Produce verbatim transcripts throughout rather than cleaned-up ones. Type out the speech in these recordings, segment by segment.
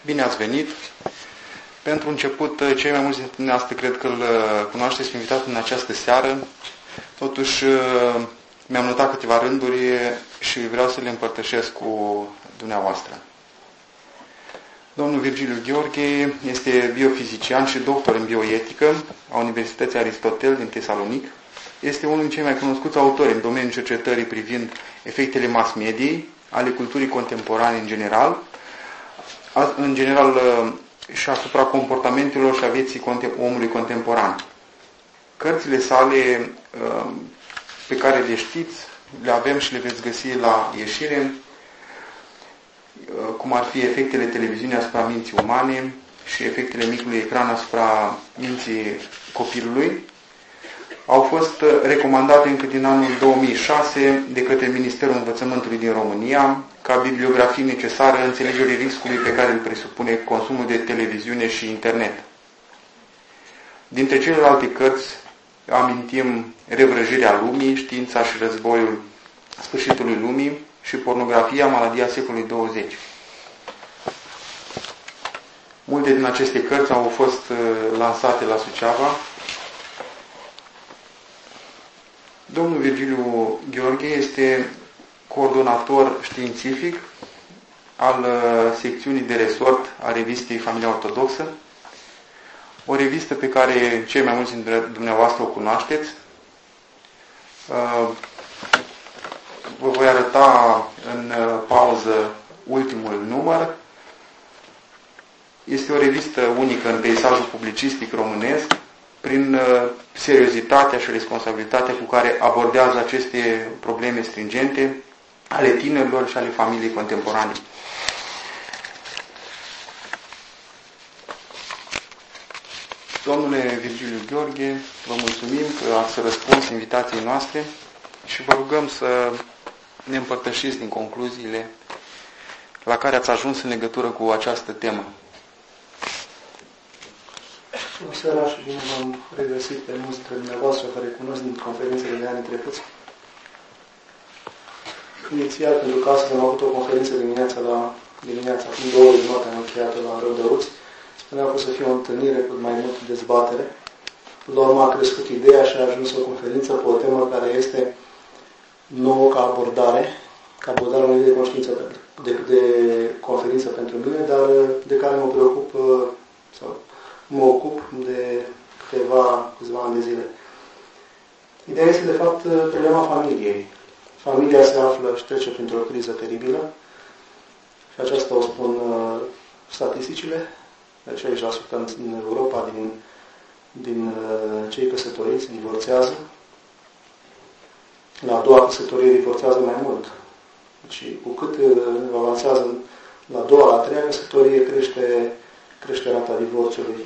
Bine ați venit! Pentru început, cei mai mulți dintre dumneavoastră cred că îl cunoașteți invitat în această seară. Totuși, mi-am notat câteva rânduri și vreau să le împărtășesc cu dumneavoastră. Domnul Virgiliu Gheorghe este biofizician și doctor în bioetică a Universității Aristotel din Tesalonic. Este unul din cei mai cunoscuți autori în domeniul cercetării privind efectele mass mediei, ale culturii contemporane în general, în general și asupra comportamentelor și a vieții omului contemporan. Cărțile sale pe care le știți, le avem și le veți găsi la ieșire, cum ar fi efectele televiziunii asupra minții umane și efectele micului ecran asupra minții copilului, au fost recomandate încă din anul două mii șase de către Ministerul Învățământului din România ca bibliografie necesară înțelegerii riscului pe care îl presupune consumul de televiziune și internet. Dintre celelalte cărți amintim Revrăjirea lumii, Știința și războiul sfârșitului lumii și Pornografia, maladia secolului douăzeci. Multe din aceste cărți au fost lansate la Suceava. Domnul Virgiliu Gheorghe este coordonator științific al secțiunii de resort a revistei Familia Ortodoxă, o revistă pe care cei mai mulți dintre dumneavoastră o cunoașteți. Vă voi arăta în pauză ultimul număr. Este o revistă unică în peisajul publicistic românesc, prin seriozitatea și responsabilitatea cu care abordează aceste probleme stringente ale tinerilor și ale familiei contemporane. Domnule Virgiliu Gheorghe, vă mulțumim că ați răspuns invitației noastre și vă rugăm să ne împărtășiți din concluziile la care ați ajuns în legătură cu această temă. Bună seara și bine v-am regăsit pe mulți dintre dumneavoastră care cunosc din conferințele de anii trecuți. Inițial, pentru că astăzi am avut o conferință dimineața la dimineața, acum două ore jumătate am încheiat-o la Rădăuți. Spuneam că o să fie o întâlnire cu mai multă dezbatere. La urmă a crescut ideea și a ajuns o conferință pe o temă care este nouă ca abordare, ca abordare unui de conștiință de, de conferință pentru mine, dar de care mă preocup sau mă ocup de câteva, câțiva ani de zile. Ideea este, de fapt, problema familiei. Familia se află și trece printr-o criză teribilă și aceasta o spun uh, statisticile. De cincizeci la sută din Europa, din, din uh, cei căsătoriți, divorțează. La a doua căsătorie divorțează mai mult. Deci, cu cât uh, avansează la a doua, la a treia căsătorie, crește, crește rata divorțului.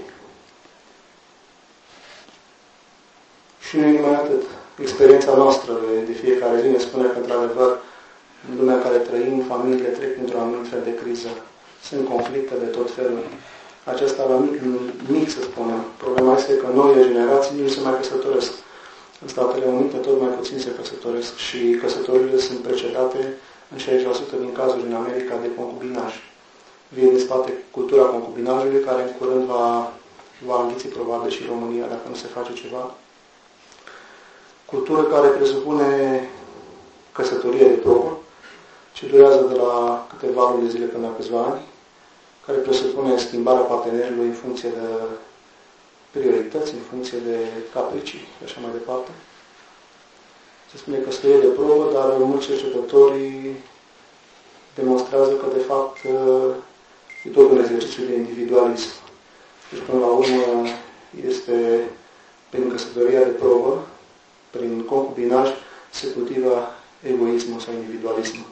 Și nu numai atât. Experiența noastră de fiecare zi ne spune că, într-adevăr, în lumea în care trăim, familiile trec într-un anumit fel de criză. Sunt conflicte de tot felul. Aceasta la mic, mic, să spunem. Problema este că noile generații nu se mai căsătoresc. În Statele Unite tot mai puțin se căsătoresc și căsătorile sunt precedate în șaizeci la sută din cazuri în America de concubinaj. Vine din spate cultura concubinajului, care în curând va, va înghiți probabil și România, dacă nu se face ceva. Cultură care presupune căsătorie de probă, ce durează de la câteva luni de zile până la câțiva ani, care presupune schimbarea partenerului în funcție de priorități, în funcție de capricii și așa mai departe. Se spune căsătorie de probă, dar mulți cercetători demonstrează că, de fapt, e tot un exercițiu de individualism. Deci, până la urmă, este prin căsătoria de probă, prin concubinaj, se cultivă egoismul sau individualismul.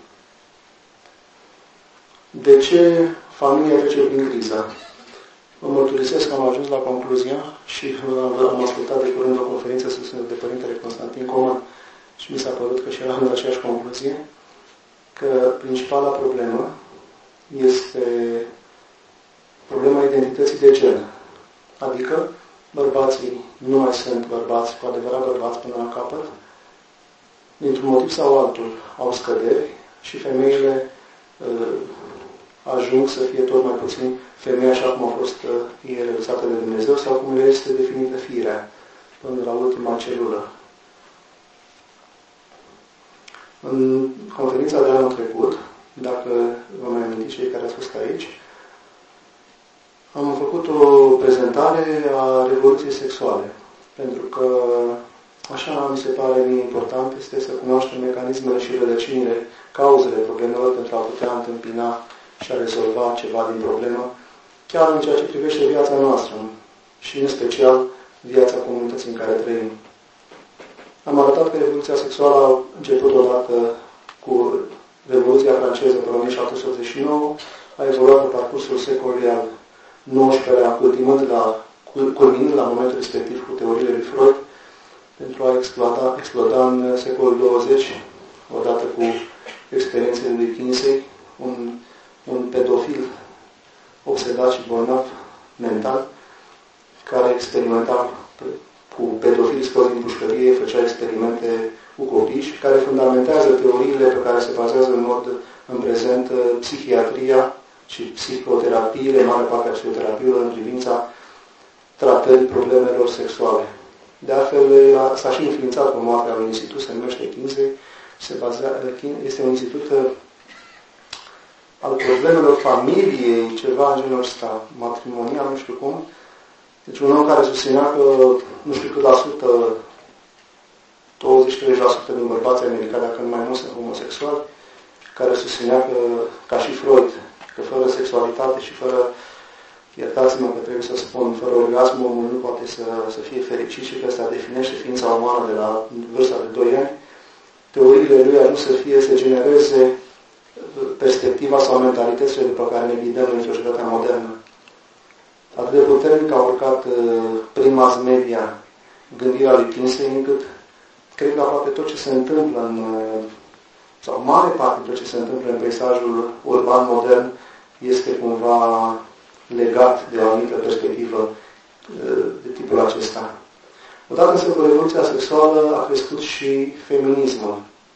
De ce familia trece prin criză? Vă mărturisesc că am ajuns la concluzia și am ascultat de curând o conferință susținută de Părintele Constantin Coman și mi s-a părut că și el am aceeași concluzie, că principala problemă este problema identității de gen. Adică bărbații nu mai sunt bărbați, cu adevărat bărbați până la capăt, dintr-un motiv sau altul au scăderi și femeile uh, ajung să fie tot mai puțin femei așa cum a fost uh, ele lăsate de Dumnezeu sau cum le este definită firea până la ultima celulă. În conferința de anul trecut, dacă vă mai amintiți cei care ați fost aici, am făcut o prezentare a revoluției sexuale. Pentru că așa mi se pare mie important este să cunoaștem mecanismele și rădăcinile, cauzele problemelor pentru a putea întâmpina și a rezolva ceva din problemă, chiar în ceea ce privește viața noastră și în special viața comunității în care trăim. Am arătat că revoluția sexuală a început odată cu Revoluția franceză pe o mie șapte sute optzeci și nouă, a evoluat pe parcursul secolului al nouăsprezecelea, culminând la, culminând la momentul respectiv cu teoriile lui Freud, pentru a exploda, exploda în secolul douăzeci, odată cu experiențele lui Kinsey, un, un pedofil obsedat și bolnav mental, care experimenta cu pedofili scoși din pușcărie, făcea experimente cu copii și care fundamentează teoriile pe care se bazează în mod în prezent psihiatria și psihoterapiile, mare parte a psihoterapiilor în privința tratării problemelor sexuale. De altfel, s-a și înființat cu moartea unui institut, se numește Kinsey, se bazează, este un institut al problemelor familiei, ceva în genul ăsta, matrimonial, nu știu cum. Deci un om care susținea că, nu știu cât la sută, douăzeci treizeci la sută din bărbații americani, dacă nu mai mult, sunt homosexuali, care susținea că, ca și Freud, că fără sexualitate și fără, iertați-mă că trebuie să spun, fără orgasm, omul nu poate să, să fie fericit și că asta definește ființa umană de la vârsta de doi ani, teoriile lui ajung să fie, să genereze perspectiva sau mentalitățile după care ne ghidăm în societatea modernă. Atât de puternic a urcat prin mass media gândirea lui Kinsey, încât cred că aproape tot ce se întâmplă în, sau mare parte tot ce se întâmplă în peisajul urban modern este cumva legat de o anumită perspectivă de tipul acesta. Odată însă cu revoluția sexuală a crescut și feminismul.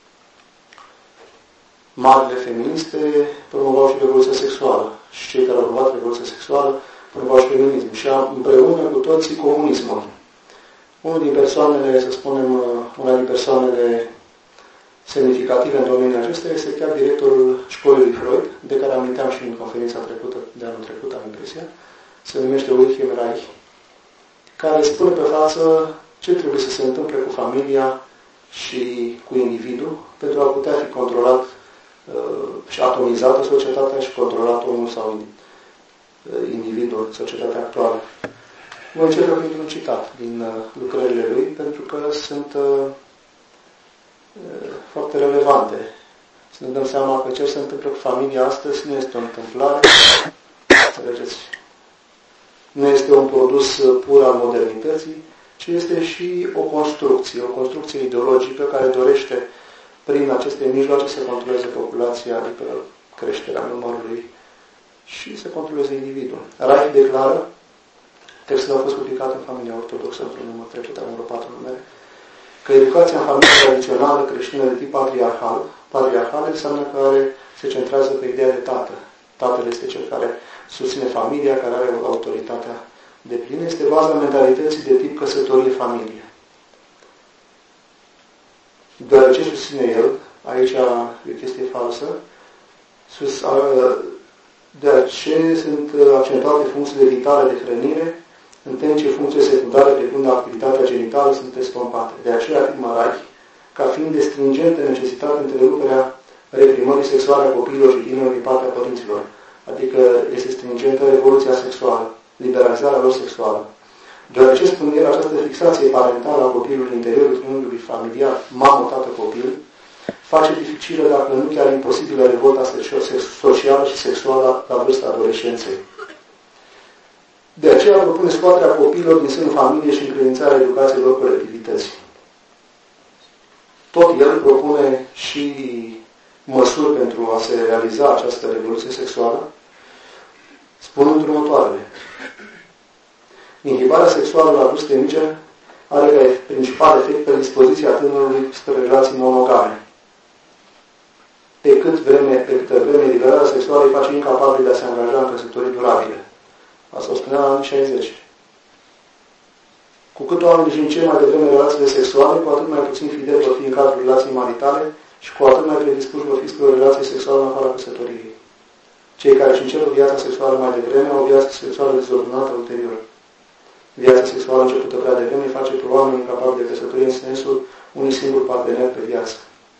Marile feministe promovau și revoluția sexuală și cei care au promovat revoluția sexuală promovau și feminismul și împreună cu toții comunismul. Unul din persoanele, să spunem, una din persoanele semnificative în domeniul acesta este chiar directorul școlii lui Freud, de care aminteam și în conferința trecută, de anul trecut, am impresia, se numește Wilhelm Reich, care spune pe față ce trebuie să se întâmple cu familia și cu individul pentru a putea fi controlat uh, și atomizată societatea și controlat omul sau uh, individul, societatea actuală. Voi începe printr-un citat din uh, lucrările lui, pentru că sunt uh, uh, foarte relevante. Să ne dăm seama că ce se întâmplă cu familia astăzi nu este o întâmplare, înțelegeți? Nu este un produs pur al modernității, ci este și o construcție, o construcție ideologică care dorește prin aceste mijloace să controleze populația, adică creșterea numărului și să controleze individul. Reich declară, textul a fost publicat în Familia Ortodoxă într-un număr trecut, am numărul patru numere, că educația în familie tradițională creștină de tip patriarhal, patriarhal înseamnă că are, se centrează pe ideea de tată. Tatăl este cel care susține familia, care are autoritatea de plină, este baza mentalității de tip căsătorie-familie. Deoarece susține el, aici e o chestie falsă, sus, deoarece sunt accentuate funcțiile vitale de hrănire, în timp ce funcțiile secundare, precum activitatea genitală, sunt estompate. De aceea afirmă Reich, ca fiind de stringentă necesitate întreruperea reprimării sexuale a copiilor și tinerilor din partea părinților. Adică este stringentă revoluția sexuală, liberalizarea lor sexuală. Deoarece, spune el, această fixație parentală a copilului în interiorul triunghiului familiar, mamă, tată, copil, face dificilă, dacă nu chiar imposibilă, revolta socială și sexuală la vârsta adolescenței. De aceea propune scoaterea copiilor din sânul familiei și încredințarea educației lor colectivității. Tot el propune și măsuri pentru a se realiza această revoluție sexuală, spunând următoarele. Inhibarea sexuală la vârste mici are ca principal efect predispoziția tânărului spre relații monogame. Pe cât vreme pe câtă vreme eliberarea sexuală îi face incapabil de a se angaja în căsătorii durabile. Asta o spunea în anii șaizeci. Cu cât oamenii își încep mai devreme relațiile sexuale, cu atât mai puțin fideli vor fi în cadrul relației maritale și cu atât mai predispuși vor fi spre o relație sexuală în afara căsătoriei. Cei care își încep viața sexuală mai devreme au o viață sexuală dezordonată ulterior. Viața sexuală începută prea devreme face pe oameni incapabili de căsătorie în sensul unui singur partener pe viață.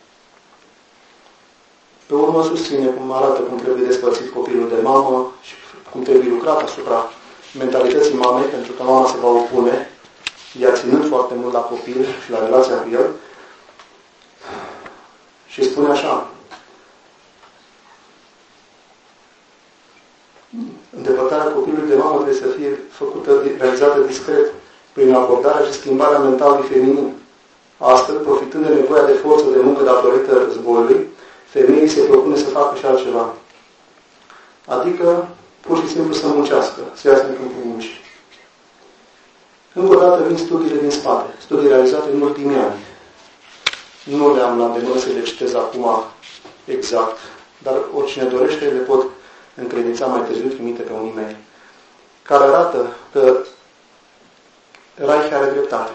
Pe urmă susține cum arată cum trebuie despărțit copilul de mamă și cum trebuie lucrat asupra mentalității mamei, pentru că mama se va opune, ea ținând foarte mult la copil și la relația cu el. Și spune așa: îndepărtarea copilului de mamă trebuie să fie făcută, realizată discret, prin abordarea și schimbarea mentalului feminin. Astfel, profitând de nevoia de forță de muncă datorită războiului, femeii se propune să facă și altceva. Adică, pur și simplu să muncească, să iasă în câmpul muncii. Încă o dată vin studiile din spate, studii realizate în ultimii ani. Nu le-am la îndemână să le citez acum exact, dar oricine dorește le pot încredința mai târziu, trimite pe un e-mail, care arată că Reich are dreptate.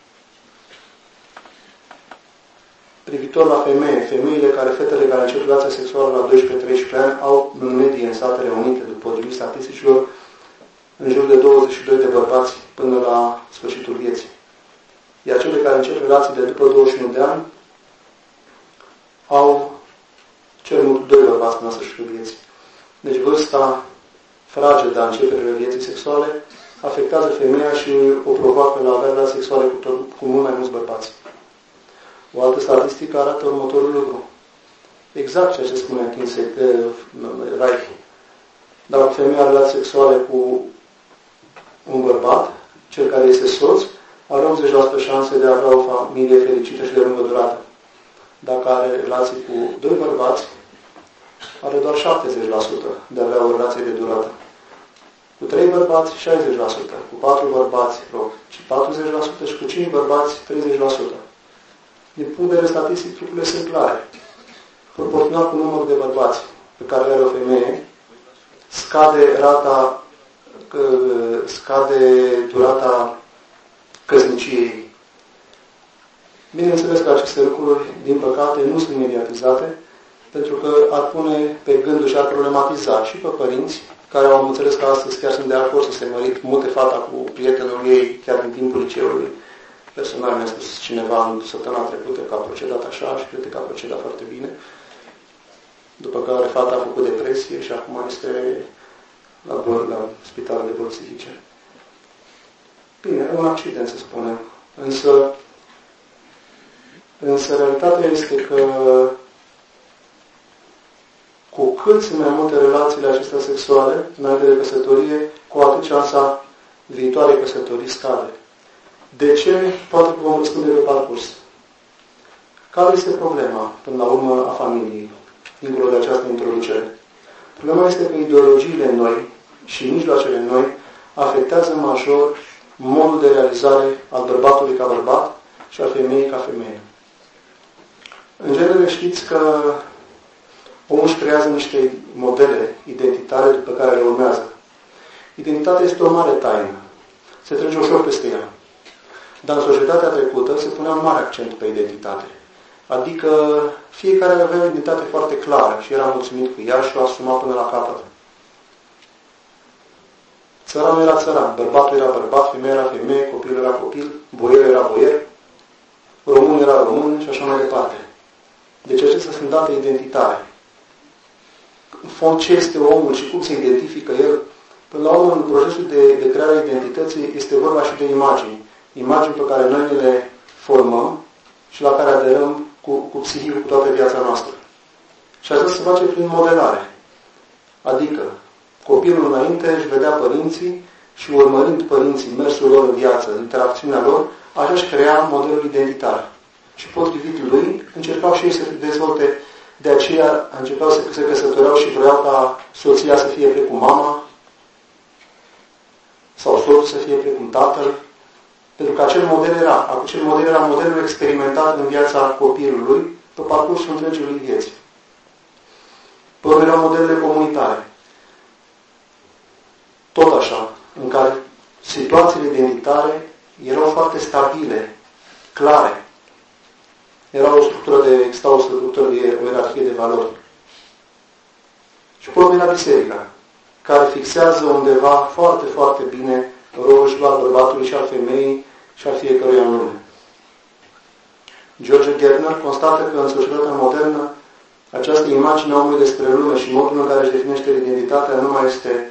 Privitor la femeie, femeile care, fetele care încep relația sexuală la doisprezece-treisprezece ani au în medie în Statele Unite, după potrivit statisticilor, în jur de douăzeci și doi de bărbați până la sfârșitul vieții. Iar cele care încep relații de după douăzeci și unu de ani au cel mult doi bărbați până la sfârșitul vieții. Deci vârsta fragedă a începerii vieții sexuale afectează femeia și o provoacă la avea relații sexuale cu, tot, cu mult mai mulți bărbați. O altă statistică arată următorul lucru. Exact ceea ce spune Kinsey, Reich. Dacă o femeie are relații sexuale cu un bărbat, cel care este soț, are optzeci la sută șanse de a avea o familie fericită și de lungă durată. Dacă are relații cu doi bărbați, are doar șaptezeci la sută de a avea o relație de durată. Cu trei bărbați, șaizeci la sută. Cu patru bărbați, rog, patruzeci la sută și cu cinci bărbați, treizeci la sută. Din punct de vedere statistic, lucrurile sunt clare. Proporțional cu numărul de bărbați pe care le are o femeie, scade rata, scade durata căsniciei. Bineînțeles că aceste lucruri, din păcate, nu sunt mediatizate, pentru că ar pune pe gândul și ar problematiza și pe părinți, care au înțeles că astăzi chiar sunt de acord să se mărit, mute fata cu prietenul ei, chiar în timpul liceului. Personal mi-a spus cineva în săptămâna trecută că a procedat așa și cred că a procedat foarte bine. După care fata a făcut depresie și acum este la, bol, la spitalul de boli psihice. Bine, un accident, să spunem. Însă, însă realitatea este că cu cât sunt mai multe relațiile acestea sexuale, înainte de căsătorie, cu atât șansa viitoarei căsătorii scade. De ce? Poate că vom răspunde pe parcurs. Care este problema, până la urmă, a familiei, dincolo de această introducere? Problema este că ideologiile noi și mijloacele noi afectează major modul de realizare al bărbatului ca bărbat și al femeii ca femeie. În genere știți că omul își creează niște modele identitare după care le urmează. Identitatea este o mare taină. Se trece ușor peste ea. Dar în societatea trecută se punea un mare accent pe identitate. Adică fiecare avea o identitate foarte clară și era mulțumit cu ea și o asuma până la capăt. Țăranul era țăran, bărbatul era bărbat, femeia era femeie, copilul era copil, boierul era boier, românul era român și așa mai departe. Deci acestea sunt date identitare. În fond, ce este omul și cum se identifică el? Până la urmă, în procesul de, de creare a identității este vorba și de imagini. Imagini pe care noi le formăm și la care aderăm cu, cu psihicul cu toată viața noastră. Și asta se face prin modelare. Adică, copilul înainte își vedea părinții și urmărind părinții mersul lor în viață, interacțiunea lor, așa își crea modelul identitar. Și potrivit lui, încercau și ei să dezvolte. De aceea începeau să se căsătoreau și vreau ca soția să fie precum mama sau soțul să fie precum tatăl. Pentru că acel model era, acel model era modelul experimentat în viața copilului pe parcursul întregii vieții. Pe urmă erau modelele comunitare. Tot așa, în care situațiile identitare erau foarte stabile, clare. Era o structură de, exista o structură de o ierarhie de valori. Și pe urmă era biserica, care fixează undeva foarte, foarte bine rolul și al bărbatului și al femeii și al fiecăruia în lume. George Gardner constată că în societatea modernă această imagine a omului despre lume și modul în care își definește identitatea nu mai este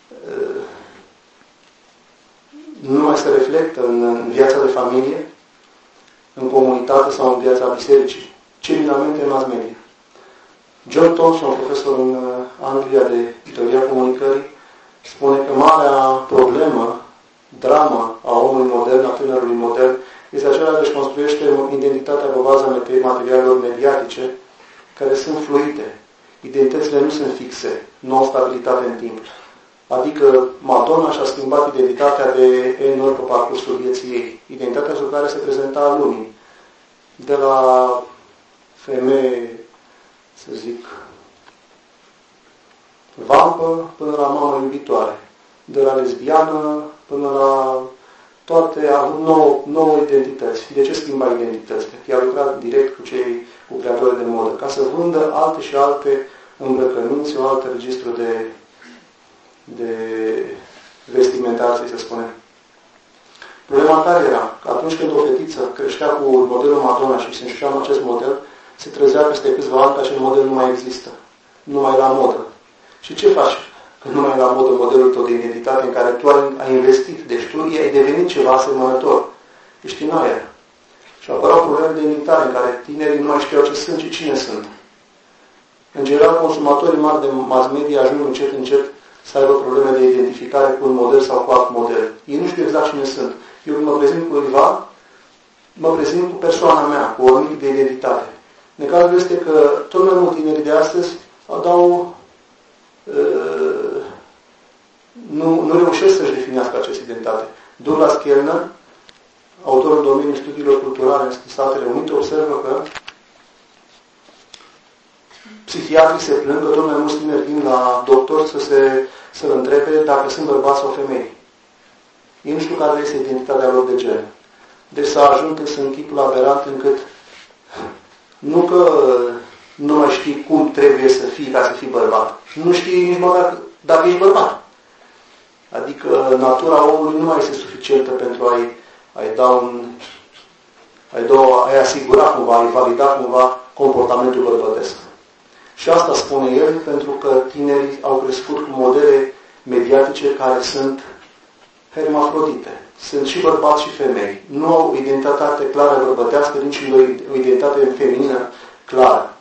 nu mai se reflectă în viața de familie, în comunitate sau în viața bisericii, ci finalmente în mass media. John Thompson, profesor în Anglia de teoria comunicării, spune că marea problemă, drama a omului modern, a tânărului modern, este aceea de a-și construiește identitatea pe baza materialelor mediatice, care sunt fluide. Identitățile nu sunt fixe, nu au stabilitate în timp. Adică Madonna și-a schimbat identitatea de N ori pe parcursul vieții ei. Identitatea sub care se prezenta lumii. De la femeie, să zic, vampă până la mamă iubitoare. De la lesbiană până la toate, a avut nouă, nouă identități. De ce schimba identitățile? Ea a lucrat direct cu cei cu creatori de modă, ca să vândă alte și alte îmbrăcăminți, un alt registru de, de vestimentație, să spunem. Problema care era? Că atunci când o fetiță creștea cu modelul Madonna și se înșușea în acest model, se trezea peste câțiva ani că acel model nu mai există. Nu mai e la modă. Și ce faci? Că nu mai e la modă modelul tău de identitate în care tu ai investit. Deci tu ai devenit ceva asemănător. Ești în aer. Și apărau probleme de identitate în care tinerii nu mai știau ce sunt și cine sunt. În general, consumatorii mari de mass media ajung încet, încet să aibă probleme de identificare cu un model sau cu alt model. Ei nu știu exact cine sunt. Eu când mă prezint cu cuiva, mă prezint cu persoana mea, cu o anumită de identitate. Necazul este că tot mai mulți tineri de astăzi dau, uh, nu, nu reușesc să-și definească această identitate. Douglas Kellner, autorul în domeniul studiilor culturale în Statele Unite, observă că psihiatrii se plâng că tot mai mulți tineri vin la doctor să se să-l întrebe dacă sunt bărbați sau femei. Ei nu știu care este identitatea lor de gen. Deci s-a ajuns că sunt tipul aberant încât nu că nu mai știi cum trebuie să fii ca să fii bărbat. Nu știi nici măcar dacă ești bărbat. Adică natura omului nu mai este suficientă pentru a-i, a-i da un... a-i, da, a-i asigura cumva, a-i valida cumva comportamentul bărbătesc. Și asta spune el pentru că tinerii au crescut cu modele mediatice care sunt hermafrodite. Sunt și bărbați și femei. Nu au o identitate clară bărbătească, nici o identitate feminină clară.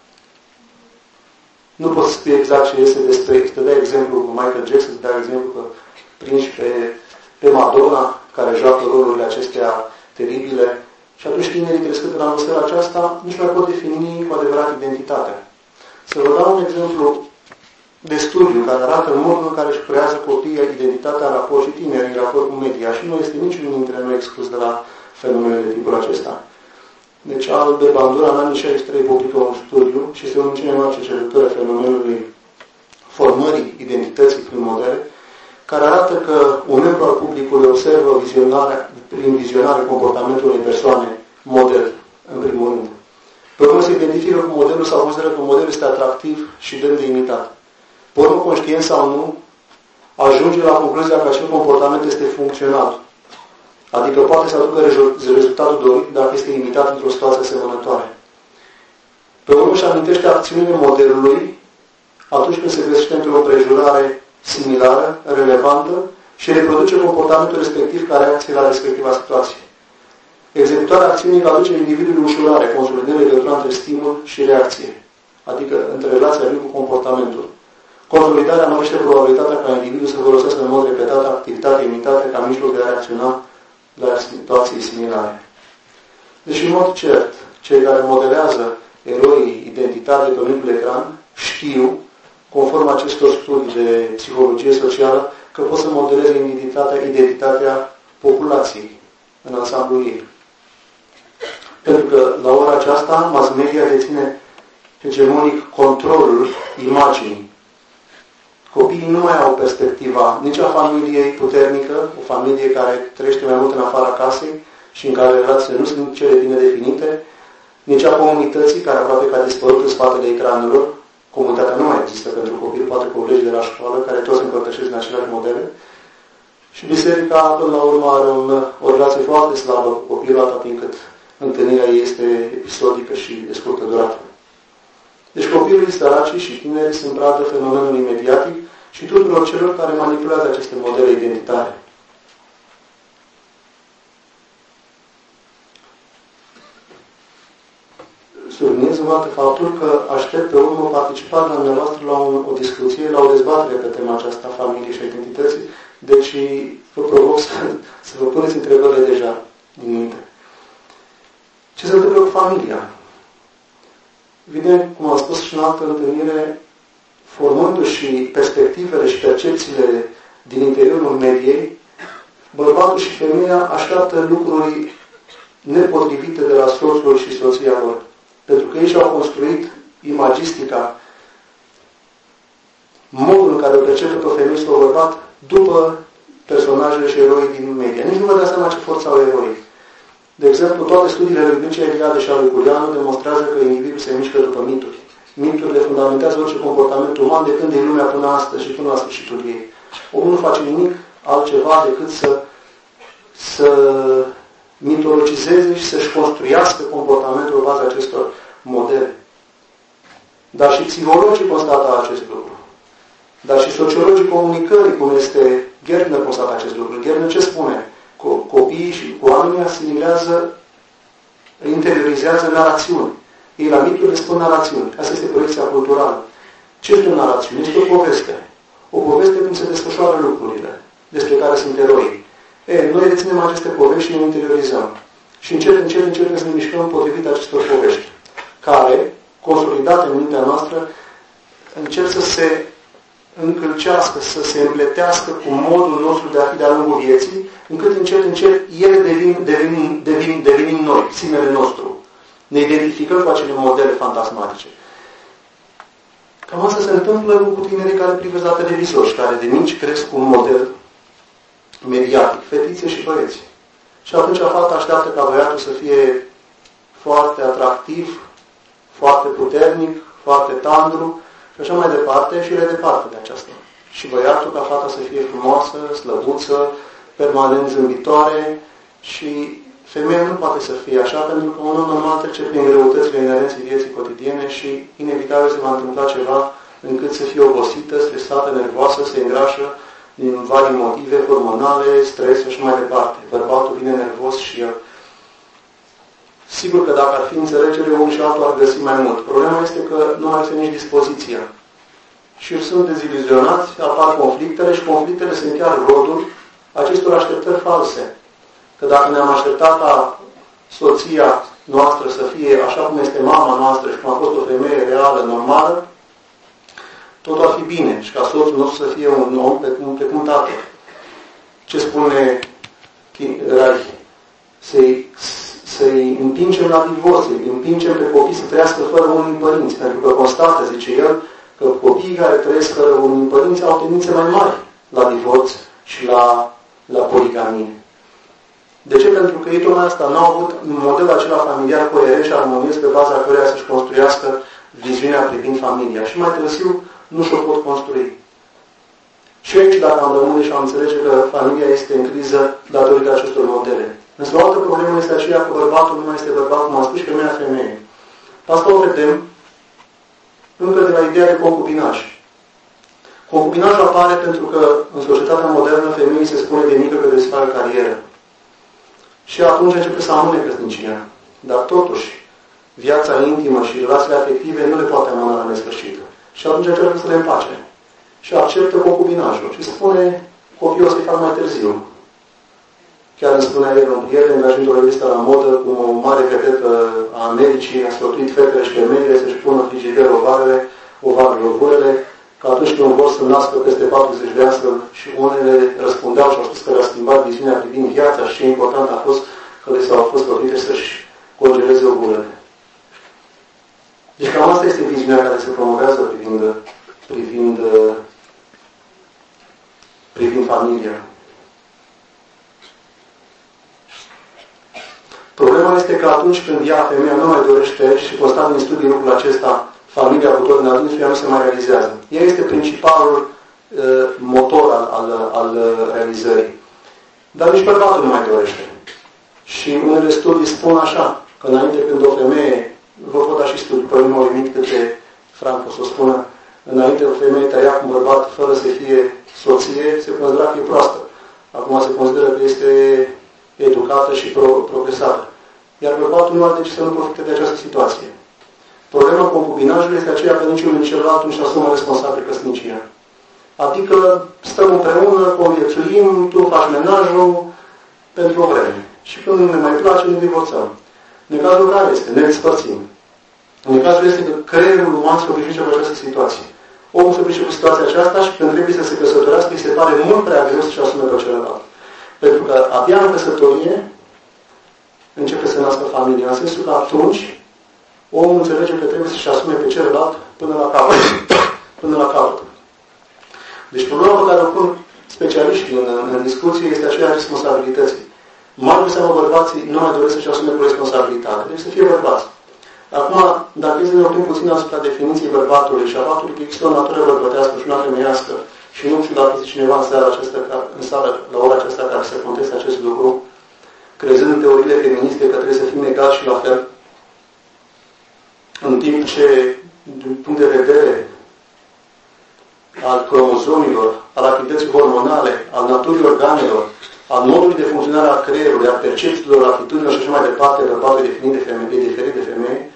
Nu poți spune exact ce este despre... Te dai exemplu cu Michael Jackson, te dai exemplu că prinși pe, pe Madonna, care joacă rolurile acestea teribile. Și atunci tinerii crescând în atmosfera aceasta, nici nu mai pot defini cu adevărat identitatea. Să vă dau un exemplu de studiu care arată modul în care își creează copiii identitatea în raport și tineri în raport cu media și nu este niciunul dintre noi exclus de la fenomenele de tipul acesta. Deci Albert Bandura în anii șaizeci și trei publică un studiu și este unul dintre cele mai mari cercetători a fenomenului formării identității prin modele, care arată că un membru al publicului observă vizionarea, prin vizionare comportamentul unei persoane model, în primul rând. Pe urmă se identifică cu modelul sau consideră că modelul este atractiv și demn de imitat. Pe urmă, conștient sau nu, ajunge la concluzia că acel comportament este funcțional. Adică poate să aducă rezultatul dorit dacă este imitat într-o situație asemănătoare. Pe urmă își amintește acțiunile modelului atunci când se găsește într-o împrejurare similară, relevantă și reproduce comportamentul respectiv ca reacție la respectiva situație. Executarea acțiunii aduce individului ușurare, consolidând legătura între stimul și reacție, adică între relația lui cu comportamentul. Consolidarea mărește probabilitatea ca individul să folosească în mod repetat activitatea imitată ca mijloc de a reacționa la situații similare. Deci, în mod cert, cei care modelează eroii identitari de pe micul ecran știu, conform acestor studii de psihologie socială, că pot să modeleze identitatea, identitatea populației în ansamblul ei. Pentru că, la ora aceasta, mass media deține hegemonic controlul imaginii. Copiii nu mai au perspectiva nici a familiei puternică, o familie care trăiește mai mult în afara casei și în care relațiile nu sunt cele bine definite, nici a comunității, care aproape că a dispărut în spatele ecranelor. Comunitatea nu mai există pentru copil, poate colegi de la școală, care toți împărtășesc în aceleași modele. Și biserica, până la urmă, are un, o relație foarte slabă cu copilul, atât timp cât întâlnirea ei este episodică și de scurtă durată. Deci copiii, săracii și tinerii sunt pradă fenomenului mediatic și tuturor celor care manipulează aceste modele identitare. Subliniez în altă faptul că aștept pe urmă participarea dumneavoastră la o, o discuție, la o dezbatere pe tema aceasta a familiei și a identității, deci vă provoc să, să vă puneți întrebările deja din minte. Ce se întâmplă cu familia? Evident, cum am spus și în altă întâlnire, formându-și perspectivele și percepțiile din interiorul mediei, bărbatul și femeia așteaptă lucruri nepotrivite de la soțul și soția lor. Pentru că ei și-au construit imagistica, modul în care o percepe pe o femeie sau o bărbat, după personajele și eroii din media. Nici nu vă dați seama ce forță au eroii. De exemplu, toate studiile lui Mircea Eliade și a lui Culianu demonstrează că individul se mișcă după mituri. Miturile fundamentează orice comportament uman de când e lumea până astăzi și până la sfârșitul ei. Omul nu face nimic altceva decât să, să mitologizeze și să-și construiască comportamentul în baza acestor modele. Dar și psihologii constată acest lucru. Dar și sociologii comunicării, cum este Gertner, constată acest lucru. Gertner ce spune? Copiii și cu oamenii asimilează, interiorizează narațiuni. Ei la mituri le spun narațiuni. Asta este proiecția culturală. Ce este o narațiune? Este o poveste. O poveste cum se desfășoară lucrurile, despre care sunt eroi. E, noi reținem aceste povești și ne interiorizăm. Și încet, încet, încet să ne mișcăm potrivit acestor povești, care, consolidate în mintea noastră, încep să se încălcească, să se împletească cu modul nostru de a fi de-a lungul vieții, încât încet, încet, ele devin, devin, devin, devenim noi, sinele nostru. Ne identificăm cu acele modele fantasmatice. Cam asta se întâmplă cu tinerii care privesc la televizor și care de mici cresc cu un model mediatic, fetițe și băieți. Și atunci fata așteaptă ca băiatul să fie foarte atractiv, foarte puternic, foarte tandru și așa mai departe și ele departe de aceasta. Și băiatul ca fata să fie frumoasă, slăbuță, permanent zâmbitoare și femeia nu poate să fie așa pentru că un om normal trece prin greutățile inerenței vieții cotidiene și inevitabil se va întâmpla ceva încât să fie obosită, stresată, nervoasă, se îngrașă din vari motive hormonale, stres și mai departe. Bărbatul vine nervos și el. Sigur că dacă ar fi înțelegere, unul și altul ar găsi mai mult. Problema este că nu mai este nici dispoziția. Și sunt deziluzionați, apar conflictele și conflictele sunt chiar rodul acestor așteptări false. Că dacă ne-am așteptat ca soția noastră să fie așa cum este mama noastră și cum a fost o femeie reală, normală, tot ar fi bine și ca soțul nostru să fie un om precum, precum tatăl. Ce spune Reich? Să-i, să-i împingem la divorț, să-i împingem pe copii să trăiască fără unii părinți. Pentru că constată, zice el, că copiii care trăiesc fără unii părinți au tendințe mai mari la divorț și la, la poligamie. De ce? Pentru că ei tocmai asta n-au avut un model acela familiar coerent și armonios pe baza căreia să-și construiască viziunea privind familia. Și mai târziu nu și-o pot construi. Și aici, dacă am rămâne și am înțelege că familia este în criză datorită acestor modele. Însă o altă problemă este aceea că bărbatul nu mai este bărbat, cum am spus, și femeia femeie. Asta o vedem încă de la ideea de concubinaj. Concubinajul apare pentru că în societatea modernă femeii se spune de mică că trebuie să facă carieră. Și atunci începe să amâne căsnicia. Dar totuși, viața intimă și relațiile afective nu le poate amâna la nesfârșită. Și atunci încearcă să le împace. Și acceptă concubinajul. Și spune, copiii o să-i fac mai târziu. Chiar îmi spunea el un prieten, mergând o revistă la modă, cu o mare vedetă a Americii, a sfătuit fetele și femeile să-și pună frigider ovarele, ovarele, ovulele, că atunci când vor să nască peste patruzeci de ani, și unele răspundeau și au spus că le-a schimbat viziunea privind viața și ce important a fost că le s-au fost sfătuite să-și congeleze ovulele. Deci cam asta este viziunea care se promovează privind, privind, privind familia. Problema este că atunci când ea, femeia, nu mai dorește și constat din studii lucrul acesta, familia cu tot înadânsul, ea nu se mai realizează. Ea este principalul uh, motor al, al, al realizării. Dar nici bărbatul nu mai dorește. Și unele studii spun așa, că înainte când o femeie, vă pot da și studii, pe nu mă limit câte Frank o să o spună, înainte o femeie trăia cu un bărbat fără să fie soție, se considera că e proastă. Acum se consideră că este educată și pro progresată. Iar bărbatul nu are de ce să nu profite de această situație. Problema concubinajului este aceea că niciunul nici celălalt nu-și asumă responsabil căsnicia. Adică stăm împreună, conviețuim, tu faci menajul pentru o vreme. Și când nu ne mai place, ne divorțăm. Necazul care este? Ne despărțim. Necazul este că creierul uman se obișnuiește cu această situație. Omul se obișnuiește cu situația aceasta și când trebuie să se căsătorească, îi se pare mult prea greu să-și asume pe celălalt. Pentru că abia în căsătorie începe să nască familia. În sensul că atunci omul înțelege că trebuie să-și asume pe celălalt până la capăt. până la capăt. Deci problema pe care o pun specialiștii în, în discuție este aceea responsabilității. Mai de seamă bărbații nu mai doresc să-și asume cu responsabilitate. Deci să fie bărbați. Acum, dacă este ne oprim puțin asupra definiției bărbatului și a faptului că există o natură bărbătească și una femeiască, și nu știu dacă este cineva în seara aceasta, în sală, la ora aceasta care să conteste acest lucru, crezând în teoriile feministe că trebuie să fim egali și la fel, în timp ce, din punct de vedere al cromozomilor, al activității hormonale, al naturii organelor, al modului de funcționare a creierului, a percepțiilor, atitudinilor și așa mai departe, bărbatul definit de femeie, diferit de femeie,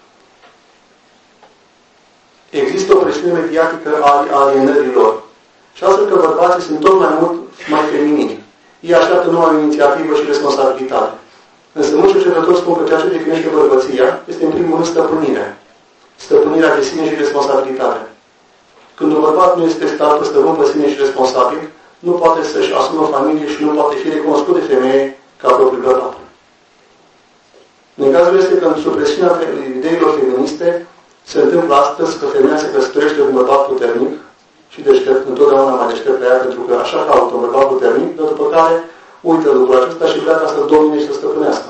există o presiune mediatică a alienărilor. Și astfel că bărbații sunt tot mai mult mai feminini. Ei așteaptă numai o inițiativă și responsabilitate. Însă mulți cercetători spun că ceea ce definește bărbăția este în primul rând stăpânirea. Stăpânirea de sine și responsabilitatea. Când un bărbat nu este stat, stăpân pe sine și responsabil, nu poate să-și asume o familie și nu poate fi recunoscut de femeie ca propriul bărbat. Necazul este că în supresiunea ideilor feministe se întâmplă astăzi că femeia se căsătorește cu un bărbat puternic și deștept, întotdeauna mai deștept pe ea, pentru că așa caută un bărbat puternic, dar după care uită lucrul acesta și vrea ca să domine și să stăpânească.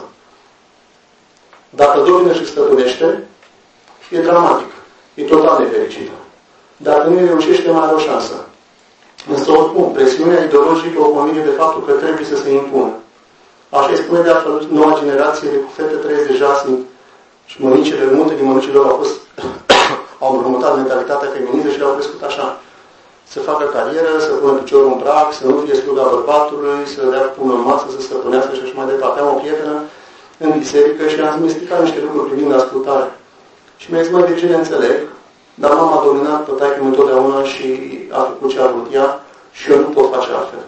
Dacă domine și stăpânește, e dramatic. E total nefericită. Dacă nu reușește, mai are o șansă. Însă, oricum, presiunea ideologică o convinge de faptul că trebuie să se impună. Așa îi spune de altfel noua generație de cu fete trăiesc deja, sunt și mănicile, multe din mănicile lor au fost, au împrumutat mentalitatea feministă și le-au crescut așa. Să facă carieră, să pună piciorul în prag, să nu fie sluga bărbatului, să dea pună în masă, să stăpânească și așa mai departe. Am o prietenă în biserică și am misticat niște lucruri privind ascultare. Și mi-a zis, mă, Virginie, înțeleg, dar m-am dominat pe taică-mi întotdeauna și a făcut ce a vrut ea și eu nu pot face altfel.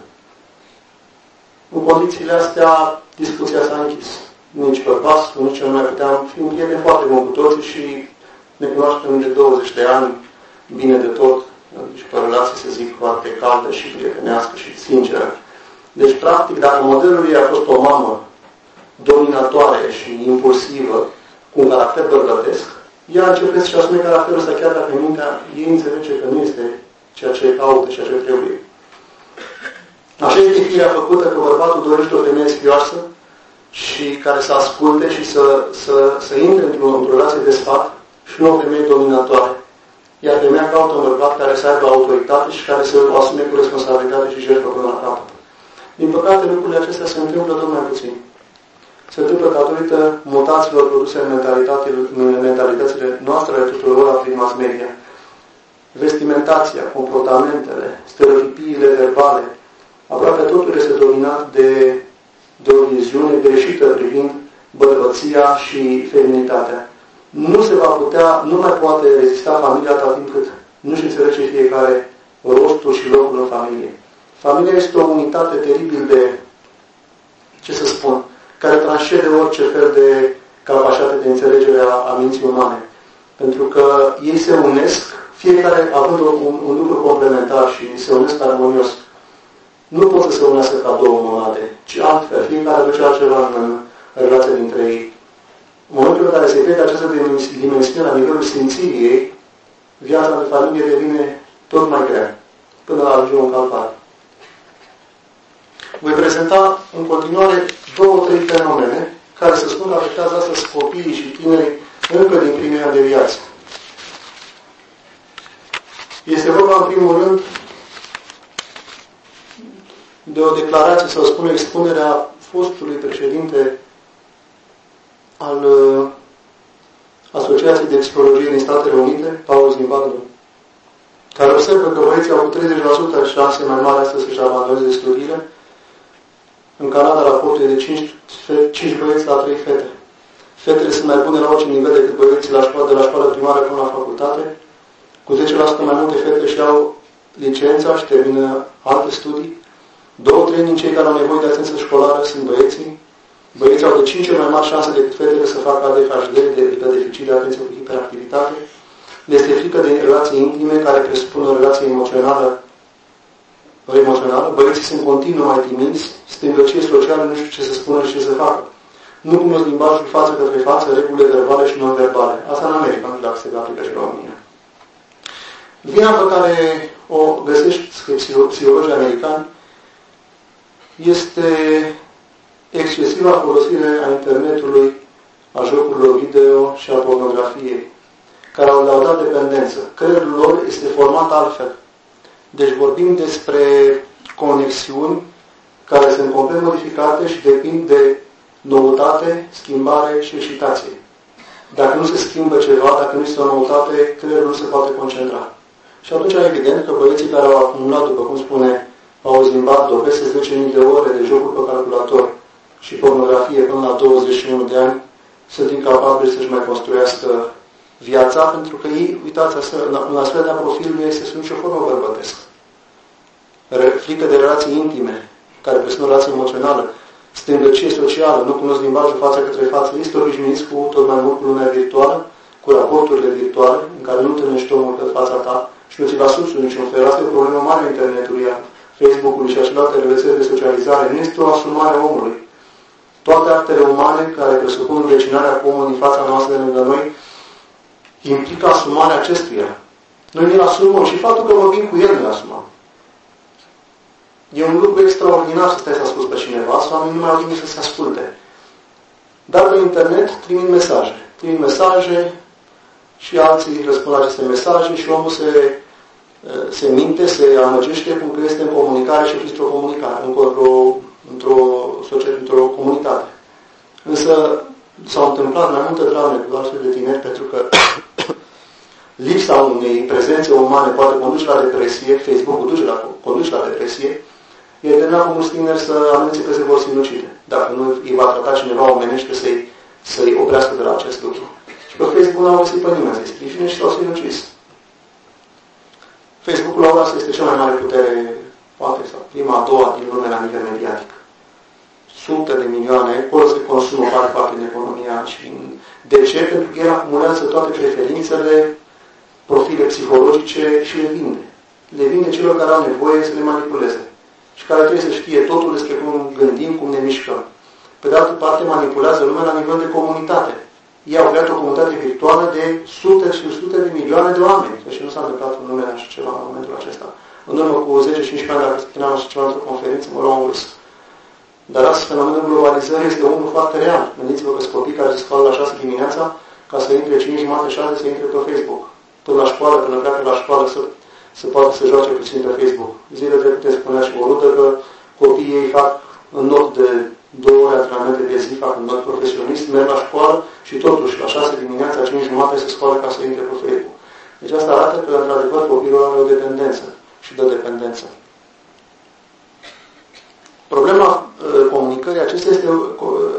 În condițiile astea, discuția s-a închis. Nici bărbați, nici eu nu mai puteam fi un prieten foarte bun cu toții și ne cunoaștem de douăzeci de ani, bine de tot, și pe relație, să zic, foarte caldă și prietenească și sinceră. Deci, practic, dacă modelul ei a fost o mamă dominatoare și impulsivă, cu un caracter bărbătesc, ea începe să-și asume caracterul ăsta, chiar dacă în mintea ei înțelege că nu este ceea ce caută, ceea ce trebuie. Așa este firea făcută că bărbatul dorește o femeie sfioasă și care să asculte și să, să, să intre într-o într relație de sfat și nu o femeie dominatoare. Iar femeia caută un bărbat care să aibă autoritate și care să o asume cu responsabilitate și jertfă până la capăt. Din păcate, lucrurile acestea se întâmplă tot mai puțin. Se întâmplă datorită mutațiilor produse în, în mentalitățile noastre ale tuturor prin mass media. Vestimentația, comportamentele, stereotipiile verbale, aproape totul este dominat de, de o viziune greșită privind bărbăția și feminitatea. Nu se va putea, nu mai poate rezista familia atât timp cât nu-și înțelege fiecare rostul și locul în familie. Familia este o unitate teribil de, ce să spun, care transcede orice fel de capacitate de înțelegere a, a minții umane. Pentru că ei se unesc, fiecare având un, un lucru complementar și se unesc armonios. Nu pot să se unească ca două monade, ci altfel. Fiecare aduce altceva în, în relația dintre ei. În momentul în care se crede această dimensiune la nivelul simțirii, viața de familie devine tot mai grea, până la ajunge un calvar. Voi prezenta în continuare două, trei fenomene care să spun că afectează astăzi copiii și tinerii încă din primii ani de viață. Este vorba, în primul rând, de o declarație, sau spun expunerea fostului președinte al uh, Asociației de Psihologie din Statele Unite, Paul Zimbardo, care observă că băieții au cu treizeci la sută șanse mai mari astăzi să-și abandoneze studiile. În Canada, raportul e de cinci băieți la trei fete. Fetele sunt mai bune la orice nivel decât băieții la școală, de la școală primară până la facultate. Cu zece la sută mai multe fete și au licența și termină alte studii. Două trei din cei care au nevoie de atenție școlară sunt băieții. Băieții au de cinci ori mai mari șanse decât fetele să facă A D H D, de deficit de atenție cu hiperactivitate. Le este frică de relații intime care presupun o relație emoțională. O emoțională. Băieții sunt continuu mai timizi, stângăcie socială, nu știu ce să spună și ce să facă. Nu cunosc limbajul față către față, regulile verbale și non-verbale. Asta în America, nu știu dacă se aplică și la România. Vina pe care o găsești psihologii americani este excesiva folosire a internetului, a jocurilor video și a pornografiei, care au dat dependență. Creierul lor este format altfel. Deci vorbim despre conexiuni care sunt complet modificate și depind de noutate, schimbare și excitație. Dacă nu se schimbă ceva, dacă nu este o noutate, creierul nu se poate concentra. Și atunci e evident că băieții care au acumulat, după cum spune Paul Zimbardo, peste zece mii de ore de jocuri pe calculator și pornografie până la douăzeci și unu de ani, sunt incapabili să-și mai construiască viața, pentru că ei, uitați, un astfel de profil nu este sub nicio formă bărbătesc. Frică de relații intime, care presupun o relație emoțională, stângăcie socială, nu cunosc limbajul față către față, este obișnuiți cu tot mai mult cu lumea virtuală, cu raporturile virtuale, în care nu întâlnești omul pe fața ta și nu ți-l asuți în niciun fel. Asta e o problemă mare a internetului, a Facebook-ului și a celelalte rețele de socializare. Nu este o asumare a omului. Toate actele umane care presupun învecinarea cu omul din fața noastră de lângă noi implică asumarea acestuia. Noi ne-l asumăm și faptul că vorbim cu el ne-l asumăm. E un lucru extraordinar să stai să asculți pe cineva, să oamenii nu mai au nimic să se asculte. Dar pe internet trimit mesaje. Trimit mesaje și alții răspund la aceste mesaje și omul se, se minte, se amăgește cum că este în comunicare și într-o comunicare, într-o, într-o, într-o comunitate. Însă s-au întâmplat mai multe drame cu astfel de tineri pentru că lipsa unei prezențe umane poate conduce la depresie, Facebook-ul duce la, conduce la depresie, e determinat cu mulți tineri să amenințe că se vor sinucide. Dacă nu îi va trata cineva omenește să-i, să-i oprească de la acest lucru. Și pe Facebook nu au găsit pe nimeni să-i sprijine și s-au sinucis. Facebook-ul la ora asta este cea mai mare putere, poate, sau prima, a doua din lume la nivel mediatic. Sute de milioane, acolo se consumă o mare parte din economia și de ce? Pentru că el acumulează toate preferințele, profile psihologice și le vinde. Le vinde celor care au nevoie să le manipuleze și care trebuie să știe totul despre cum gândim, cum ne mișcăm. Pe de altă parte, manipulează lumea la nivel de comunitate. Ei au creat o comunitate virtuală de sute și sute de milioane de oameni. Deci nu s-a întâmplat în lumea așa ceva în momentul acesta. În urmă cu zece cincisprezece ani, dacă spuneam așa ceva într-o conferință, mă luam urs. Dar astăzi, fenomenul globalizării este unul foarte real. Gândiți-vă că sunt copii care se scoală la șase dimineața ca să intre cinci jumate, șase să intre pe Facebook. Tot la școală, până pleacă la școală, să, să poată să joace puțin pe Facebook. Zile trecute spunea și o rudă că copiii ei fac în not de două ore antrenamente pe zi, fac în not profesionist, merg la școală și totuși la șase dimineața, cinci jumate se scoală ca să intre pe Facebook. Deci asta arată că, într-adevăr, copilul are o dependență și dă dependență. Problema uh, comunicării acestea este uh,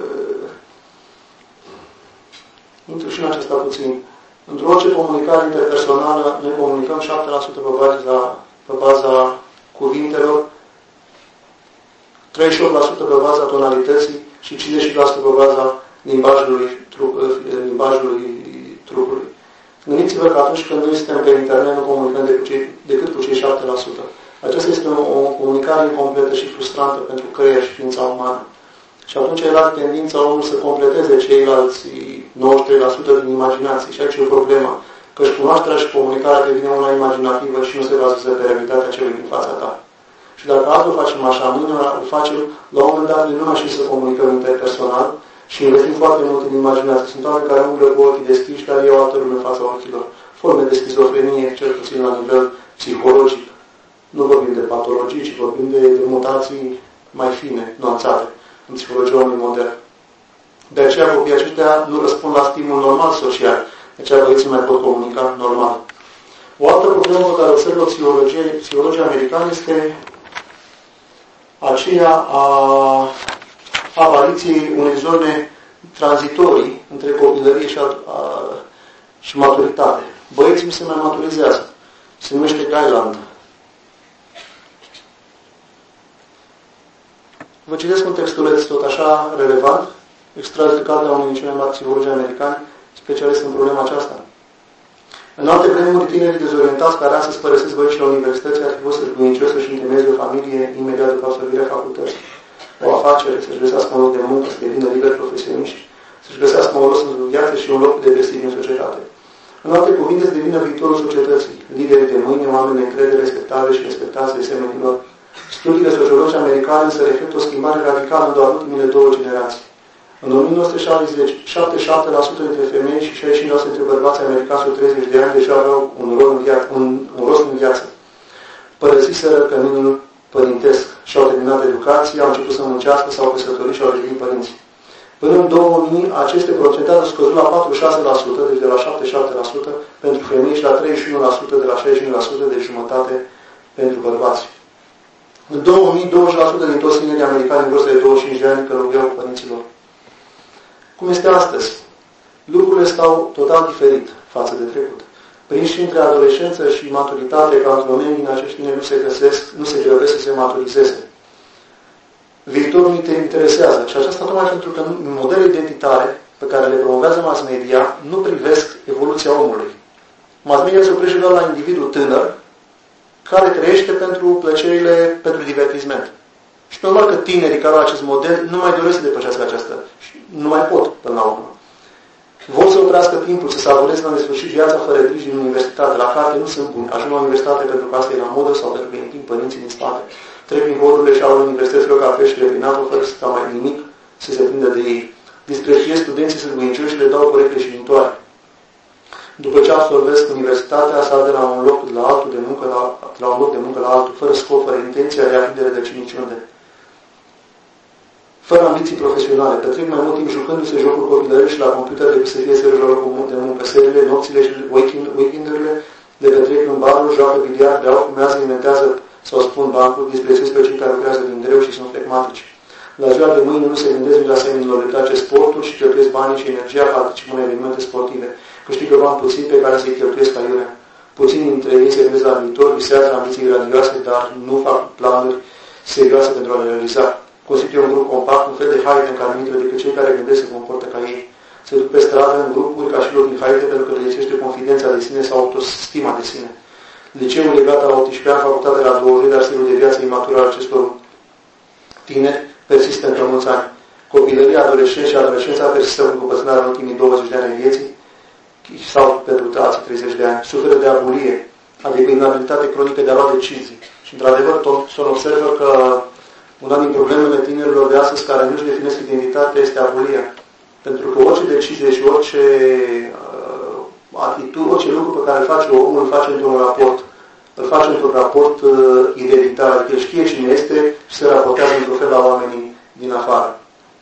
intru și în acesta puțin. Într-o orice comunicare interpersonală, noi comunicăm șapte la sută pe baza, pe baza cuvintelor, treizeci și opt la sută pe baza tonalității și cincizeci la sută pe baza limbajului, trup, limbajului trupului. Gândiți-vă că atunci când noi suntem pe internet, nu comunicăm decât, cei, decât cu cei șapte la sută. Aceasta este o, o comunicare incompletă și frustrantă pentru creier și ființa umană. Și atunci era tendința omului să completeze ceilalți nouăzeci și trei la sută din imaginație. Și aici e o problemă. Că și cunoașterea și comunicarea devine una imaginativă și nu se bazează pe realitatea celui din fața ta. Și dacă azi o facem așa, mâine o facem, la un moment dat nu mai și să comunicăm interpersonal și investim foarte mult în imaginație. Sunt oameni care umblă cu ochii deschiși, care iau altă lume în fața ochilor. Forme de schizofrenie, cel puțin la nivel psihologic. Nu vorbim de patologii, ci vorbim de, de mutații mai fine, nuanțate, în psihologia omului modern. De aceea copiii aceștia nu răspund la stimul normal social. De aceea băieții mai pot comunica normal. O altă problemă pe care observă psihologii americani este aceea a apariției unei zone tranzitorii între copilărie și, a, a, și maturitate. Băieții nu se mai maturizează. Se numește Gailand. Vă citesc un textuleț tot așa relevant, extras de cartea unui din cei mai mari psihologi americani, specialist în problema aceasta. În alte vremuri, tinerii dezorientați care astăzi părăsesc băieți la universități ar fi fost sârguincioși să-și întemeieze o familie imediat după absolvirea facultății. O afacere, să-și găsească un loc de muncă, să devină liberi profesioniști, să-și găsească un rost în viață și un loc de prestigiu în societate. În alte cuvinte, să devină viitorul societății, lideri de mâine, oameni de încredere, respectabili și respectați de semenilor. Studiile sociologi americane se reflectă o schimbare radicală în doar ultimele două generații. În o mie nouă sute șaptezeci, șaptezeci și șapte la sută dintre femei și șaizeci și cinci la sută dintre bărbați americani sub treizeci de ani deja aveau un, rol în viață, un, un rost în viață. Părăsiseră căminul părintesc și-au terminat educația, au început să muncească, s-au căsătorit și au devenit părinți. Până în două mii, aceste procentaje au scăzut la patruzeci și șase la sută, deci de la șaptezeci și șapte la sută pentru femei și la treizeci și unu la sută, de la șaizeci și unu la sută, de jumătate pentru bărbați. În două mii, douăzeci la sută din toți tinerii americani în vârstă de douăzeci și cinci de ani călăureau cu părinților. Cum este astăzi? Lucrurile stau total diferit față de trecut. Prinși între adolescență și maturitate, ca într-o din acești tineri nu se găsesc, nu se grăbesc să se maturizeze. Viitorul nu te interesează. Și aceasta tocmai pentru că modele identitare pe care le promovează mass media nu privesc evoluția omului. Mass media se oprește doar la individul tânăr care trăiește pentru plăcerile, pentru divertisment. Și normal că tinerii care au acest model nu mai doresc să depășească aceasta. Și nu mai pot până la urmă. Vor să oprească timpul, să savureze la nesfârșit viața fără griji din universitate. La carte nu sunt buni. Ajung la universitate pentru că asta e la modă sau pentru că îi întind părinții din spate. Trec prin holurile și au universităților ca peștele prin apă fără să stau mai nimic să se prindă de ei. Disprețuiesc studenții sârguincioși și le dau corecte și viitoare. După ce absolvesc universitatea, sar de la un loc la altul de muncă la, la un loc de muncă la altul, fără scop, fără intenția de a fi de rădăcini niciunde. Fără ambiții profesionale, petrec mai mult timp jucându-se jocuri copilărești și la computer decât să fie serios la locul de muncă. Seriile, nopțile și weekendurile le petrec în baruri, joacă biliard, beau, fumează, inventează sau spun bancul, disprețuiesc pe cei care lucrează din greu și sunt flegmatici. La ziua de mâine nu se gândesc nici la semenilor, le place sportul și cheltuiesc banii și energia, participă în evenimente sportive. Câștigă bani puțin pe care să-i cheltuiesc aiurea. Puțini dintre ei se gândesc la viitor, visează ambiții radioase, dar nu fac planuri serioase pentru a le realiza. Constituie un grup compact, un fel de haide în care nu intră decât cei care gândesc se comportă ca ei. Se duc pe stradă în grupuri ca și loc din haide pentru că le lipsește confidența de sine sau autostima de sine. Liceul legat la optsprezece ani, facultatea la douăzeci, dar stilul de viață imatur al acestor tineri persistă încă mulți ani. Copilăria, adolescența și adolescența persistă cu cupățânarea în ultimii douăzeci de ani în vieții sau pentru alții treizeci de ani. Suferă de abulie, adică inabilitate cronică de a lua decizii. Și într-adevăr, Thompson observă că una din problemele tinerilor de astăzi care nu-și definesc identitatea este abulia. Pentru că orice decizie și orice uh, atitudine, orice lucru pe care îl face omul, îl face într-un raport. Îl face într-un raport uh, identitar. Adică el știe cine este și se raportează într-un fel la oamenii din afară.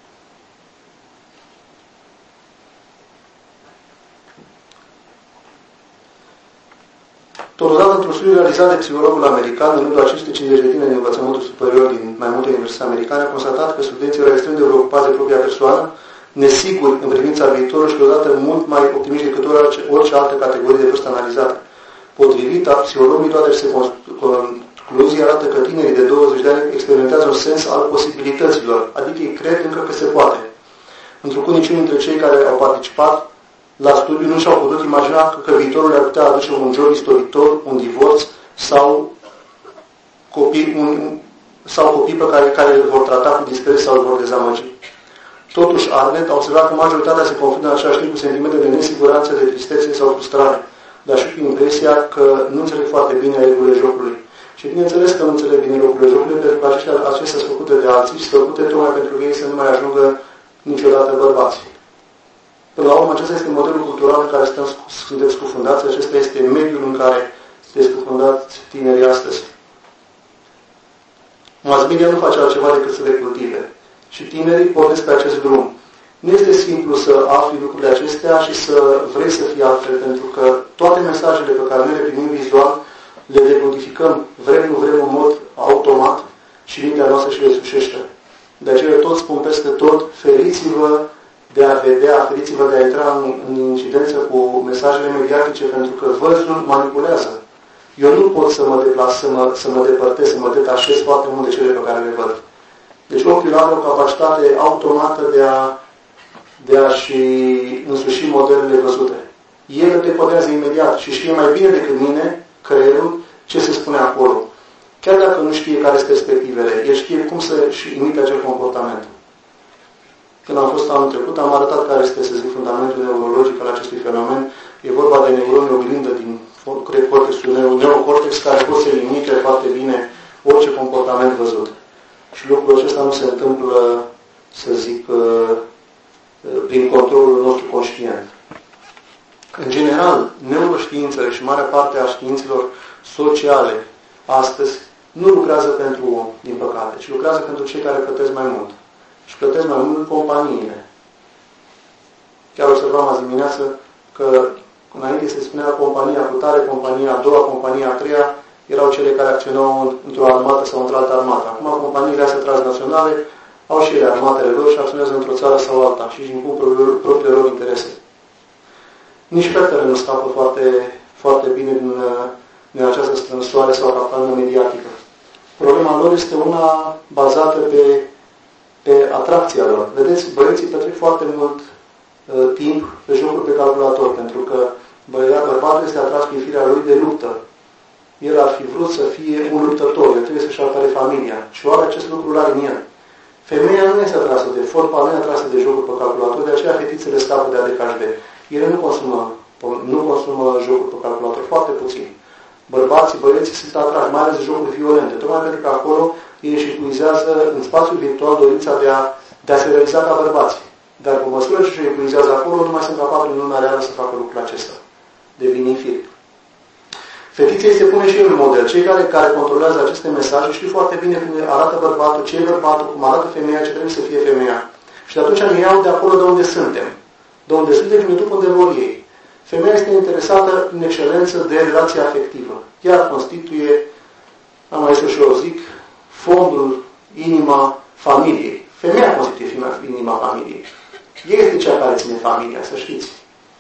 Totodată, într-un studiu realizat de psihologul american, în rândul a cinci sute cincizeci de tineri din învățământul superior din mai multe universități americane, a constatat că studenții erau extrem de preocupați de propria persoană, nesiguri în privința viitorului și deodată mult mai optimiști decât orice, orice altă categorie de vârstă analizată. Potrivit a psihologului, toate aceste concluzii arată că tinerii de douăzeci de ani experimentează un sens al posibilităților, adică ei cred încă că se poate. Întrucât niciunul dintre cei care au participat la studiu nu și-au putut imagina că, că viitorul le-ar putea aduce un joc istoritor, un divorț sau copii, un, sau copii pe care, care îl vor trata cu dispreț sau îl vor dezamăgi. Totuși, Arnett a observat că majoritatea se confundă în același timp cu sentimente de nesiguranță, de tristețe sau frustrare, dar și cu impresia că nu înțeleg foarte bine regulile jocului. Și bineînțeles că nu înțeleg bine lucrurile jocului, pentru că acestea, acestea sunt făcute de alții și sunt făcute tocmai pentru că ei să nu mai ajungă niciodată bărbați. Până la urmă, acesta este modelul cultural în care stăm, suntem scufundați, acesta este mediul în care sunteți scufundați tinerii astăzi. Mass media nu face altceva decât să le cultive. Și tinerii pornesc pe acest drum. Nu este simplu să afli lucrurile acestea și să vrei să fii altfel, pentru că toate mesajele pe care noi le primim vizual, le decodificăm, vrem, nu vrem, în mod automat și mintea noastră și le sușește. De aceea toți spun peste tot, feriți-vă de a vedea, feriți-vă de a intra în, în incidență cu mesajele mediatice, pentru că văzul manipulează. Eu nu pot să mă deplas, să mă, să mă depărtez, să mă detașez foarte mult de cele pe care le văd. Deci ochiul are o capacitate automată de a, de a-și însuși modelele văzute. El te codează imediat și știe mai bine decât mine, creierul, ce se spune acolo. Chiar dacă nu știe care sunt perspectivele, el știe cum să-și imite acel comportament. Când am fost anul trecut, am arătat care este, să zic, fundamentul neurologic al acestui fenomen. E vorba de neuroni oglindă din cortexul neocortex, care pot să imite foarte bine orice comportament văzut. Și lucrul acesta nu se întâmplă, să zic, prin controlul nostru conștient. În general, neuroștiințele și marea parte a științelor sociale astăzi nu lucrează pentru om, din păcate, ci lucrează pentru cei care plătesc mai mult. Și plătesc mai mult companiile. Chiar observam azi dimineață că înainte se spunea compania cu tare, compania a doua, compania a treia, erau cele care acționau într-o armată sau într-altă armată. Acum companiile astea transnaționale au și ele armatele lor și acționează într-o țară sau alta și își impun propriile lor interese. Nici fetele nu scapă foarte, foarte bine din, din această strânsoare sau capcană mediatică. Problema lor este una bazată pe, pe atracția lor. Vedeți, băieții petrec foarte mult uh, timp pe jocuri pe calculator, pentru că bărbatul este atras prin firea lui de luptă. El ar fi vrut să fie un luptător, el trebuie să-și apere familia. Și oare acest lucru are în el. Femeia nu este atrasă de fotbal, nu este atrasă de jocuri pe calculator, de aceea fetițele scapă de A D H D. Ele nu consumă, nu consumă jocuri pe calculator, foarte puțin. Bărbații, băieții sunt atrași, mai ales de jocuri violente, tocmai pentru că acolo ei își epuizează în spațiul virtual dorința de a, de a se realiza ca bărbați. Dar pe măsură ce își epuizează acolo, nu mai sunt capabili în lumea reală să facă lucrul acesta. Devin infiri. Fetiței se pune și el în model. Cei care, care controlează aceste mesaje știu foarte bine cum arată bărbatul, ce e bărbatul, cum arată femeia, ce trebuie să fie femeia. Și atunci ne iau de acolo de unde suntem. De unde suntem și ne duc unde vor ei. Femeia este interesată în excelență de relație afectivă. Ea constituie, am mai spus și eu zic, fondul, inima familiei. Femeia constituie inima familiei. Ea este cea care ține familia, să știți.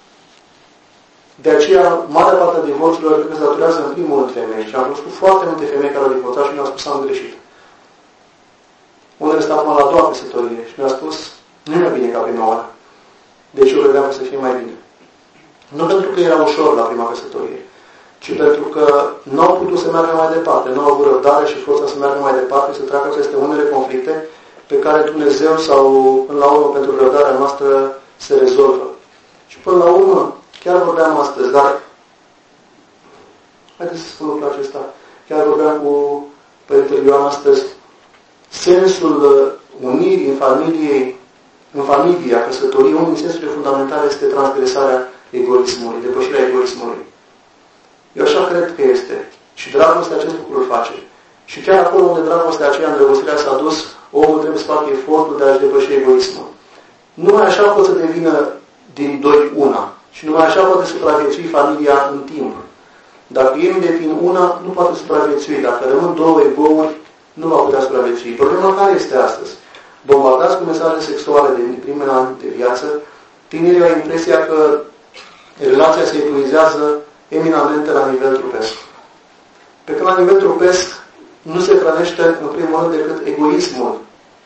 De aceea, marea parte a divorțurilor se datorează în primul rând femei. Și am cunoscut foarte multe femei care au divorțat și mi-au spus că am greșit. Unele stau acum la a doua căsătorie și mi-a spus, nu e mai bine ca prima oară. Deci eu credeam că să fie mai bine. Nu pentru că era ușor la prima căsătorie, ci pentru că nu au putut să meargă mai departe, nu au avut răbdare și forța să meargă mai departe, să treacă peste unele conflicte pe care Dumnezeu sau până la urmă pentru răbdarea noastră se rezolvă. Și până la urmă, chiar vorbeam astăzi, dar haideți să spun lucrul acesta. Chiar vorbeam cu Părintele Ioan astăzi. Sensul unirii în familie, în familie, a căsătoriei, unul din sensurile fundamentale este transgresarea egoismului, depășirea egoismului. Eu așa cred că este. Și dragostea acest lucru îl face. Și chiar acolo unde dragostea aceea, îndrăgostirea s-a dus, omul trebuie să facă efortul de a-și depăși egoismul. Numai așa pot să devină din doi una. Și numai așa poate supraviețui familia în timp. Dacă ei nu devin una, nu poate supraviețui. Dacă rămân două egouri, nu va putea supraviețui. Problema care este astăzi? Bombardați cu mesaje sexuale din primele ani de viață, tinerii au impresia că relația se epuizează eminamente la nivel trupesc. Pe când la nivel trupesc nu se hrănește în primul rând decât egoismul.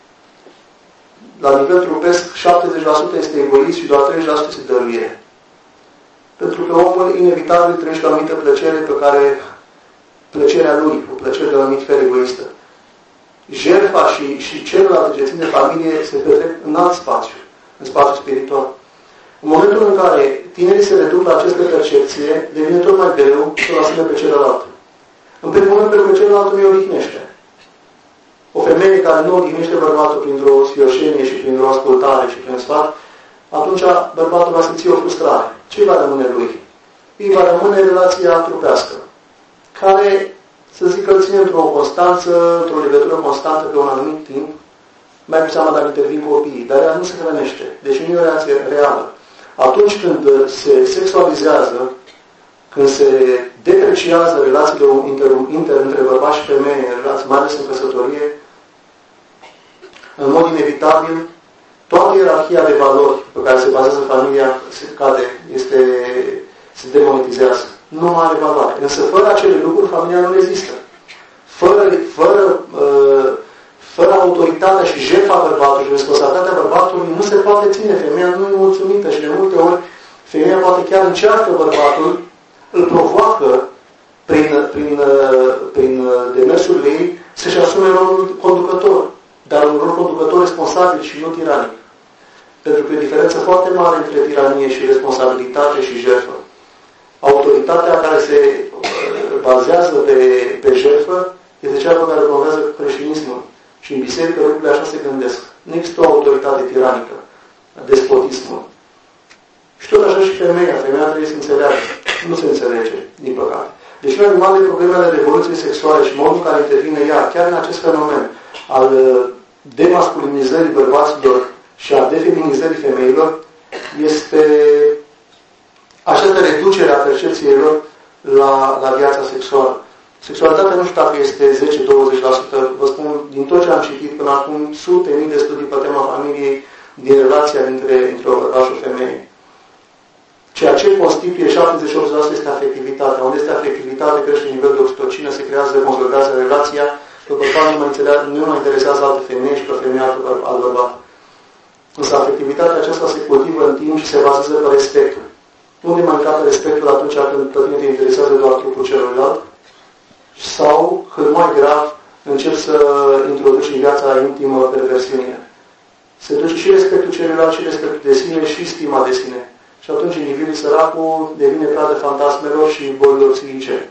La nivel trupesc șaptezeci la sută este egoism și doar treizeci la sută este dăruire. Pentru că omul inevitabil trăiește o anumită plăcere pe care plăcerea lui, o plăcere de un anumit fel egoistă. jertfa și, și celălalt ce țin de familie se petrec în alt spațiu, în spațiu spiritual. În momentul în care tinerii se reduc la această percepție, devine tot mai greu să-l asume pe celălalt. În primul rând, pentru că celălalt nu îi odihnește. O femeie care nu odihnește bărbatul printr-o sfioșenie și printr-o ascultare și prin sfat, atunci bărbatul va simți o frustrare. Ce va rămâne lui? Îi va rămâne relația trupească, care, să zic că îl ține într-o constanță, într-o legătură constantă pe un anumit timp, mai cu seama dacă intervin copiii, dar ea nu se hrănește. Deci nu e o relație reală. Atunci când se sexualizează, când se depreciază relațiile inter, inter între bărbați și femei, în relații, mai ales în căsătorie, în mod inevitabil, toată ierarhia de valori pe care se bazează familia se cade, este, se demonetizează. Nu mai are valoare. Însă fără acele lucruri, familia nu există. Fără, fără, uh, fără autoritatea și jertfa bărbatului și responsabilitatea bărbatului, nu se poate ține. Femeia nu e mulțumită și de multe ori femeia poate chiar încearcă bărbatul, îl provoacă prin, prin, prin demersurile ei să-și asume rolul conducător, dar un rol conducător responsabil și nu tiranic. Pentru că e o diferență foarte mare între tiranie și responsabilitate și jertfă. Autoritatea care se bazează pe, pe jertfă este cea pe care promovează creștinismul. Și în biserică lucrurile așa se gândesc. Nu există o autoritate tiranică, despotismul. Și tot așa și femeia. Femeia trebuie să înțeleagă. Nu se înțelege, din păcate. Deci noi mari problemele revoluției sexuale și modul în care intervine ea, chiar în acest fenomen al demasculinizării bărbaților și a defeminizării femeilor, este această reducere a percepției lor la, la viața sexuală. Sexualitatea nu știu dacă este zece la douăzeci la sută, vă spun, din tot ce am citit până acum, sute mii de studii pe tema familiei, din relația dintre, dintre o bărbat și o femeie. Ceea ce constituie șaptezeci la optzeci la sută este afectivitatea. Unde este afectivitate, crește nivelul de oxitocină, se creează, consolidează relația, că bărbatul nu mai, nu mai interesează alte femei și că femeia alt bărbat. Însă afectivitatea aceasta se cultivă în timp și se bazează pe respectul. Unde mai încapă respectul atunci când pe tine te interesează doar trupul celuilalt? Sau, când mai grav, încep să introduci în viața intimă perversiunea. Se duce și respectul celuilalt, și respectul de sine, și stima de sine. Și atunci individul săracul devine pradă fantasmelor și bolilor psihice.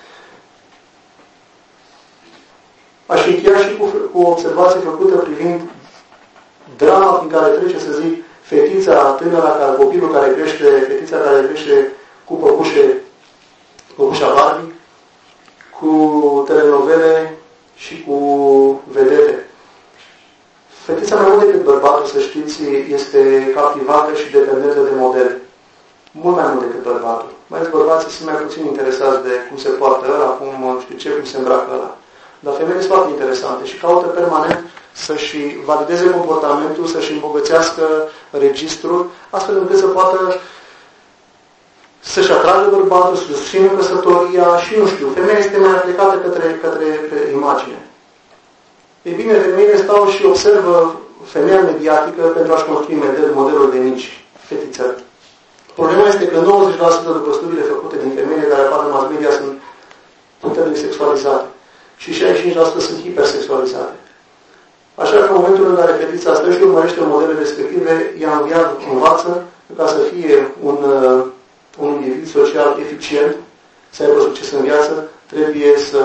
Aș încheia și cu, cu o observație făcută privind drama prin care trece, să zic, fetița tânăra, care, copilul care crește, fetița care crește cu păpușe, păpușa Barbie, cu telenovele și cu vedete. Fetița mai mult decât bărbatul, să știți, este captivată și dependentă de modele. Mult mai mult decât bărbatul. Mai ales bărbații sunt mai puțin interesați de cum se poartă ăla, cum știu ce, cum se îmbracă ăla. Dar femeile sunt foarte interesante și caută permanent să-și valideze comportamentul, să-și îmbogățească registrul, astfel încât să poată să-și atragă bărbatul, să susțină căsătoria și nu știu. Femeia este mai aplicată către, către imagine. Ei bine, femeile stau și observă femeia mediatică pentru a-și construi model, modelul de mici fetițări. Problema este că nouăzeci la sută după studiile făcute din femeile care apar în mass media sunt puternic sexualizate și șaizeci și cinci la sută sunt hipersexualizate. Așa că în momentul în care fetița stă și urmărește modelele respective, ea învia, învață ca să fie un, un individ social eficient, să aibă succes în viață, trebuie să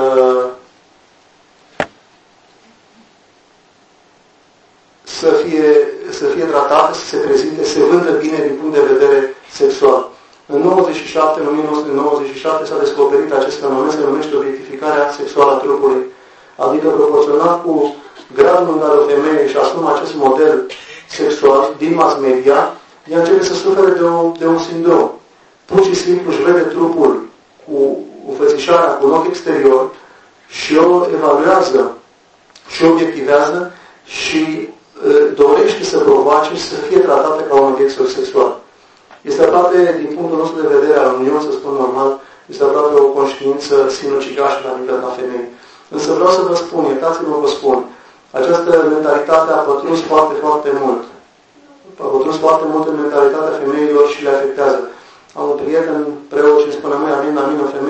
să fie, să fie tratată, să se prezinte, să se vândă bine din punct de vedere sexual. În nouăzeci și șapte, în o mie nouă sute nouăzeci și șapte s-a descoperit acest fenomen, se numește obiectificarea sexuală a trupului. Adică proporționat cu gradul în care o femeie își asumă acest model sexual din mass media, ea începe să sufere de, o, de un sindrom. Pur și simplu își vede trupul cu înfățișarea, cu un ochi exterior și o evaluează și obiectivează și dorește să provoace și să fie tratată ca un obiect sexual. Este aproape, din punctul nostru de vedere al Uniunii, să spun normal, este aproape o conștiință sinucigașă la nivel la femei. Însă vreau să vă spun, iertați-mă vă spun, această mentalitate a pătruns foarte, foarte mult. A pătruns foarte mult în mentalitatea femeilor și le afectează. Am un prieten preot și îmi spune, măi, Amin, Amin, o femeie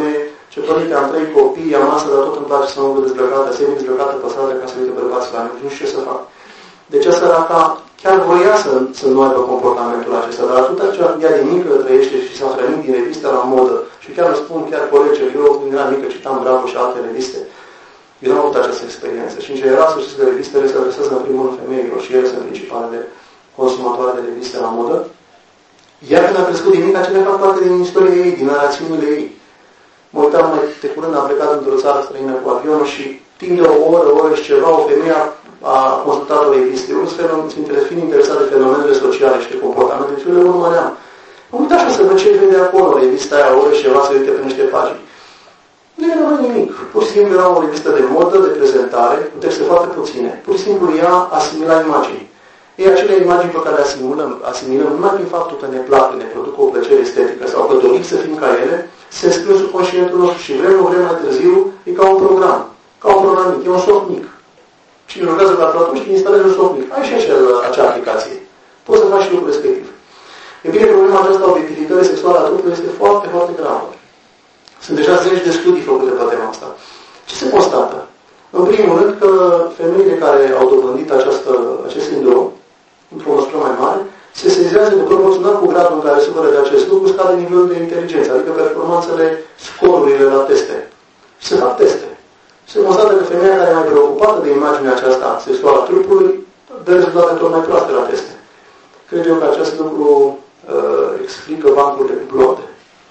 Ce părinte, am trei copii, am asta, dar tot îmi place să mă văd dezbrăcată, semi-dezbrăcată pe stradă ca să uite bărbații la mine. Nu știu ce să fac. Deci asta săraca chiar voia să, să nu aibă comportamentul acesta, dar atâta ce ea de mică trăiește și s-a hrănit din reviste la modă. Și chiar îmi spun chiar colegi, eu când eram mică citam Bravo și alte reviste. Eu nu am avut această experiență. Și în general, să știți că revistele se adresează în primul rând femeilor și ele sunt principalele consumatoare de reviste la modă. Iar când a crescut din mică, acelea fac parte din istoria ei, din narațiunile ei. Mă uitam mai de curând, am plecat într-o țară străină cu avionul și timp de o oră, o oră și ceva, o femeie a consultat o revistă. Eu fiind interesat de fenomenele sociale și de comportamente, și eu le urmăream. Am uitat așa să văd ce vede acolo, revista aia, o oră și ceva, să uite pe niște pagini. Nu era nimic. Pur și simplu era o revistă de modă, de prezentare, cu texte foarte puține. Pur și simplu ea asimila imagini. Ei, acele imagini pe care le asimilăm, asimilăm numai prin faptul că ne plac, ne produc o plăcere estetică sau că dorim să fim ca ele, se înscriu în subconștientul nostru și vrem, nu vrem mai târziu, e ca un program, ca un program mic, e un soft mic. Cine lucrează la calculator și instalezi un soft mic. Ai și acea, acea aplicație. Poți să faci și lucrul respectiv. E bine, problema aceasta a obiectivitării sexuale a trupului este foarte, foarte gravă. Sunt deja zeci de studii făcute pe tema asta. Ce se constată? În primul rând că femeile care au dobândit această, acest sindrom, într-o măsură mai mare, se sesizează de proporțional cu gradul în care suferă de acest lucru, scade nivelul de inteligență, adică performanțele, scorurile la teste. Și se fac teste. Se constată că femeia care e mai preocupată de imaginea aceasta sexuală a trupului dă rezultate tot mai proaste la teste. Cred eu că acest lucru uh, explică bancurile cu blonde.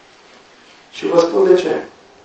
Și vă spun de ce.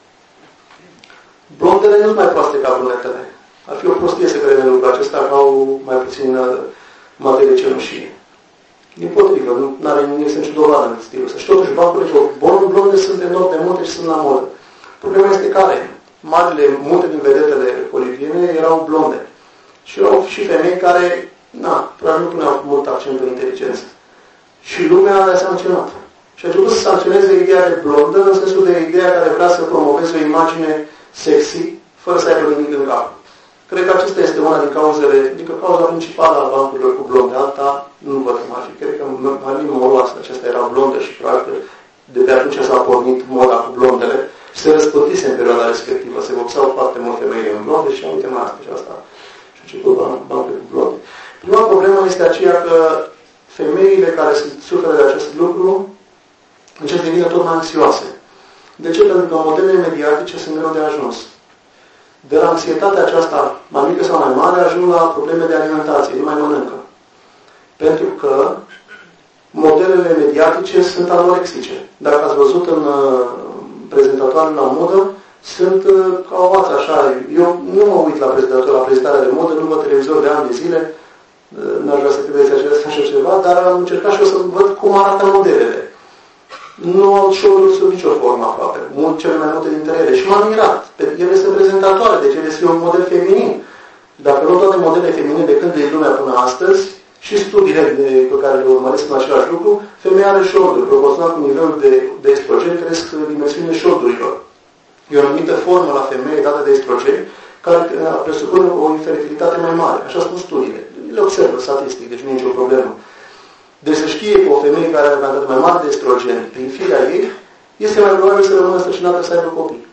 Blondele nu sunt mai proaste ca brunetele. Ar fi o prostie să credem lucrul acesta că au mai puțin materie cenușie. Din potrivă, nu are nimic să nicio dovadă în stilul ăsta. Și totuși bancurile cu blonde sunt enorm de multe și sunt la modă. Problema este care? Marile, multe din vedetele hollywoodiene erau blonde. Și erau și femei care, na, nu puneau mult accent pe inteligență. Și lumea le-a sancționat. Și a început să sancționeze ideea de blondă, în sensul de ideea care vrea să promoveze o imagine sexy, fără să aibă nimic în cap. Cred că acesta este una din cauzele, adică cauza principală a bancurilor cu blonde. Alta nu văd cum ar fi. Cred că Marilyn Monroe acesta era blondă și probabil de pe atunci s-a pornit moda cu blondele și se răspătise în perioada respectivă. Se vopseau foarte mult femeile în blonde și uite mai asta și asta. Și a început bancurile cu blonde. Prima problemă este aceea că femeile care suferă de acest lucru încep să devină tot mai anxioase. De ce? Pentru că modelele mediatice sunt greu de ajuns. De la anxietatea aceasta, mai mică sau mai mare, ajung la probleme de alimentație, nu mai mănâncă. Pentru că modelele mediatice sunt anorexice. Dacă ați văzut în uh, prezentatoarele la modă, sunt uh, ca o vață așa. Eu nu mă uit la prezentator, la prezentarea de modă, nu văd televizor de ani de zile, uh, n-aș vrea să credeți așa ceva, dar am încercat și o să văd cum arată modelele. Nu au show-uri sub nicio formă aproape, mult cele mai multe dintre ele. Și m-am mirat. Ele sunt prezentatoare, deci ele sunt un model feminin. Dacă nu toate modelele feminine de când de lumea până astăzi, și studiile de, pe care le urmăresc în același lucru, femeia are show-uri. Proporțional cu nivelul de, de estrogen cresc dimensiunile show-urilor. E o anumită formă la femeie dată de estrogen, care presupune o infertilitate mai mare. Așa spun studiile. Le observă statistic, deci nu e nicio problemă. Deci să știe că o femeie care are un mai mare de estrogen prin firea ei, este mai probabil să rămână străcinată să aibă copii.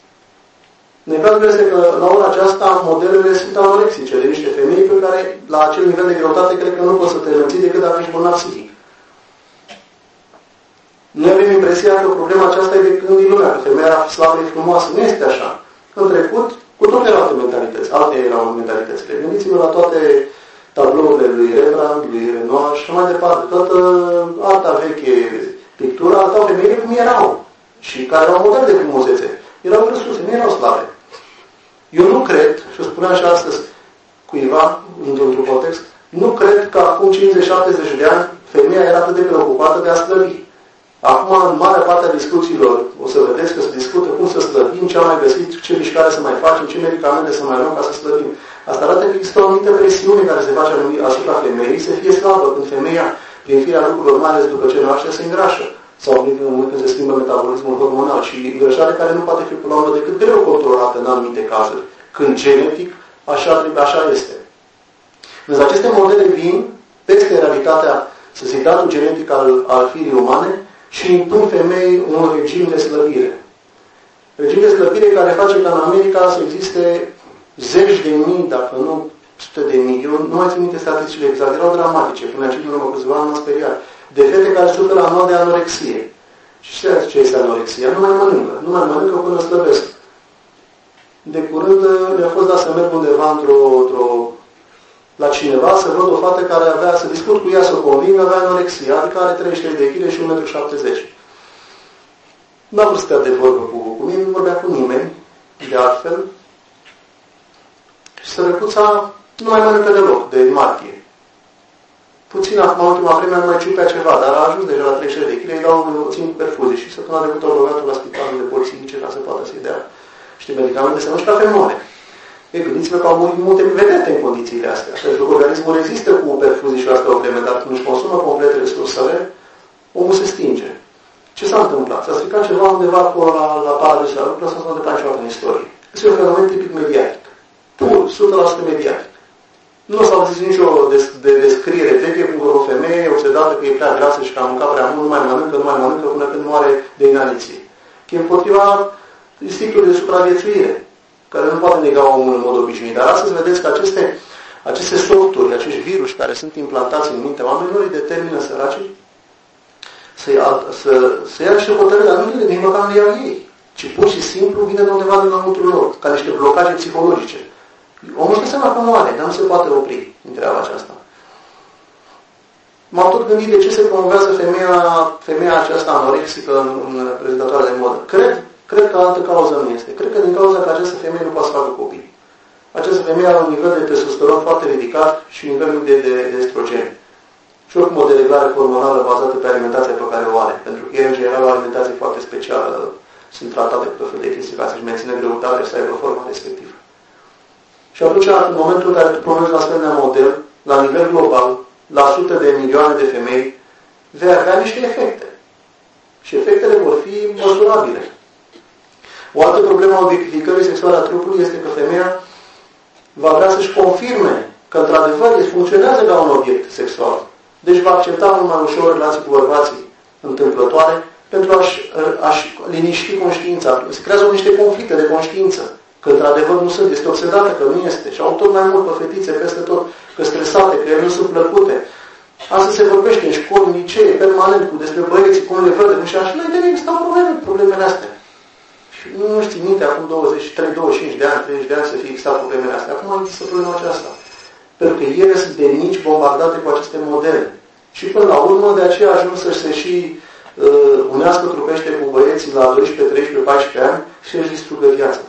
Necazul este că la ora aceasta modelele sunt anorexice de niște femei pe care la acel nivel de greutate cred că nu poți să te menții decât dacă ești bolnav psihic. Noi avem impresia că problema aceasta e de când din lumea, că femeia era slavă și frumoasă. Nu este așa. În trecut, cu toate erau alte mentalități. Alte erau mentalitățile. Gândiți-vă la toate tablourile lui Rembrandt, lui Renoir și mai departe. Toată arta veche, pictura, arătau femeile cum erau. Și care erau model de frumusețe. Erau grăsuse, nu erau slave. Eu nu cred, și o spuneam și astăzi cuiva, într-un context, nu cred că acum cincizeci șaptezeci de ani femeia era atât de preocupată de a slăbi. Acum, în mare parte a discuțiilor, o să vedeți că se discută cum să slăbim, ce am mai găsit, ce mișcare să mai facem, ce medicamente să mai luăm ca să slăbim. Asta arată că există o anumită presiune care se face asupra femeii să fie slabă, când femeia, prin firea lucrurilor, mai ales după ce naște, se îngrașă. Sau când se schimbă metabolismul hormonal și îngrășare care nu poate fi până la urmă decât greu controlată în anumite cazuri. Când genetic, așa, așa este. Însă aceste modele vin peste realitatea, să zic, datul genetic al, al firii umane și impun femeii un regim de slăbire. Regim de sclăpire care face ca în America să existe zeci de mii, dacă nu sute de mii, eu nu mai țin minte statisticile exact, erau dramatice, până aici în urmă câțiva ani m-am speriat, de fete care suferă anual de anorexie. Și știați ce este anorexia? Nu mai mănâncă, nu mai mănâncă până slăbesc. De curând mi-a fost dat să merg undeva într-o, într-o, la cineva să văd o fată care avea, să discut cu ea, să o conving, avea anorexia, adică are treizeci și trei de kilograme și unu virgulă șaptezeci metri. N-a vrut să stea de vorbă cu, cu mine, nu vorbea cu nimeni, de altfel. Și sărăcuța nu mai mănâncă deloc, de martie. Puțin acum, ultima vreme, nu mai ciupea ceva, dar a ajuns deja la treizeci și trei de kilograme, îi dau puțin perfuzii și săptămâna trecută au băgat la spitalul de polițienice ca să poată să-i dea niște medicamente, să nu și ca femoane. Ei, gândiți-vă că au murit multe vedete în condițiile astea. Pentru că organismul rezistă cu perfuzii și astea probleme, dar când își consumă complet resursele, omul se stinge. Ce s-a întâmplat? S-a stricat ceva undeva acolo la, la paradis, la lucrul ăsta s-a întâmplat niciodată în istorie. Este un fenomen tipic mediatic. Pur, o sută la sută mediatic. Nu s-a zis nicio des, de descriere veche cu o femeie obsedată că e prea grasă și că a mâncat prea mult, nu mai mănâncă, nu mai mănâncă până când moare de inaniție. Că e împotriva instinktului de supraviețuire, care nu poate nega omul în mod obișnuit. Dar astăzi vedeți că aceste, aceste softuri, acești virus care sunt implantați în mintea oamenilor, îi determină săracii să ia, să, să ia niște hotărâri, dar nu nici măcar nu iau ei, ci pur și simplu vine de undeva din înăuntru lor, ca niște blocaje psihologice. Omul își dă seama că moare, dar nu se poate opri din treaba aceasta. M-am tot gândit de ce se promovează femeia, femeia aceasta anorexică în, în prezentatoare de modă. Cred, cred că altă cauză nu este. Cred că din cauza că această femeie nu poate să facă copii. Această femeie are un nivel de testosteron foarte ridicat și un nivel de, de, de estrogen. Și oricum o dereglare hormonală bazată pe alimentația pe care o are. Pentru că el, în general, o alimentație foarte specială. Sunt tratate cu tot fel de chestii ca să-și mențină greutatea și să aibă forma respectivă. Și atunci, în momentul în care tu promovezi la asemenea model, la nivel global, la sute de milioane de femei, vei avea niște efecte. Și efectele vor fi măsurabile. O altă problemă a obiectificării sexuale a trupului este că femeia va vrea să-și confirme că, într-adevăr, funcționează ca un obiect sexual. Deci va accepta mult mai ușor relații cu bărbații întâmplătoare pentru a-și, a-și liniști conștiința. Se creează niște conflicte de conștiință. Că într-adevăr nu sunt, este obsedată că nu este. Și au tot mai mult pe fetițe peste tot, că stresate, că ele nu sunt plăcute. Astăzi se vorbește în școli, în licee, permanent, cu despre băieții, cum le văd, și așa, nu existau probleme, problemele astea. Și nu știu minte, acum douăzeci și trei, douăzeci și cinci de ani, treizeci de ani să fie existat problemele astea. Acum există problema aceasta. Pentru că ele sunt de mici bombardate cu aceste modele. Și până la urmă, de aceea ajuns să se și uh, unească trupește cu băieții la doisprezece, treisprezece, paisprezece ani și își distrugă viața.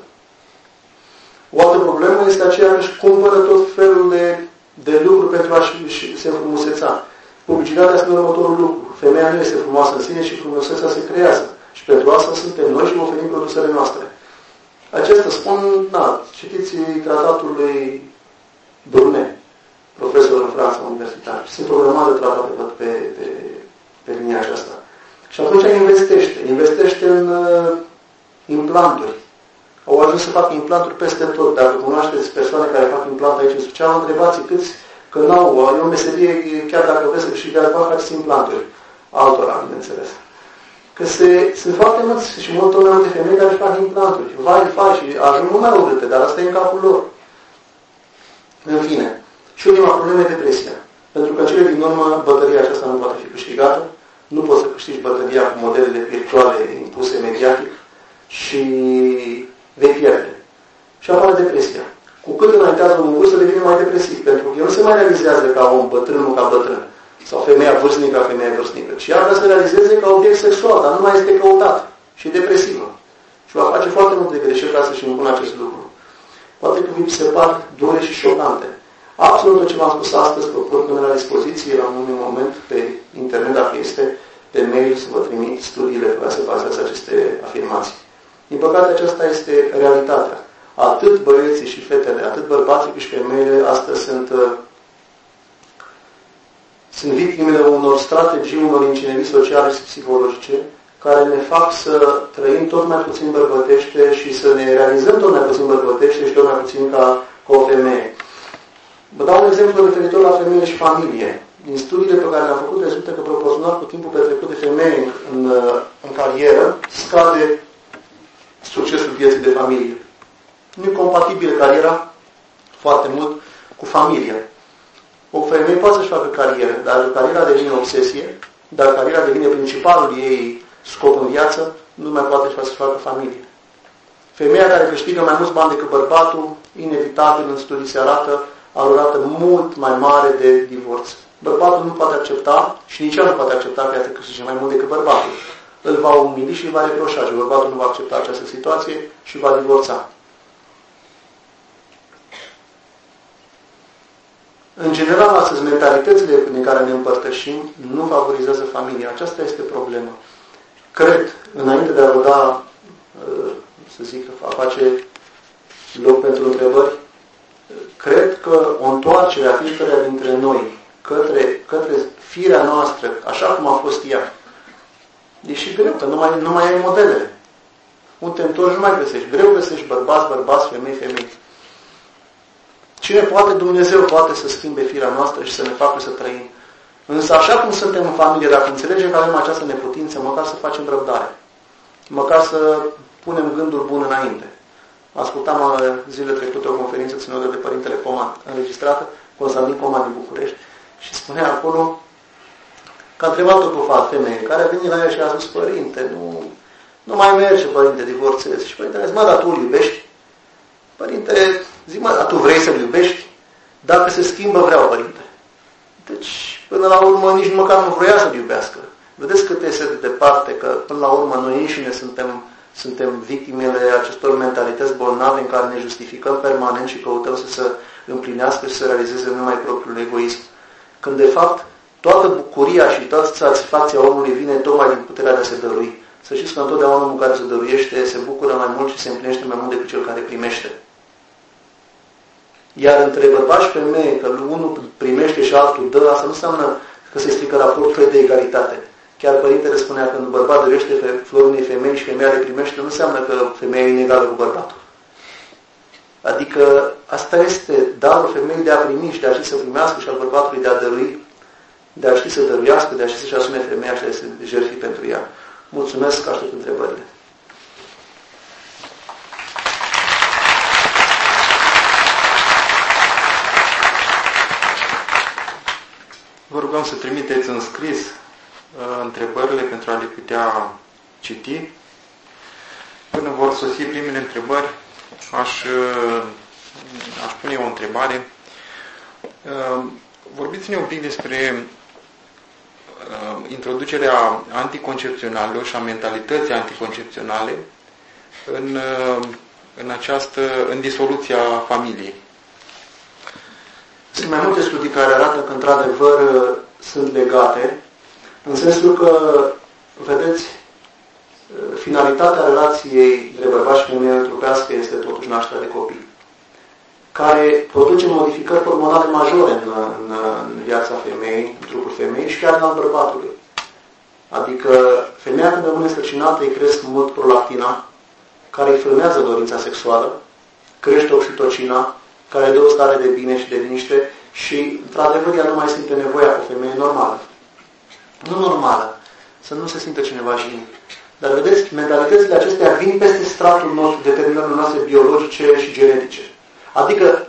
O altă problemă este aceea că își cumpără tot felul de, de lucruri pentru a-și se înfrumuseța. Publicitatea este următorul lucru. Femeia nu este frumoasă în sine și frumusețea se creează. Și pentru asta suntem noi și oferim produsele noastre. Acesta spun, da, citiți tratatul lui Brunet, profesor în Franța universitar. Sunt o grămadă de tratate pe, pe, pe linia aceasta. Și atunci investește. Investește în uh, implanturi. Au ajuns să facă implanturi peste tot. Dacă cunoașteți persoane care fac implant aici în Suceava, întrebați câți, că n-au, e o meserie, chiar dacă vreți să câștigați bani, faceți implanturi. Altora, bineînțeles. Că se, sunt foarte mulți și multe mai multe femei care își fac implanturi. Vai, faci și ajung mult mai urâte, dar asta e în capul lor. În fine. Și ultima problemă e depresia. Pentru că cele din urmă, bătălia aceasta nu poate fi câștigată. Nu poți să câștigi bătălia cu modelele virtuale impuse mediatic și vei pierde. Și apare depresia. Cu cât înaintează omul în vârstă, devine mai depresiv. Pentru că el nu se mai realizează ca om bătrân, nu ca bătrân. Sau femeia vârstnică ca femeia vârstnică. Și ea vrea să realizeze ca obiect sexual, dar nu mai este căutat. Și depresivă. Și va face foarte multe greșeli ca să-și impună acest lucru. Poate că vi se par dure și șocante. Absolut tot ce v-am spus astăzi, vă pot pune la dispoziție la un moment pe internet, dacă este, pe mail, să vă trimit studiile pe care se bazează aceste afirmații. Din păcate, aceasta este realitatea. Atât băieții și fetele, atât bărbații cât și femeile, astăzi sunt, sunt victimele unor strategii, unor incinerii sociale și psihologice, care ne fac să trăim tot mai puțin bărbătește și să ne realizăm tot mai puțin bărbătește și tot mai puțin ca, ca o femeie. Vă dau un exemplu referitor la femeie și familie. Din studiile pe care le-am făcut, rezultă că proporțional cu timpul petrecut de femeie în, în, în carieră, scade succesul vieții de familie. Nu e compatibilă cariera foarte mult cu familia. O femeie poate să-și facă carieră, dar cariera devine obsesie, dar cariera devine principalul ei scop în viață, nu mai poate să-și facă familie. Femeia care câștigă mai mulți bani decât bărbatul, inevitabil în studii se arată, are o rată mult mai mare de divorț. Bărbatul nu poate accepta și nici ea nu poate accepta că ea te câștige mai mult decât bărbatul. Îl va umili și îl va reproșa și bărbatul nu va accepta această situație și va divorța. În general, astăzi, mentalitățile în care ne împărtășim nu favorizează familia. Aceasta este problema. Cred, înainte de a vă da, să zic, a face loc pentru întrebări, cred că o întoarcere a fiecăruia dintre noi către, către firea noastră, așa cum a fost ea, deși greu, că nu mai, nu mai ai modelele. Unde te întorci, nu mai găsești. Greu găsești bărbați, bărbați, femei, femei. Cine poate? Dumnezeu poate să schimbe firea noastră și să ne facă să trăim. Însă așa cum suntem în familie, dacă înțelegem că avem această neputință, măcar să facem răbdare. Măcar să punem gândul bun înainte. Ascultam zilele trecute o conferință ținută de Părintele Coman, înregistrată, Constantin Coman din București, și spunea acolo că a întrebat-o pe o femeie care a venit la ea și a spus: Părinte, nu, nu mai merge, Părinte, divorțez. Și Părintele a zis: mă, dar tu îl iubești? Părinte, zic: mă, dar tu vrei să-l iubești? Dacă se schimbă, vreau, Părinte. Deci, până la urmă, nici măcar nu vrea să-l iubească. Vedeți cât este de departe, că până la urmă noi înșine suntem, suntem victimele acestor mentalități bolnave în care ne justificăm permanent și căutăm să se împlinească și să realizeze numai propriul egoism. Când, de fapt, toată bucuria și toată satisfacția omului vine tocmai din puterea de a se dărui. Să știți că întotdeauna omul care se dăruiește se bucură mai mult și se împlinește mai mult decât cel care primește. Iar între bărbat și femeie, că unul primește și altul dă, asta nu înseamnă că se strică raportul de egalitate. Chiar Părintele spunea că când bărbat dăruiește flori unei femei și femeia le primește, nu înseamnă că femeia e inegală cu bărbatul. Adică asta este darul femeii de a primi și de a ști să primească și al bărbatului de a dărui, de a ști să dăruiască, de a ști să-și asume femeia și de a se jertfi pentru ea. Mulțumesc, aștept întrebările. Vă rugăm să trimiteți în scris uh, întrebările pentru a le putea citi. Până vor sosi primele întrebări, aș, uh, aș pune o întrebare. Uh, vorbiți-ne un pic despre uh, introducerea anticoncepționalelor și a mentalității anticoncepționale în, uh, în, această, în disoluția familiei. Sunt mai multe studii care arată că, într-adevăr, sunt legate, în sensul că, vedeți, finalitatea relației între bărbat și femeie trupească este totuși nașterea de copii, care produce modificări hormonale majore în, în, în viața femeii, în trupul femeii și chiar în al bărbatului. Adică, femeia când rămâne însărcinată, îi cresc mult prolactina, care îi frânează dorința sexuală, crește oxitocina, care dă o stare de bine și de liniște și, într-adevăr, ea nu mai simte nevoia cu o femeie normală. Nu normală, să nu se simtă cineva jignit. Dar, vedeți, mentalitățile acestea vin peste stratul nostru, determinările noastre biologice și genetice. Adică,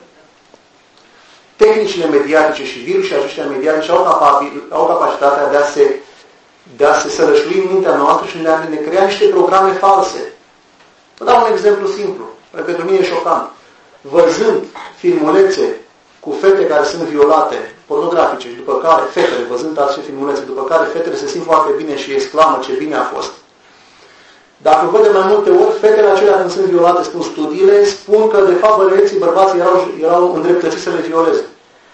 tehnicile mediatice și virusii aceștia mediatice au, capabil, au capacitatea de a se, de a se sărășlui în mintea noastră și de a ne crea niște programe false. Vă dau un exemplu simplu, care pentru mine e șocant. Văzând filmulețe cu fete care sunt violate, pornografice, și după care fetele, văzând aceste filmulețe, după care fetele se simt foarte bine și exclamă ce bine a fost. Dacă văd de mai multe ori, fetele acelea când sunt violate, spun studiile, spun că de fapt băieții, bărbații erau, erau îndreptățiți să le violeze.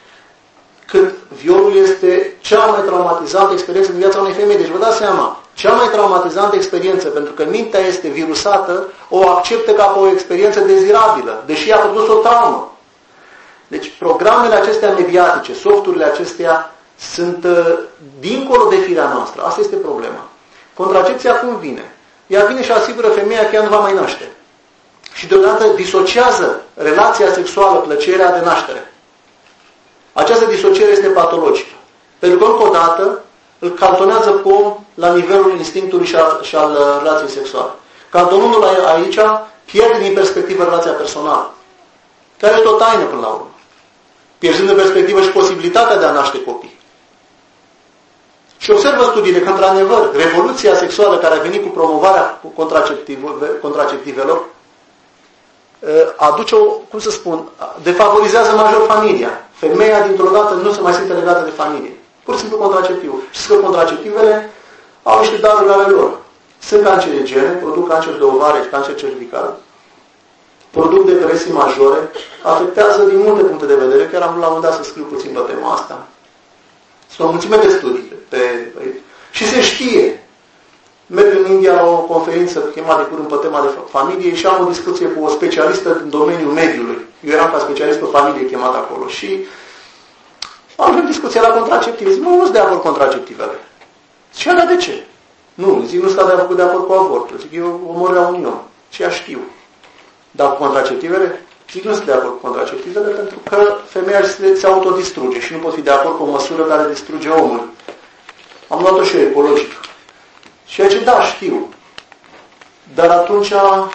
Cât violul este cea mai traumatizantă experiență din viața unei femei. Deci vă dați seama, cea mai traumatizantă experiență, pentru că mintea este virusată, o acceptă ca pe o experiență dezirabilă, deși a produs o traumă. Deci programele acestea mediatice, softurile acestea sunt uh, dincolo de firea noastră. Asta este problema. Contracepția cum vine? Ea vine și asigură femeia că ea nu va mai naște. Și deodată disociază relația sexuală, plăcerea de naștere. Această disociere este patologică. Pentru că, încă o dată, îl cantonează pe om la nivelul instinctului și al, și al relației sexuale. Ca Domnul aici pierde din perspectivă relația personală, care este o taină până la urmă. Pierzând în perspectivă și posibilitatea de a naște copii. Și observă studiile că, într-adevăr, revoluția sexuală care a venit cu promovarea contraceptivelor aduce o, cum să spun, defavorizează major familia. Femeia, dintr-o dată, nu se mai simte legată de familie. Pur și simplu contraceptivul. Știți că contraceptivele au niște daruri ale lor. Sunt cancerigene, produc cancer de ovare și cancer cervical, produc depresii majore, afectează din multe puncte de vedere, chiar am vrut la un moment dat să scriu puțin pe tema asta. Sunt o mulțime de studii. Pe, pe, și se știe. Merg în India la o conferință chemată de curând pe tema de familie și am o discuție cu o specialistă din domeniul mediului. Eu eram ca specialist pe familie chemat acolo și am avut discuția la contraceptive. Zic, nu, nu sunt de acord cu contraceptivele. Și ea, de ce? Nu, zic, nu sunt de acord, de acord cu avortul. Zic, eu omorârea unui om. Și ea știu. Dar cu contraceptivele? Zic, nu sunt de acord cu contraceptivele pentru că femeia se, se autodistruge și nu pot fi de acord cu o măsură care distruge omul. Am luat-o și eu ecologic. Și ea zice, da, știu. Dar atunci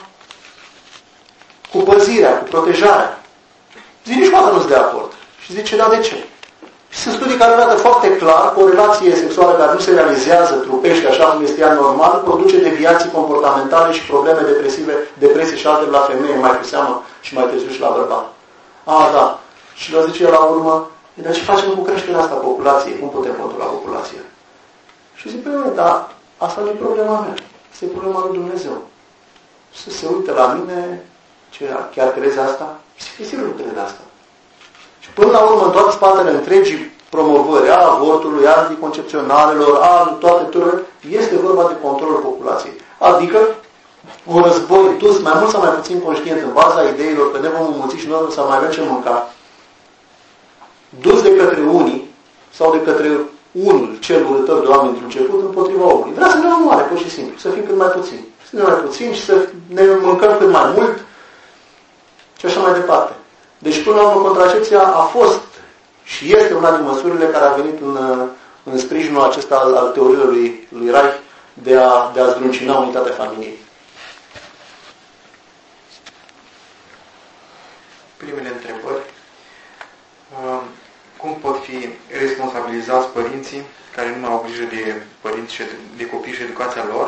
cu păzirea, cu protejarea. Zic, nici măcar nu sunt de acord. Și zice, da, de ce? Și sunt studii care arată foarte clar că o relație sexuală care nu se realizează trupește așa cum este ea normal, produce deviații comportamentale și probleme depresive, depresii și altele la femeie, mai cu seamă și mai târziu și la bărbat. A, da. Și le zice la urmă, dar ce facem cu creșterea asta a populației? Cum putem controla populația? Și zic, băi, dar asta nu e problema mea. Asta e problema lui Dumnezeu. Să se uite la mine, ce, chiar crezi asta? Și sigur nu crede asta. Și până la urmă, în toate spatele întregii promovări a avortului, a anticoncepționalelor, a toate tururile, este vorba de controlul populației. Adică un război dus mai mult sau mai puțin conștient în baza ideilor că ne vom înmulți și noi o să mai avem ce mânca, dus de către unii sau de către unul cel urâtor de oameni într-un început împotriva omului. Vrea să ne omoare, pur și simplu, să fim cât mai puțini. Să ne mai puțini și să ne mâncăm cât mai mult și așa mai departe. Deci, până la urmă, contracepția a fost și este una din măsurile care a venit în, în sprijinul acesta al, al teoriilor lui, lui Reich de a, de a zdruncina unitatea familiei. Primele întrebări. Cum pot fi responsabilizați părinții care nu mai au grijă de părinți și de, de copii și educația lor?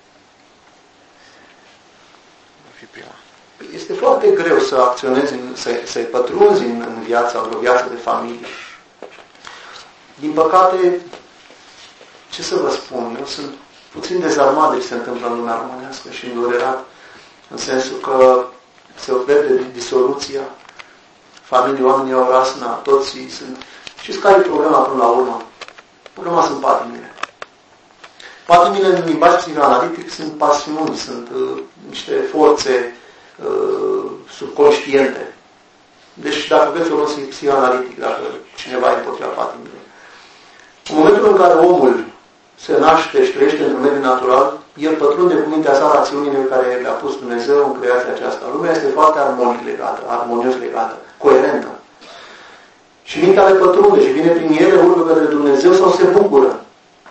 Va fi prima. Este foarte greu să acționezi, să, să-i pătrunzi în, în viața, într-o viață de familie. Din păcate, ce să vă spun, eu sunt puțin dezarmat de ce se întâmplă în lumea românească și îndurerat, în sensul că se vede disoluția, familii, oamenii au rasna, toții sunt... Știți care e problema până la urmă? Problema sunt patimile. Patimile în limbaj psihoanalitic sunt pasiuni, sunt uh, niște forțe uh, subconștiente. Deci dacă vreți o luăm psihoanalitic, dacă cineva e împotriva patimilor. În momentul în care omul se naște și trăiește într-un mediu natural, el pătrunde cu mintea sa rațiunile pe care le-a pus Dumnezeu în creația aceasta. Lumea este foarte armonic legată, armonios legată, coerentă. Și mintea le pătrunde și vine prin ele, urcă către Dumnezeu sau se bucură.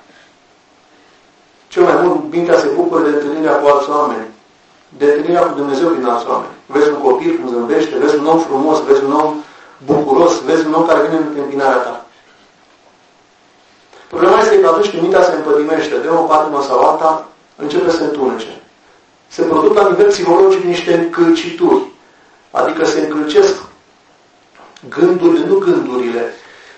Cel mai mult, mintea se bucură de întâlnirea cu alți oameni, de întâlnirea cu Dumnezeu prin alți oameni. Vezi un copil cum zâmbește, vezi un om frumos, vezi un om bucuros, vezi un om care vine în întâmpinarea ta. Problema este că atunci când mintea se împătimește de o patimă sau alta, începe să se întunece. Se produc la nivel psihologic niște încălcituri. Adică se încălcesc gândurile, nu gândurile.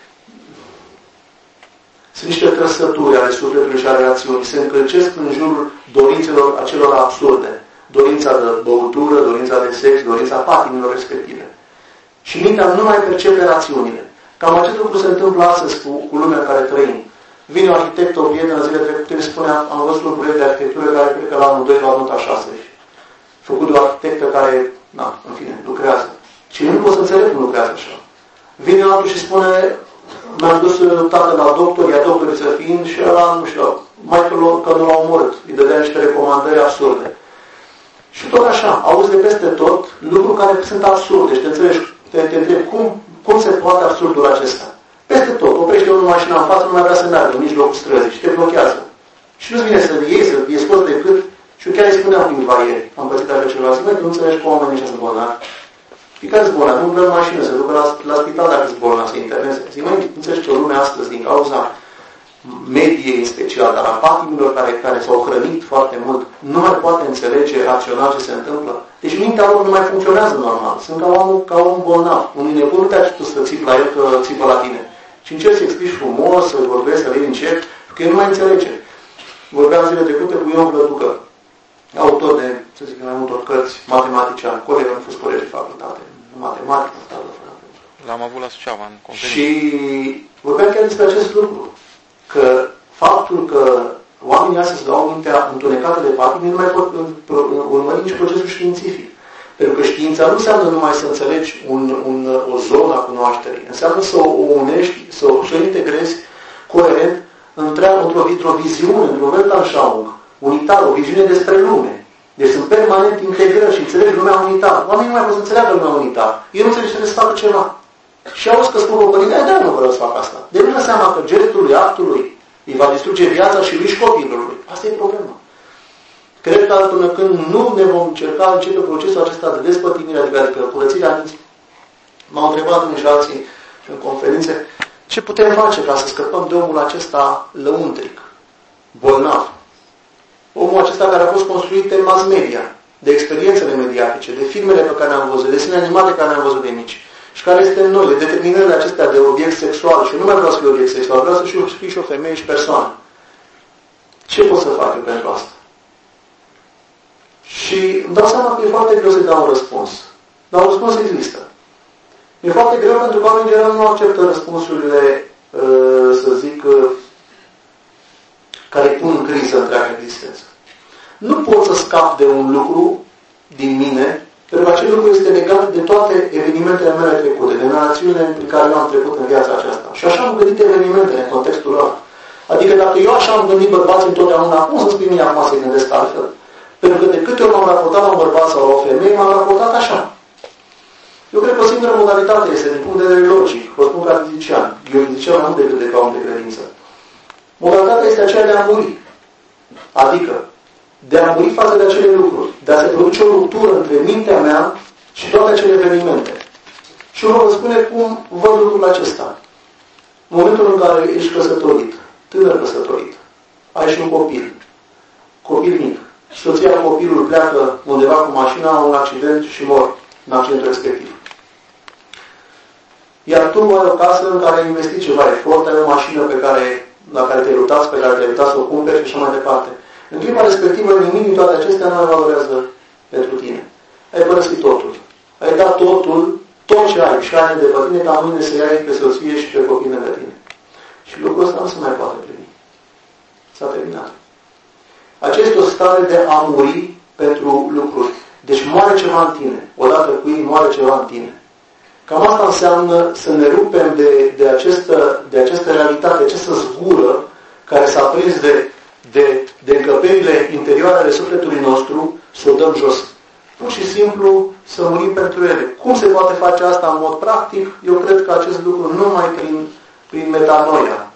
Sunt niște trăsături ale sufletului și ale rațiunii. Se încălcesc în jurul dorințelor acelor absurde. Dorința de băutură, dorința de sex, dorința patimilor respective. Și mintea nu mai percepe rațiunile. Cam acest lucru se întâmplă astăzi cu, cu lumea în care trăim. Vine un arhitect, o prietenă zile trecute, îmi spune, am văzut un proiect de arhitectură care cred că la anul doi, la nota șase. Făcut de o arhitectă care, na, în fine, lucrează. Și nu pot să înțeleg cum lucrează așa. Vine altul și spune, mi-am dus tatăl la doctor, ea doctoriță fiind, și ăla, nu știu, mai că, că nu l-a omorât. Îi dădea niște recomandări absurde. Și tot așa, auzi de peste tot lucruri care sunt absurde. Și te înțelegi, te, te întrebi, cum, cum se poate absurdul acesta? Peste tot, oprește o mașină în față, nu mai vrea să meargă în mijlocul străzii și te blochează. Și nu-ți vine să iei, să iei scos de cât Și eu chiar îi spuneam cuiva ieri, am pățit așa ceva, zic, măi, tu înțelegi că oamenii ăștia sunt bolnavi? Fiecare sunt bolnavi, nu umblă în mașină, se ducă la, la spital dacă sunt bolnavi, se interneze. Zic, măi, înțelegi că lumea astăzi, din cauza mediei în special, dar a patimilor care, care s-au hrănit foarte mult, nu mai poate înțelege rațional ce se întâmplă. Deci mintea lor nu mai funcționează normal. Sunt ca un, ca un bolnav. Un nebun nu te-a tu să țipi la el că țipă la tine. Și încerci să explici frumos, să-i vorbești, să vii încet, că el nu mai înțelege. Vorbeam zile trecute cu Ion Vlăducă, autor de, să zic, mai multor cărți, matematician, coleg, am fost colegi de facultate, matematică, l-am avut la Suceava în conferință. Și vorbeam chiar despre acest lucru, că faptul că oamenii astăzi au mintea întunecată de patimi nu mai pot urmări nici procesul științific. Pentru că știința nu înseamnă numai să înțelegi un, un, o zonă a cunoașterii. Înseamnă să o unești, să o, să o integrezi coerent într-o, într-o viziune, într-un Weltanschauung unitar, o viziune despre lume. Deci sunt permanent integrări și înțelegi lumea unitar. Oamenii nu mai pot să înțeleagă lumea unitar. Ei nu înțeleg ce trebuie să facă ceva. Și auzi că spun o părinte, da, nu vreau să fac asta. Deci nu înseamnă că geretului actului îi va distruge viața și lui și copilului. Asta e problema. Cred că până când nu ne vom încerca începe procesul acesta de despătimire, adică curățirea minții, m-au întrebat unii și alții în conferințe, ce putem face ca să scăpăm de omul acesta lăuntric, bolnav. Omul acesta care a fost construit în mass media, de experiențele mediatice, de filmele pe care le-am văzut, de desene animate pe care le-am văzut de mici. Și care este în noi, de determinările acestea de obiect sexual. Și eu nu mai vreau să fiu obiect sexual, vreau să fiu, fiu și o femeie și persoană. Ce pot să fac eu pentru asta? Și îmi dau seama că e foarte greu să-i dau un răspuns. Dar un răspuns există. E foarte greu pentru că oamenii în general nu acceptă răspunsurile, să zic, care pun în criză întreaga existență. Nu pot să scap de un lucru din mine, pentru că acel lucru este legat de toate evenimentele mele trecute, de narațiunile prin care eu am trecut în viața aceasta. Și așa am gândit evenimentele în contextul lor. Adică dacă eu așa am gândit bărbații întotdeauna, cum să spui mine acum să-i gândesc altfel? Pentru că de câte ori m-am raportat la un bărbat sau la o femeie, m-am raportat așa. Eu cred că o singură modalitate este, din punct de vedere logic, vă spun ca fizician, eu fizician mai mult decât de ca om de credință. Modalitatea este aceea de a muri. Adică, de a muri față de acele lucruri, de a se produce o ruptură între mintea mea și toate acele evenimente. Și eu vă spune cum văd lucrul acesta. În momentul în care ești căsătorit, tânăr căsătorit, ai și un copil, copil mic, soția copilul pleacă undeva cu mașina, un accident și mor în accidentul respectiv. Iar tu ai o casă în care ai investit ceva efort, ai o mașină pe care, la care te-ai luptat, pe care te-ai luptat să o cumperi și așa mai departe. În clipa respectivă, nimic din toate acestea nu valorează pentru tine. Ai părăsit totul. Ai dat totul, tot ce ai, și ai de pe tine, ca mâine să iei pe soție și pe copii de tine. Și lucrul ăsta nu se mai poate primi. S-a terminat. Aceasta este o stare de a muri pentru lucruri. Deci moare ceva în tine. Odată cu ei moare ceva în tine. Cam asta înseamnă să ne rupem de, de, această, de această realitate, această zgură care s-a prins de, de, de încăperile interioare ale sufletului nostru, să o dăm jos. Pur și simplu să murim pentru ele. Cum se poate face asta în mod practic? Eu cred că acest lucru numai prin, prin metanoia.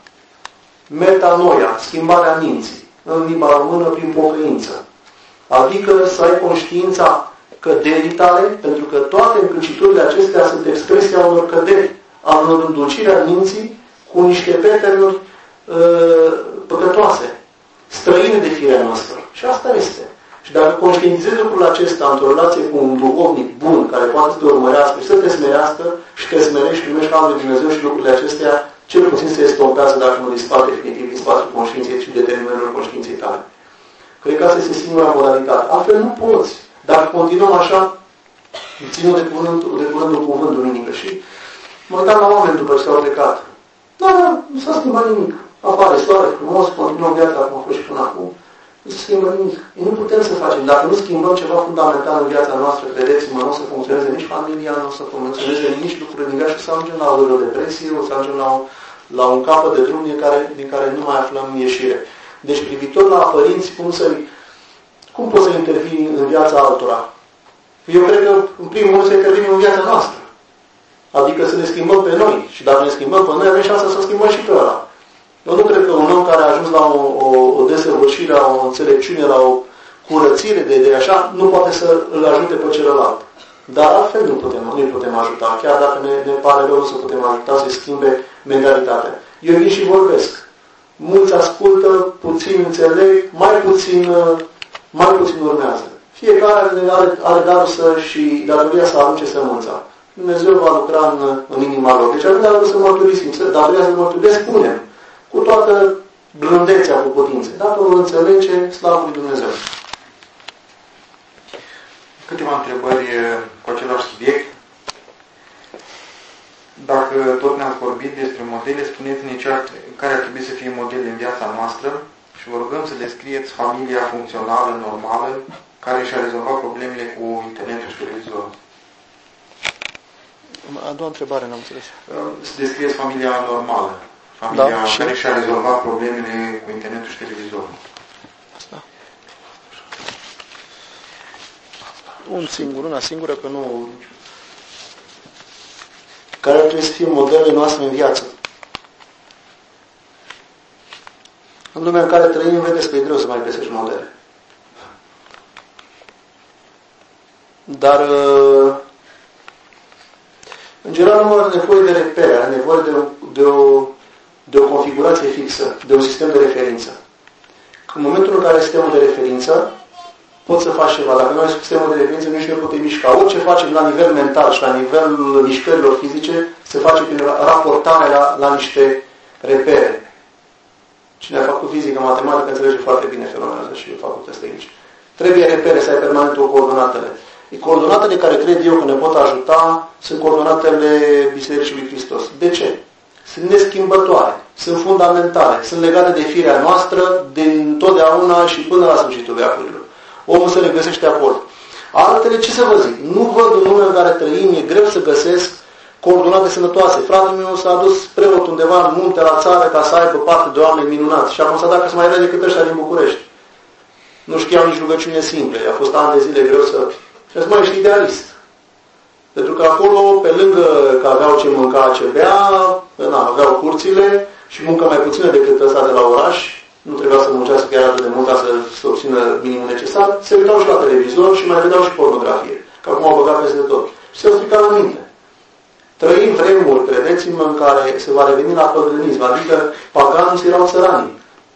Metanoia, schimbarea minții. În limba română, prin pocăință. Adică să ai conștiința căderii tale, pentru că toate încălciturile acestea sunt expresia unor căderi, a unor îndulciri a minții cu niște pattern-uri uh, păcătoase, străine de firea noastră. Și asta este. Și dacă conștientizezi lucrul acesta într-o relație cu un duhovnic bun, care poate să te urmărească și să te smerească și te smerești, primești harul lui Dumnezeu și lucrurile acestea, cel puțin se estompează dacă nu dispar definitiv din spațiul conștiinței și determinărilor conștiinței tale. Cred că asta este singura modalitate. Altfel nu poți. Dacă continuăm așa, ținut de cuvântul, de cuvântul cuvântul inimă. Și mă uitam la oameni după ce s-au plecat. Da, da, nu s-a schimbat nimic. Apare soare frumos, continuăm viața cum a fost și până acum. Nu se schimbă nimic. Ei nu putem să facem. Dacă nu schimbăm ceva fundamental în viața noastră, credeți-mă, nu o să funcționeze nici familia, nu o să funcționeze nici lucruri din viață și să ajungem la o depresie, o să ajungem la, o, la un capăt de drum din care, din care nu mai aflăm ieșire. Deci privitor la părinți, cum să cum poți să intervii în viața altora? Eu cred că, în primul rând, să intervenim în viața noastră. Adică să ne schimbăm pe noi. Și dacă ne schimbăm pe noi, avem șansa să schimbăm și pe ăla. Eu nu cred că un om care a ajuns la o, o, o desăvârșire, la o înțelepciune, la o curățire, de, de așa, nu poate să îl ajute pe celălalt. Dar altfel nu putem, nu putem ajuta. Chiar dacă ne, ne pare rău, să putem ajuta să schimbe mentalitatea. Eu vin și vorbesc. Mulți ascultă, puțin înțeleg, mai puțin, mai puțin urmează. Fiecare are, are darul să și datoria să arunce sămânța. Dumnezeu va lucra în, în inima lor. Deci avem datoria să mărturisim, datoria să mărturisim, spunem, cu toată blândețea cu putințe. Dacă o înțelege, slavă lui Dumnezeu. Câteva întrebări cu același subiect. Dacă tot ne-ați vorbit despre modele, spuneți-ne care ar trebui să fie modele în viața noastră și vă rugăm să descrieți familia funcțională, normală, care și-a rezolvat problemele cu internetul și televizorul. A doua întrebare, n-am înțeles. Să descrieți familia normală, familia da, care și-a rezolvat problemele cu internetul și televizorul. Asta. Un singur, una singură, că nu... Care ar trebui să fie modelele noastre în viață. În lumea în care trăim, vedeți că e greu să mai găsești modele. Dar, în general, nu are nevoie de repere, are nevoie de o, de, o, de o configurație fixă, de un sistem de referință. În momentul în care sistemul de referință, poți să faci ceva. Dacă nu ai sistemul de referință, nici nu poți mișca. Orice facem la nivel mental și la nivelul mișcărilor fizice, se face prin raportare la, la niște repere. Cine a făcut fizică, matematică, înțelege foarte bine fenomenul ăsta și facultăți tehnice. Trebuie repere să ai permanent o coordonatele. Coordonatele care cred eu că ne pot ajuta sunt coordonatele Bisericii lui Hristos. De ce? Sunt neschimbătoare, sunt fundamentale, sunt legate de firea noastră din totdeauna și până la sfârșitul veacurilor. Omul se regăsește acolo. Altele, ce să vă zic? Nu văd în lumea în care trăim, e greu să găsesc coordonate sănătoase. Fratele meu s-a dus preot undeva în munte la țară ca să aibă parte de oameni minunați și a constatat că sunt mai răi decât ăștia din București. Nu știau nici rugăciune simple. A fost ani de zile greu să... Și mai ești idealist. Pentru că acolo, pe lângă că aveau ce mânca, ce bea, na, aveau curțile și muncă mai puțină decât ăsta de la oraș, nu trebuia să muncească chiar atât de mult ca să, să obțină minimul necesar, se uitau și la televizor și mai vedeau și pornografie. Că acum au băgat peste tot. Și se strica la minte. Trăim vremuri, credeți-mă, în care se va reveni la păgânism, adică paganul erau țărani.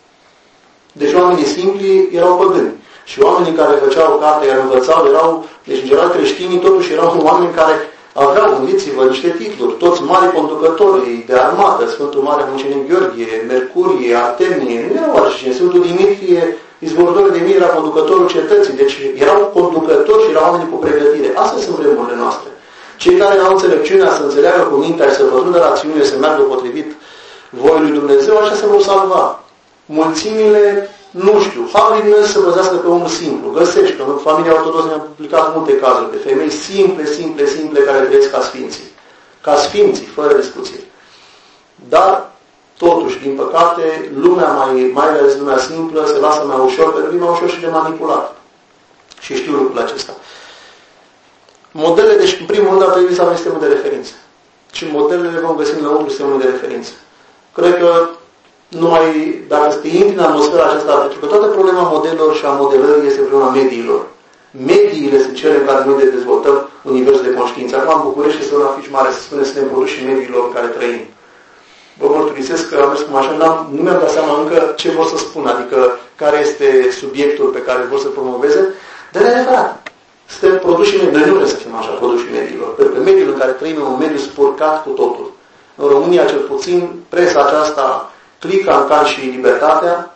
Deci oamenii simpli erau păgâni. Și oamenii care făceau carte, care învățau, erau, deci în general creștinii totuși erau oameni care aveau, gândiți-vă, niște titluri, toți mari conducători de armată, Sfântul Mare Mucenic Gheorghe, Mercurie, Artemie, nu erau oricine, Sfântul Dimitrie, izvorător de mii, era conducătorul cetății, deci erau conducători și erau oameni cu pregătire. Astea sunt vremurile noastre. Cei care au înțelepciunea să înțeleagă cu mintea și să pătrundă rațiunile, să meargă potrivit voii lui Dumnezeu, așa se vor salva. Mulțimile, nu știu, harul lui Dumnezeu se bazească pe omul simplu. Găsești, că în familia ortodoxă ne-am publicat multe cazuri de femei simple, simple, simple, care trăiesc ca sfinții. Ca sfinții, fără discuție. Dar, totuși, din păcate, lumea mai, mai ales lumea simplă, se lasă mai ușor, pentru că e mai ușor și de manipulat. Și știu lucrul acesta. Modele, deci, în primul rând, ar trebui să avem sistemul de referință. Și modelele le vom găsi înăuntru sistemului de referință. Cred că numai dacă te intri în atmosfera aceasta, pentru că toată problema modelelor și a modelării este problema mediilor. Mediile sunt cele în care noi de dezvoltăm universul de conștiință. Acum în București este un afiș mare, se spune, suntem produși și mediilor în care trăim. Vă mărturisesc că am mers cu mașina, nu mi-am dat seama încă ce vor să spun, adică care este subiectul pe care vor să promoveze, dar e adevărat. Suntem produși mediilor. Noi nu vrem să fim așa, produși mediilor, pentru că mediul în care trăim e un mediu spurcat cu totul. În România, cel puțin, presa aceasta, Clica în Can și Libertatea,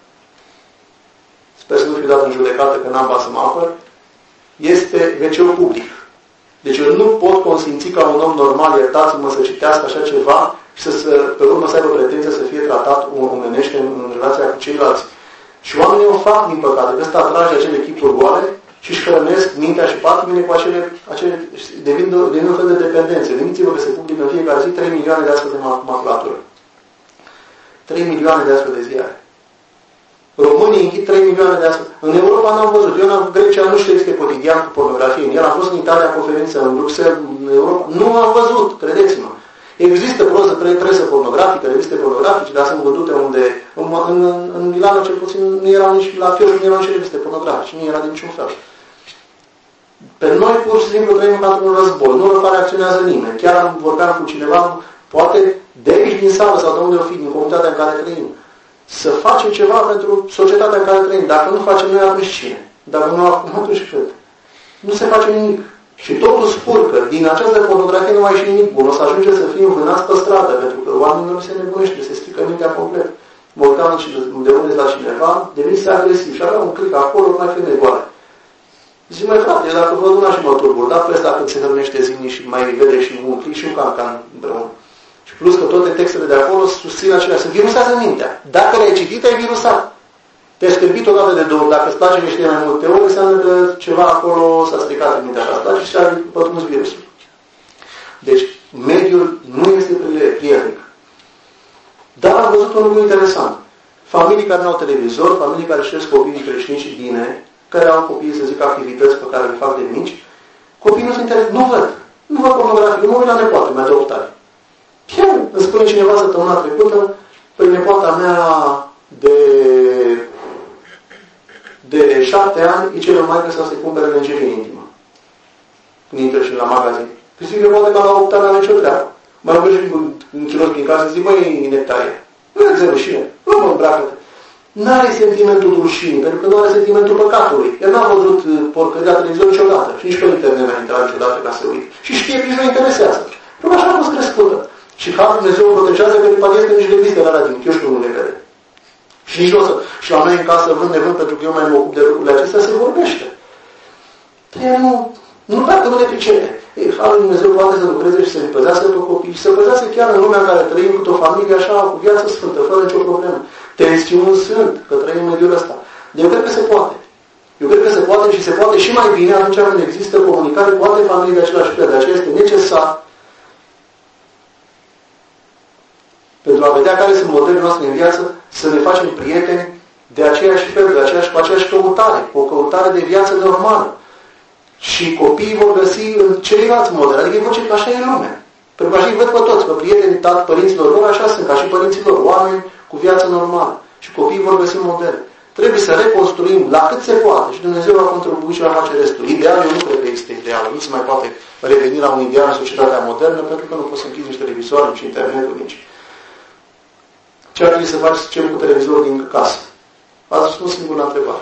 sper să nu fiu dat în judecată că n-am bani să mă apăr, este ve ce ul public. Deci eu nu pot consimți ca un om normal, iertați-mă, să citească așa ceva și să, să pe urmă să aibă pretenția să fie tratat omenește în, în relația cu ceilalți. Și oamenii o fac, din păcate, că ăsta atrage acele chipuri goale și își hrănesc mintea și patimile cu acele, acele devin, devin un fel de dependențe. Gândiți-vă că se publică în fiecare zi trei milioane de astfel de maculatură. trei milioane de astfel de ziare. Românii închid trei milioane de astfel. În Europa n-am văzut. Eu în Grecia nu știu este cotidian cu pornografie. În el am fost în Italia conferință, în Bruxelles, în Europa. Nu am văzut, credeți-mă. Există proză, presă pornografică, reviste pornografice, dar sunt vândute unde, în, în, în Milano cel puțin, nu erau nici, la Fior nu erau nici reviste pornografice, nu era de niciun fel. Pe noi, pur și simplu, trăim ca într-un război, nu reacționează nimeni. Chiar am vorbeam cu cineva, poate de aici din sală sau de unde o fi, din comunitatea în care trăim, să facem ceva pentru societatea în care trăim. Dacă nu facem noi, atunci cine? Dacă nu acum, atunci cât? Nu se face nimic. Și totul spurcă. Din această pornografie nu mai ieși nimic bun. O să ajunge să fim vânați pe stradă, pentru că oamenilor se nebunește, se strică mintea complet. Mă uitam și de unde la cineva, devenise agresiv și avea un click acolo, nu mai fi negoale. Zic, mai frate, dacă văd una și mă turbur, dar presa când se hrănește zilnic și mai vede și un click și un cancan împreună. Și plus că toate textele de acolo susțin acelea, se virusează mintea. Dacă le-ai citit, ai virusat. Te-ai scârbit odată de două. Dacă îți place că știi mai multe ori, înseamnă că ceva acolo s-a stricat în mintea așa. Îți place și a pătruns virusul. Deci, mediul nu este prietenic. Dar am văzut un lucru interesant. Familii care nu au televizor, familii care știesc copiii creștini și bine, care au copii, să zic, activități pe care le fac de mici, copiii nu se interesează. Nu văd. Nu văd pornografie. Nu mă uit la nepoată mea de opt ani. Chiar îmi spune cineva săptămâna trecută, păi nepoata mea de, de șapte ani, e cele mai că să se cumpere lenjerie intimă. Când intră și la magazin. Păi zic că poate că la opt ani are nicio treabă. Mă rog și în chiros prin casă, zic, măi, nectarie, nu e de rușine, nu mă îmbracă-te. N-are sentimentul rușinii, pentru că nu are sentimentul păcatului. El n-a văzut porcăria televizor niciodată și nici pe internet n-a intrat niciodată ca să uit. Și știe că nici nu interesează. Pentru că așa a fost crescută. Și Harul Dumnezeu o protejează că după aceea nici reviste la din chioșcul nu le vede. Și nici nu o să. Și la noi în casă, vând nevând, pentru că eu mai mă ocup de lucrurile acestea, se vorbește. Dar nu, nu dacă nu le pricepe. Ei, Harul Dumnezeu poate să lucreze și să le păzească pe copii și să păzească chiar în lumea în care trăim cu o familie așa, cu viață sfântă, fără nicio problemă. Tensiuni sunt, că trăim în mediul ăsta. Eu cred că se poate. Eu cred că se poate și se poate și mai bine atunci când există comunicare cu alte familii de același fel. De aceea este necesar pentru a vedea care sunt modelele noastre în viață, să ne facem prieteni de aceeași fel, de aceeași, cu aceeași căutare, cu o căutare de viață normală. Și copiii vor găsi în ceilalți modeli, adică vor zice că așa e lumea. Pentru că așa îi văd pe toți, că prietenii tat, părinților lor așa sunt, ca și părinților, oameni cu viață normală. Și copiii vor găsi modele. Trebuie să reconstruim la cât se poate și Dumnezeu va contribui și va face restul. Ideal, eu nu cred că este ideal. Nu se mai poate reveni la un ideal în societatea modernă, pentru că nu poți să închizi nici televizoare, nici internetul, nici. Ce ar trebui să faci ce cu televizorul din casă? Ați răspuns singur la întrebare.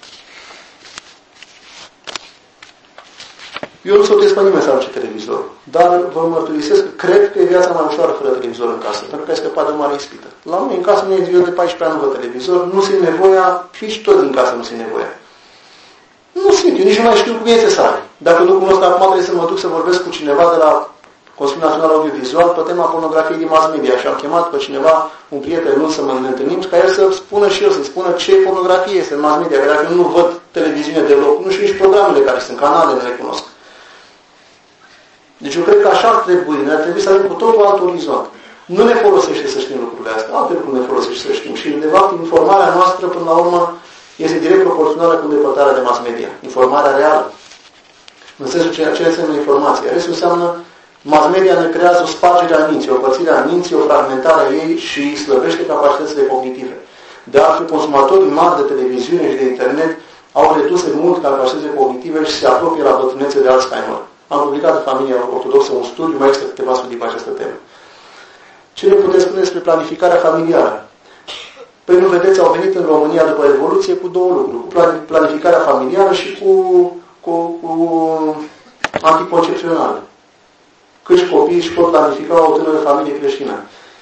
Eu nu sfătuiesc pe nimeni să arunce televizorul, dar vă mărturisesc că cred că e viața mai ușoară fără televizor în casă, pentru că ai scăpat de o mare ispită. La mine în casă nu e eu de paisprezece ani nu văd televizor, nu simt nevoia și nici toți din casă nu simt nevoia. Nu simt, eu nici nu mai știu cum e să sare. Dacă nu cunosc acum, trebuie să mă duc să vorbesc cu cineva de la Consiliul Național Audiovizual pe tema pornografiei din mass media și am chemat pe cineva, un prieten luni să mă întâlnim, ca el să spună și el, să spună ce pornografie este în mass media, că dacă nu văd televiziune deloc, nu știu nici programele care sunt, canalele nu le cunosc. Deci eu cred că așa ar trebui, ne ar trebui să avem cu totul alt orizont. Nu ne folosește să știm lucrurile astea, alte lucruri ne folosește să știm. Și, de fapt, informarea noastră, până la urmă, este direct proporțională cu îndepărtarea de mass media. Informarea reală. În sensul ce, ce înseamnă informație. Restul înseamnă mass media ne creează o spargere a minții, o părțire a minții, o fragmentare a ei și slăbește capacitățile cognitive. De altfel, consumatorii mari de televiziune și de internet au redus mult capacitățile cognitive și se apropie la bătrânețe de Alzheimer. Am publicat în Familia Ortodoxă un studiu, mai există câteva studii pe această temă. Ce ne puteți spune despre planificarea familiară? Păi nu vedeți, au venit în România după Revoluție cu două lucruri. Cu planificarea familiară și cu, cu, cu anticoncepțională. Câți copii își pot planifica o tânără familie creștină.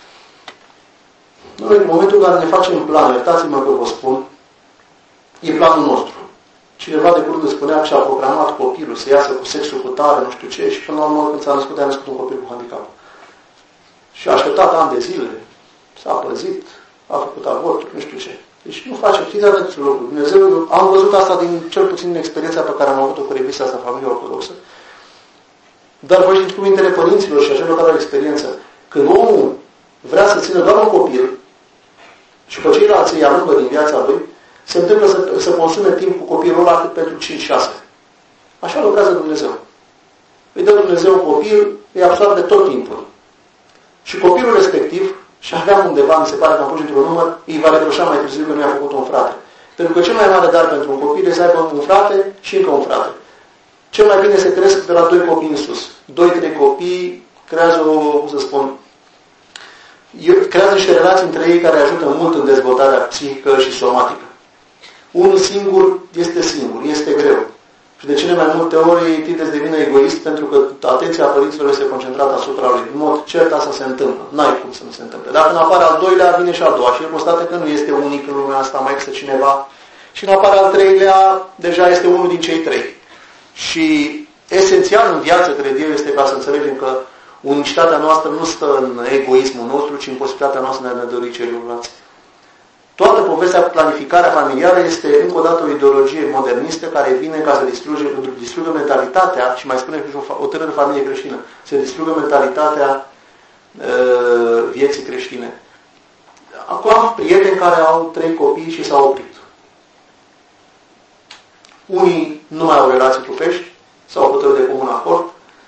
Noi, în momentul în care ne facem plan, iertați-mă că vă spun, e planul nostru. Cineva de curând spunea că și-a programat copilul să iasă cu sexul cu tare, nu știu ce, și până la urmă când s-a născut, a născut un copil cu handicap. Și a așteptat ani de zile, s-a păzit, a făcut avorturi, nu știu ce. Deci nu facem, știți atât lucruri. Dumnezeu, am văzut asta din cel puțin din experiența pe care am avut-o cu revista asta, Familia Ortodoxă. Dar vă știți cuvintele părinților și acelor care au experiență. Când omul vrea să țină doar un copil și pe ceilalți îi aruncă din viața lui, se întâmplă să, să consume timp cu copilul ăla atât pentru cinci șase. Așa lucrează Dumnezeu. Îi dă Dumnezeu un copil, îi absorbe tot timpul. Și copilul respectiv, și aveam undeva, mi se pare că am pus într-un număr, îi va reproșa mai târziu că nu i-a făcut un frate. Pentru că cel mai mare dar pentru un copil este să aibă un frate și încă un frate. Cel mai bine se cresc de la doi copii în sus. Doi, trei copii creează o, cum să spun, creează niște relații între ei care ajută mult în dezvoltarea psihică și somatică. Unul singur este singur, este greu. Și de cele mai multe ori ei tind să devină egoist pentru că atenția părinților este concentrată asupra lui. În mod cert asta se întâmplă. N-ai cum să nu se întâmple. Dar când apare al doilea, vine și al doua. Și el constată că nu este unic în lumea asta, mai există cineva. Și când apare al treilea, deja este unul din cei trei. Și esențial în viață, cred eu, este ca să înțelegem că unicitatea noastră nu stă în egoismul nostru, ci în posibilitatea noastră de a ne dori celorlalți. Toată povestea cu planificarea familială este încă o dată o ideologie modernistă care vine ca să distruge, distrugă mentalitatea, și mai spune că o tânără familie creștină, să distrugă mentalitatea uh, vieții creștine. Acum am prieteni care au trei copii și s-au oprit. Unii nu mai au relații trupești, s-au hotărât de comun acord.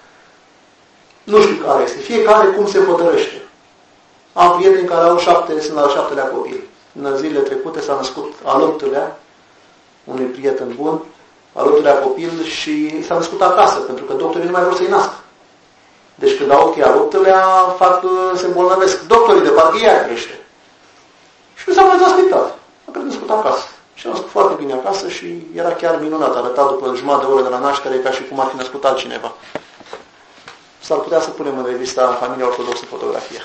Nu știu care este. Fiecare cum se hotărăște. Am prieteni care au șapte, sunt la șaptelea copil. În zilele trecute s-a născut al optulea, unui prieten bun, al optulea copil și s-a născut acasă, pentru că doctorii nu mai vor să-i nască. Deci când au ochii al optulea, fac, se îmbolnăvesc. Doctorii de parcă ea crește. Și nu s-a mai la spital. A născut acasă. Și a născut foarte bine acasă și era chiar minunat. Arăta după jumătate de oră de la naștere ca și cum ar fi născut altcineva. S-ar putea să punem în revista în familia ortodoxă fotografia.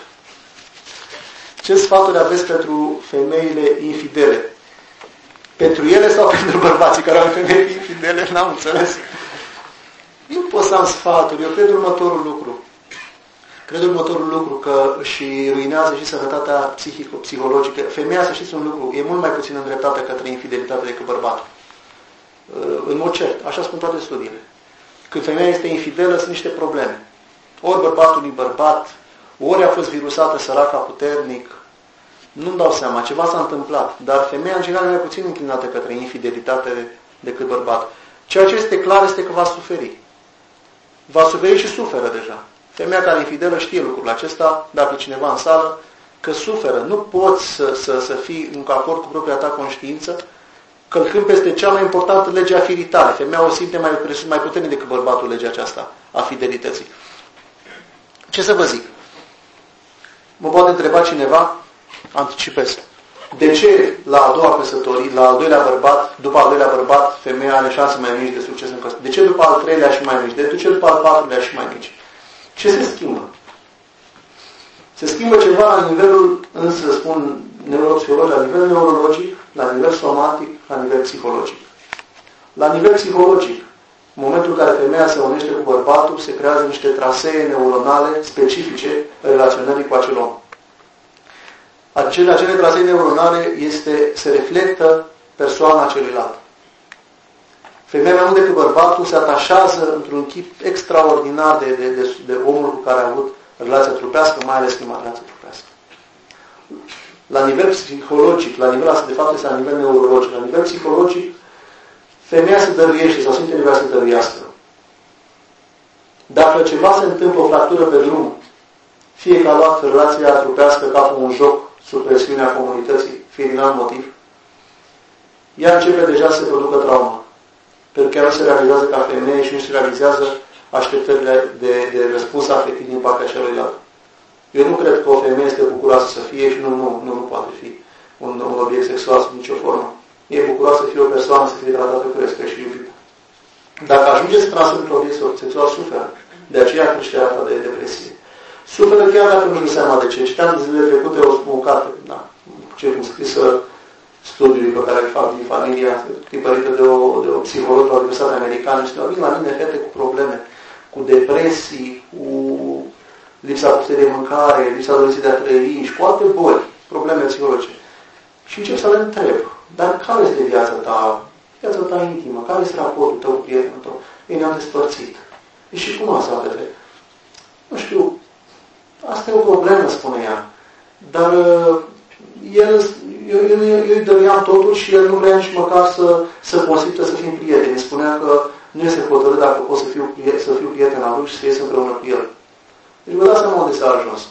Ce sfaturi aveți pentru femeile infidele? Pentru ele sau pentru bărbații care au femei infidele? N-am înțeles. Nu pot să am sfaturi. Eu cred următorul lucru. Cred următorul lucru că și ruinează și sănătatea psihico-psihologică. Femeia, să știți un lucru, e mult mai puțin îndreptată către infidelitate decât bărbatul. În mod cert. Așa spun toate studiile. Când femeia este infidelă, sunt niște probleme. Ori bărbatul e bărbat, ori a fost virusată săraca puternic, nu-mi dau seama, ceva s-a întâmplat. Dar femeia, în general, e mai puțin înclinată către infidelitate decât bărbat. Ceea ce este clar este că va suferi. Va suferi și suferă deja. Femeia care e infidelă știe lucrul acesta, dacă e cineva în sală, că suferă. Nu poți să, să, să fii în acord cu propria ta conștiință, călcând peste cea mai importantă lege a firii tale. Femeia o simte mai, mai puternic decât bărbatul legea aceasta a fidelității. Ce să vă zic? Mă poate întreba cineva, anticipez, de ce la a doua căsătorie, la al doilea bărbat, după al doilea bărbat, femeia are șanse mai mici de succes în căsătorie? De ce după al treilea și mai mici? De ce după al patrulea și mai mici? Ce se schimbă? Se schimbă ceva la nivelul, însă spun neuropsihologic, la nivel neurologic, la nivel somatic, la nivel psihologic. La nivel psihologic, în momentul în care femeia se unește cu bărbatul, se creează niște trasee neuronale specifice relaționării cu acel om. Acele, acele trasee neuronale este, se reflectă persoana celuilalt. Femeia, mai mult decât bărbatul, se atașează într-un chip extraordinar de, de, de, de omul cu care a avut relația trupească, mai ales prima relație trupească. La nivel psihologic, la nivel asta, de fapt, este la nivel neurologic, la nivel psihologic, femeia se dăruiește sau simte nevoia să dăruiască. Dacă ceva se întâmplă, o fractură pe drum, fie că a luat relația trupească ca un joc sub presiunea comunității, fie din alt motiv, ea începe deja să se producă traumă. Pentru că ea nu se realizează ca femeie și nu se realizează așteptările de, de răspuns afectiv din partea celuilalt. Eu nu cred că o femeie este bucuroasă să fie și nu, nu, nu, nu poate fi un, un obiect sexual sub nicio formă. E bucuroasă să fie o persoană, să fie tratată cu respect și iubită. Dacă ajunge să transforme într-un obiect sexual, suferă. De aceea crește rata de depresie. Suferă chiar dacă nu-și dă seama de ce. Citeam zilele trecute o, o carte, da, circumscrisă studiului pe care îl fac din familia, tipărită de o, de o psiholog la Universitatea Americană, și vin la mine fete cu probleme, cu depresii, cu lipsa puterii de mâncare, lipsa dorinței de a trăi și cu alte boli, probleme psihologice. Și încep să le întreb, dar care este viața ta, viața ta intimă, care este raportul tău cu prietenul tău? Ei, ne-am despărțit. E și cum asta, fete? Nu știu, asta e o problemă, spune ea. Dar el, eu, eu, eu îi dăruiam totul și el nu vrea nici măcar să, să consideră să fim prieteni. Spunea că nu este hotărât dacă pot să fiu, să fiu prieten al lui și să ies împreună cu el. Deci vă dați seama unde s-a ajuns.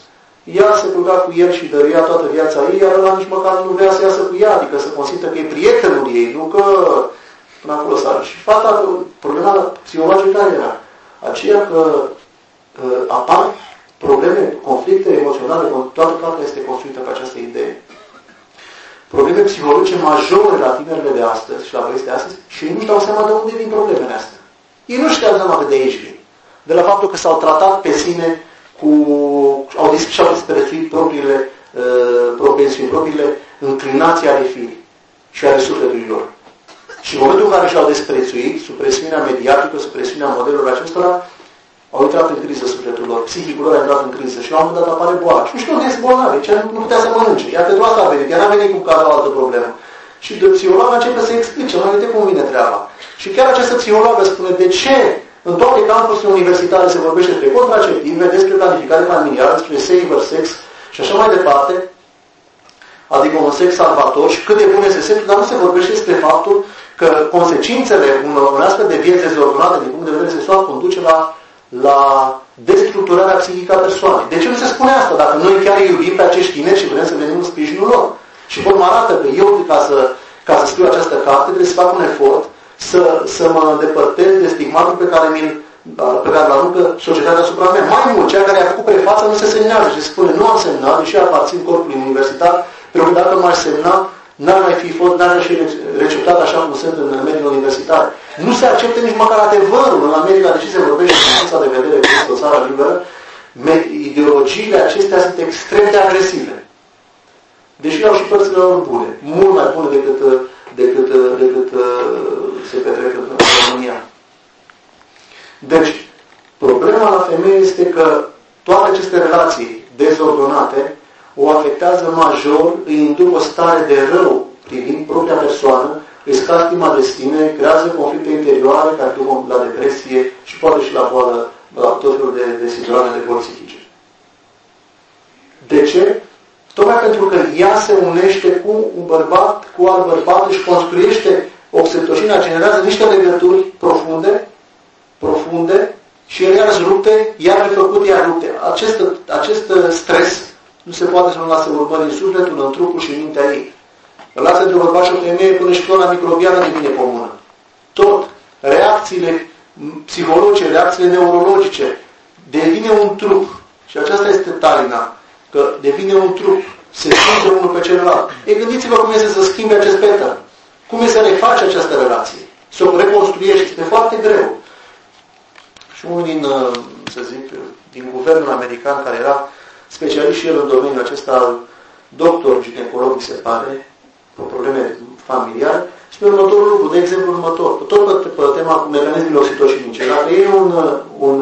ea se culca cu el și dăruia toată viața ei, iar ăla nici măcar nu vrea să iasă cu ea, adică să consideră că e prietenul ei, nu că până acolo s-a. Și fata, problema psihologică care era? Aceea că uh, apar probleme, conflicte emoționale, toată cartea este construită pe această idee. Probleme psihologice majore la tinerile de astăzi și la băieți de astăzi și ei nu-și dau seama de unde vin problemele astea. Ei nu-și dau seama că de aici vin. De la faptul că s-au tratat pe sine cu, au dis, și-au disprețuit propriile uh, propensiuni, propriile înclinații ale firii și ale sufletului lor. Și în momentul în care și-au desprețuit, sub presiunea mediatică, sub presiunea modelului acestora, au intrat în criză sufletul lor, psihicul lor a intrat în criză și la un moment dat apare boala. Și nu știu unde este bolnavă, ce nu putea să mănânce. Iar pentru asta a venit, ea n-a venit cu care o altă problemă. Și de psihologă începe să explice, nu uite cum vine treaba. Și chiar această psihologă spune de ce în toate campusurile universitare se vorbește despre contraceptive, despre planificare familială, despre saver sex și așa mai departe, adică un sex salvator și cât de bun este sexul, dar nu se vorbește despre faptul că consecințele unor astfel de vieți dezordonate din punct de vedere sexual conduce la la destructurarea psihică a persoanei. De ce nu se spune asta? Dacă noi chiar iubim pe acești tineri și vrem să venim în sprijinul lor. Și vor mă arată că eu, ca să, ca să scriu această carte, trebuie să fac un efort să, să mă îndepărtez de stigmatul pe care mi-l pe care l-a aruncă societatea asupra mea. Mai mult, cea care a făcut prefața nu se semnează și spune, nu am semnat, deși aparțin corpului universitar, pentru că dacă m-aș semna, n-ar mai fi fost, n-ar fi receptat așa cum sunt în mediul universitar. Nu se acceptă nici măcar adevărul. În America, deși se vorbește din punctul de vedere că este o țară liberă, ideologiile acestea sunt extrem de agresive. Deși au și părțile lor bune. Mult mai bune decât, decât, decât se petrec în România. Deci, problema la femeie este că toate aceste relații dezordonate o afectează major, îi induc o stare de rău privind propria persoană, îi scad stima de sine, creează conflicte interioare care duc la depresie și poate și la boală, la tot felul de, de sindrome de boli psihice. De ce? Tocmai pentru că ea se unește cu un bărbat, cu alt bărbat, își construiește, oxytocina generează niște legături profunde, profunde și el iar rupte, iar refăcut, iar rupte. Acest, acest stres nu se poate să nu lase urmări în sufletul, în trupul și în mintea ei. Relația între bărbat și o femeie până și flora microbiană devine comună. Tot. Reacțiile psihologice, reacțiile neurologice devine un trup. Și aceasta este taina. Că devine un trup. Se schimbe unul pe celălalt. Ei, gândiți-vă cum este să schimbe acest pattern. Cum este să reface această relație. Să o reconstruiești. Este foarte greu. Și unul din, să zic, din guvernul american care era specialist și el în domeniul acesta, doctor ginecolog, mi se pare, cu probleme familiare, spune următorul lucru, de exemplu următor, tot pe, pe tema cu mecanismele oxitocinice. Dacă iei un, un,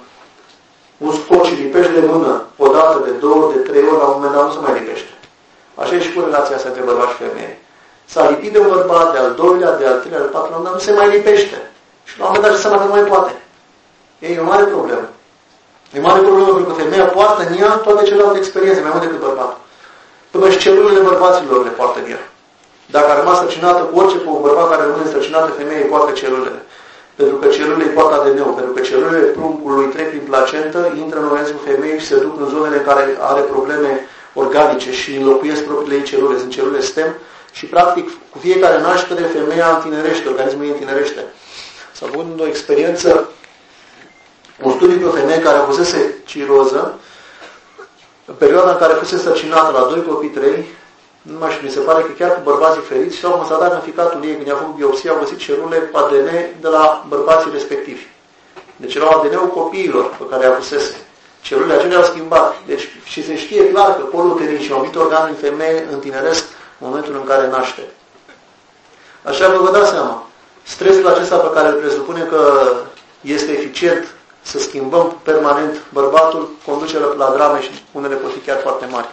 un scotch și lipești de mână o dată, de două ori, de trei ori, la un moment dat nu se mai lipește. Așa e și cu relația asta între bărbat și femeie. S-a lipit de un bărbat, de al doilea, de al treilea, de al patrulea, dar nu se mai lipește. Și la un moment dat ce seama că nu mai poate. E o mare problemă. E mare problemă pentru că femeia poartă în ea toate celelalte experiențe, mai mult decât bărbatul. Până și celulele bărbaților le poartă în ea. Dacă a rămas străcinată cu orice cu un bărbat care rămâne străcinată, femeia îi poartă celulele. Pentru că celulele îi poartă A D N-ul, pentru că celulele pruncului trec prin placentă, intră în organismul femeii și se duc în zonele în care are probleme organice și înlocuiesc propriile ei celule, sunt celule stem și practic cu fiecare naștere femeia întinerește, organismul ei întinerește. S-a făcut o experiență, un studiu pe o femeie care avusese ciroză, în perioada în care fusese sărcinată la doi copii, trei, nu mai știu, mi se pare că chiar cu bărbații feriți și au constatat în ficatul ei, când i-a făcut biopsia, au găsit celule A D N de la bărbații respectivi. Deci erau A D N-ul copiilor pe care i-a avusese. Celulele acelea au schimbat. Deci, și se știe clar că polul uterin și anumite organe în femeie întineresc în momentul în care naște. Așa că vă dați seama, stresul acesta pe care îl presupune că este eficient să schimbăm permanent bărbatul, conduce la drame și unele pot fi chiar foarte mari.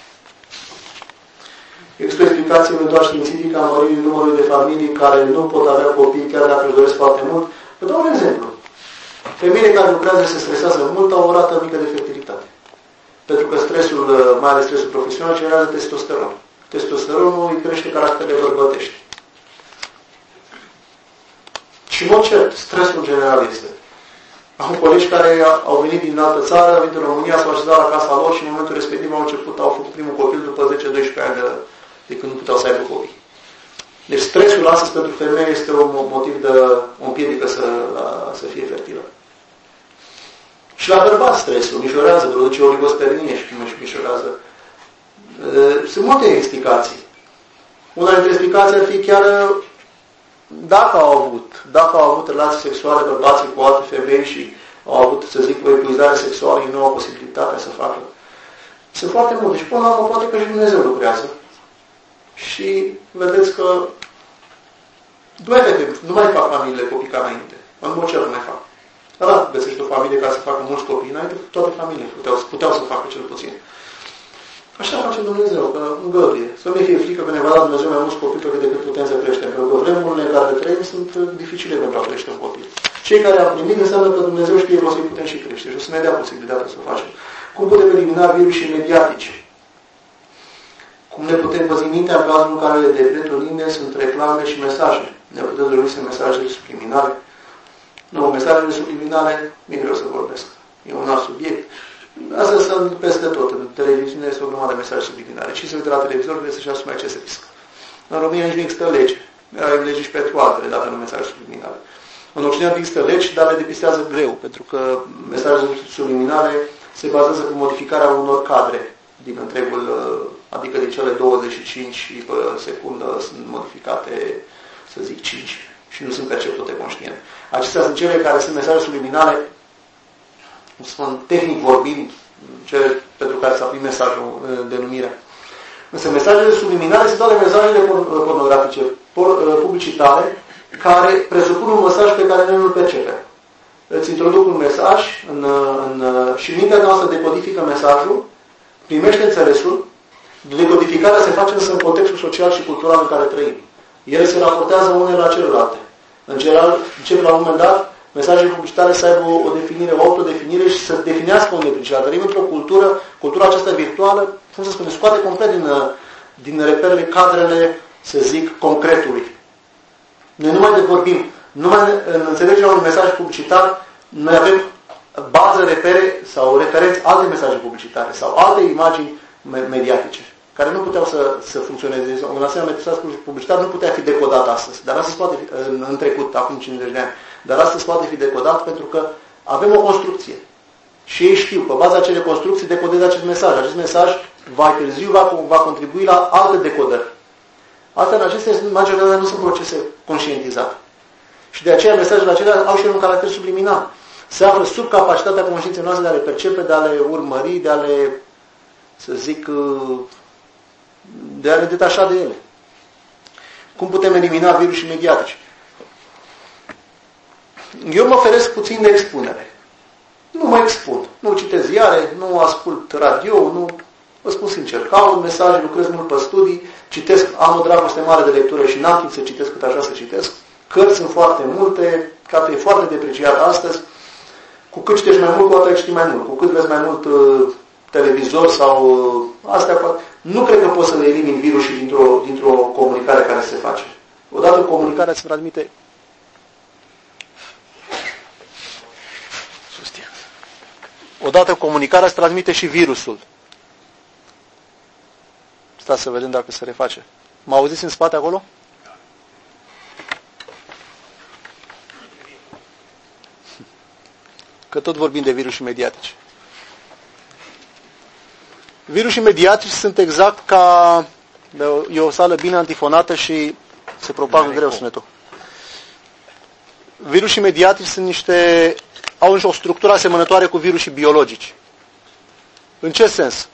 Există o explicație eventual științifică a măririi numărului de familii care nu pot avea copii chiar dacă își doresc foarte mult. Vă dau un exemplu. Femeile care lucrează se stresează mult au o rată mică de fertilitate. Pentru că stresul, mai ales stresul profesional, generează testosteron. Testosteronul îi crește caracterele bărbătești. Și în mod cert, stresul general este Am colegi care au venit din altă țară, au venit în România, s-au așezat la casa lor și în momentul respectiv au început, au făcut primul copil după zece doisprezece ani de, de când nu puteau să aibă copii. Deci stresul astăzi pentru femeie este un motiv de o împiedică să, să fie fertilă. Și la bărbat stresul, mișorează, produce oligospermie și mișorează. Sunt multe explicații. Una dintre explicații ar fi chiar dacă au avut, dacă au avut relații sexuale bărbații cu alte femei și au avut, să zic, o epuizare sexuală, ei nu au posibilitatea să facă. Sunt foarte multe. Și până la urmă, poate că și Dumnezeu lucrează. Și vedeți că duetele nu mai fac familiile copii ca înainte. În mod ce nu mai fac. Dar găsești o familie care să facă mulți copii înainte, toate familiile puteau, puteau să facă cel puțin. Așa face Dumnezeu, că îngăduie. Să nu fie frică că ne va da Dumnezeu mai mulți copii decât putem să creștem. Pentru că vremurile în care trăim sunt dificile pentru a crește un copil. Cei care am primit înseamnă că Dumnezeu știe că o să-i putem și crește și o să ne dea posibilitatea să o facem. Cum putem elimina virusii mediatici? Cum ne putem păzi mintea în cazul în care de dreptul linie sunt reclame și mesaje? Ne putem dori să mesajele subliminale? Nu, mesajele subliminale, mi-e greu să vorbesc. E un alt subiect. Astea sunt peste tot. În televiziune este o grămadă de mesaje subliminale. Cine se uită la televizor trebuie să-și asume acest risc. În România nici nu există lege. Era lege și pentru altele, dar nu mesaje subliminale. În Occident există legi, dar le depistează greu, pentru că mesajele subliminale se bazează pe modificarea unor cadre din întregul, adică din cele douăzeci și cinci pe secundă sunt modificate, să zic, cinci și nu sunt percepute conștient. Acestea sunt cele care sunt mesaje subliminale, cum spun, tehnic vorbind, cele pentru care s-a primit mesajul, denumirea. Însă mesajele subliminale sunt toate mesajele pornografice, publicitare, care presupun un mesaj pe care noi nu-l percepem. Îți introduc un mesaj în, în, și mintea noastră decodifică mesajul, primește înțelesul, decodificarea se face însă în contextul social și cultural în care trăim. Ele se raportează unele la celelalte. În general, începe la un moment dat mesajele publicitare să aibă o definire, o autodefinire și să definească un nepricea. Trăim într-o cultură, cultura aceasta virtuală, cum să spune, scoate complet din, din reperele, cadrele, să zic, concretului. Noi nu mai vorbim, numai în înțelegerea unui mesaj publicitar, noi avem bază, repere sau referenți alte mesaje publicitare sau alte imagini mediatice, care nu puteau să, să funcționeze. Un asemenea mesaj publicitar nu putea fi decodat astăzi, dar astăzi poate fi, în, în trecut, acum cincizeci de ani, dar astăzi poate fi decodat pentru că avem o construcție. Și ei știu, pe baza acelei construcții decodează acest mesaj. Acest mesaj va târziu va, va contribui la alte decodări. Astea, în acestea, majoritatea nu sunt procese conștientizate. Și de aceea mesajele acelea au și un caracter subliminal. Se află sub capacitatea conștiinței noastre de a le percepe, de a le urmări, de a le, să zic, de a le detașa de ele. Cum putem elimina virusii mediatici? Eu mă feresc puțin de expunere. Nu mă expun. Nu citesc ziare, nu ascult radio, nu... Vă spun sincer, caut mesaje, lucrez mult pe studii, citesc, am o dragoste mare de lectură și n-am timp să citesc cât aș vrea să citesc. Cărți sunt foarte multe, cartea e foarte depreciată astăzi. Cu cât citești mai mult, cu atât citi mai mult. Cu cât vezi mai mult uh, televizor sau uh, astea, nu cred că poți să le elimini virusii dintr-o, dintr-o comunicare care se face. Odată comunicarea se transmite... Odată comunicarea se transmite și virusul. Stați să vedem dacă se reface. Mă auziți în spate acolo? Că tot vorbim de virusii mediatici. Virusii mediatici sunt exact ca... E o sală bine antifonată și se propagă greu sunetul. Virusii mediatici sunt niște... au o structură asemănătoare cu virusii biologici. În ce sens?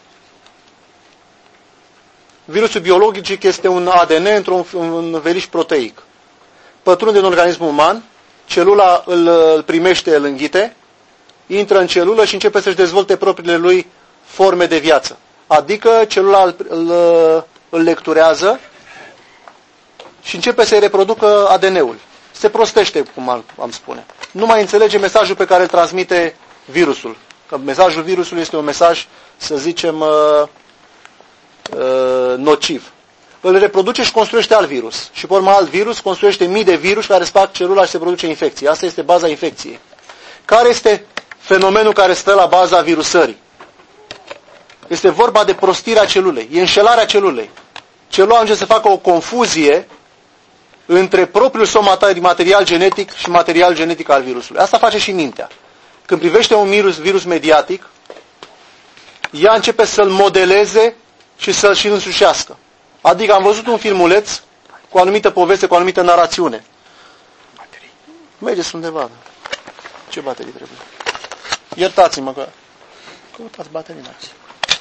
Virusul biologic este un A D N într-un veriș proteic. Pătrunde în organismul uman, celula îl, îl primește, îl înghite, intră în celulă și începe să-și dezvolte propriile lui forme de viață. Adică celula îl, îl, îl lecturează și începe să-i reproducă A D N-ul. Se prostește, cum am, am spune. Nu mai înțelege mesajul pe care îl transmite virusul. Că mesajul virusului este un mesaj, să zicem, uh, uh, nociv. Îl reproduce și construiește alt virus. Și pe urmă alt virus construiește mii de virus care sparg celula și se produce infecție. Asta este baza infecției. Care este fenomenul care stă la baza virusării? Este vorba de prostirea celulei, e înșelarea celulei. Celula ajunge să facă o confuzie între propriul său material genetic și material genetic al virusului. Asta face și mintea. Când privește un virus, virus mediatic, ea începe să-l modeleze și să-l și însușească. Adică am văzut un filmuleț cu o anumită poveste, cu o anumită narațiune. Mergeți undeva. Ce baterii trebuie? Iertați-mă că... Căutați baterii, n-ați.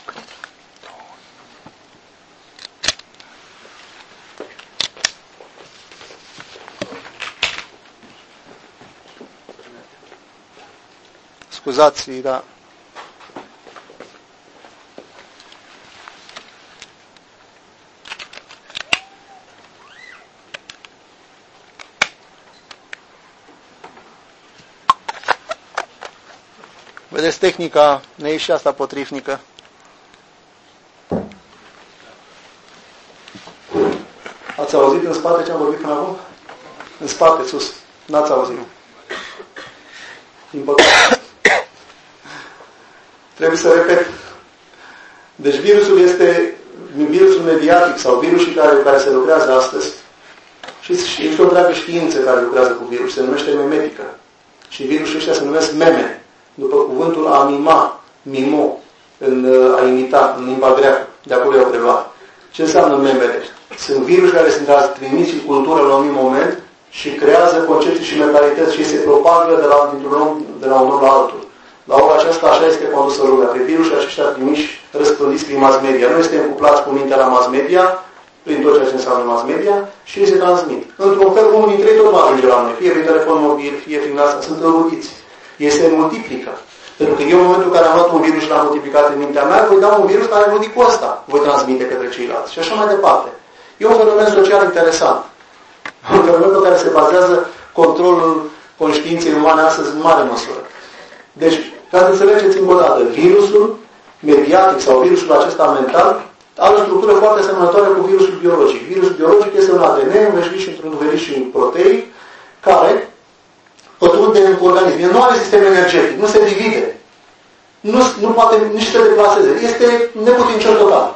Scuzați, da. Vedeți, tehnica ne e și asta potrivnică. Ați auzit în spate ce am vorbit până acum? În spate, sus. N-ați auzit. Din păcate. Trebuie să repet. Deci virusul este virusul mediatic sau virusul care, care se lucrează astăzi. Și, și este o întreagă știință care lucrează cu virus. Se numește memetică. Și virusul ăștia se numesc meme. După cuvântul a mima, mimo, în, a imita, în limba greacă. De acolo i-au preluat. Ce înseamnă memele? Sunt virus care sunt trimiși în cultură la un anumit moment și creează concepții și mentalități și se propagă de la, dintr-un om, de la un om la altul. La ora aceasta așa este condusă lumea. Pe virus aceștia trimiși răspândiți prin mass media. Noi suntem cuplați cu mintea la mass media, prin tot ceea ce înseamnă mass media și se transmit. Într-un fel, unul dintre ei tot va ajunge la noi. Fie prin telefon mobil, fie prin asta. Sunt înrudiți. Ei se multiplică. Pentru că eu în momentul în care am luat un virus și l-am multiplicat în mintea mea, voi da un virus care înrudit cu ăsta. Voi transmite către ceilalți. Și așa mai departe. E un fenomen social interesant. Un fenomen pe care se bazează controlul conștiinței umane astăzi în mare măsură. Deci, ca să înțelegeți încă o dată, virusul mediatic sau virusul acesta mental are o structură foarte asemănătoare cu virusul biologic. Virusul biologic este un A D N înveșlit și într-un înveșlit și proteic care pătrunde în organism. El nu are sistem energetic, nu se divide. Nu, nu poate nici să se deplaseze. Este neputincios total.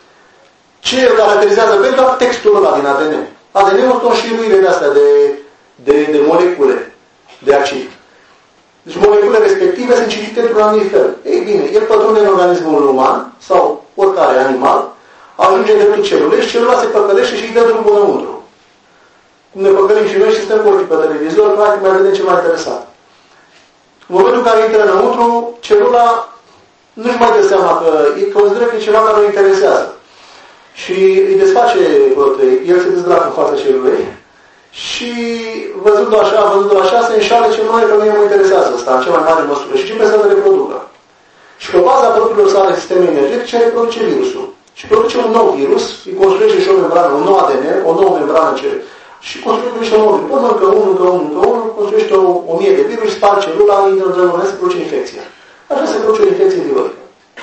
Ce îl caracterizează pe doar textul ăla din A D N? A D N-ul sunt o șiruire de astea de, de, de molecule de acid. Deci moleculele respective sunt citite într-un anumit fel. Ei bine, el pătrunde în organismul uman sau oricare animal, ajunge în dreptul celulei și celula se păcălește și îi dă drumul înăuntru. Cum ne păcălim și noi și stăm cu ochii pe televizor, practic mai vedem ce mai interesant. În momentul în care intră înăuntru, celula nu-și mai dă seama că îi consideră că e ceva care o interesează. Și îi desface proteic, el se dezbracă în fața celulei și văzându-o așa, văzându-o așa, se înșală ce nu e că nu mă interesează asta, în cea mai mare măsură. Și începe să le reproducă. Și pe baza propriilor sale sisteme energetice reproduce virusul. Și produce un nou virus, îi construiește și o membrană, un nou A D N, o nouă membrană ce... și construiește un nou virus. Până încă unul, încă unul, încă unul, construiește o, o mie de virus, sparge celula, intră în drămână, se produce infecția. Așa se produce o infecție viroică.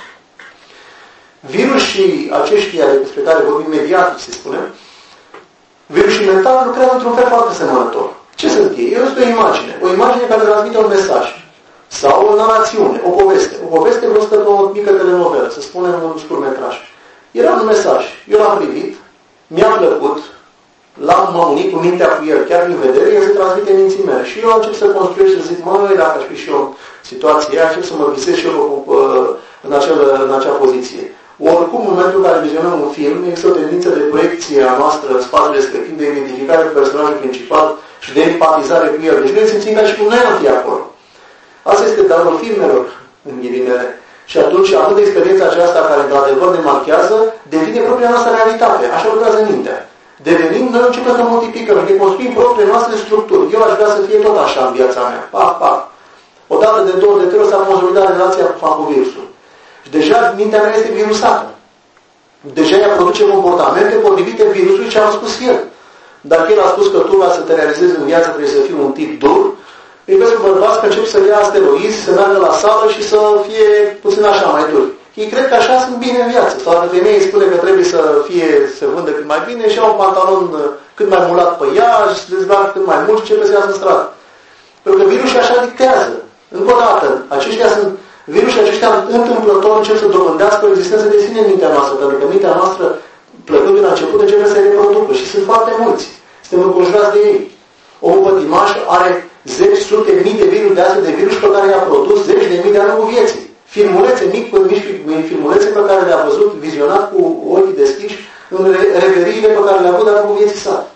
Virusii aceștia despre care vorbim imediat, se spune, virusii mentali lucrează într-un fel foarte semănător. Ce sunt ei? Eu sunt o imagine. O imagine care transmite un mesaj. Sau o narațiune, o poveste. O poveste văzută pe o mică telenovelă, să spunem un scurtmetraj. Era un mesaj. Eu l-am privit, mi-a plăcut, l-am mămunit cu mintea cu el, chiar din vedere, el se transmite în minții mele. Și eu încep să construiesc și să zic, măi, dacă aș fi și eu situația aia, încep să mă visez și eu în, acel, în acea poziție. Oricum, în momentul în care vizionăm un film, există o tendință de proiecție a noastră în spațiul respectiv, de identificare cu personajul principal și de empatizare cu el. Deci noi simțim ca și cum noi am fi acolo. Asta este darul filmelor, în ghilimele. Și atunci, având de experiența aceasta care, într-adevăr, ne marchează, devine propria noastră realitate. Așa lucrează mintea. Devenim, noi începem să multiplicăm, ne construim propriile noastre structuri. Eu aș vrea să fie tot așa în viața mea. Pac, pac. Odată de două, de trei ori s-a consolidat relația cu virusul. Și deja mintea mea este virusată. Deja ea produce comportamente potrivite virusului ce a spus el. Dacă el a spus că tu, ca să te realizezi în viață, trebuie să fii un tip dur, îi vezi că bărbați că încep să ia steroizi, să meargă la sală și să fie puțin așa mai dur. Ei cred că așa sunt bine în viață. Sau dacă femeia îi spune că trebuie să fie, să vândă cât mai bine și au un pantalon cât mai mulat pe ea și se dezbracă cât mai mult și începe să iasă în stradă. Pentru că virusul așa dictează. Încă o dată, aceștia sunt, virusii aceștia întâmplător încep să dobândească o existență de sine în mintea noastră, pentru că mintea noastră, plăcând de la început, începe să se reproducă și sunt foarte mulți. Suntem înconjurați de ei. Omul pătimaș are zeci, sute, mii de virus de astfel de virus pe care i-a produs zeci de mii de ani vieții. Filmulețe, mic, mici filmulețe pe care le-a văzut, vizionat cu ochii deschiși în reveriile pe care le-a avut de-a lungul vieții sale.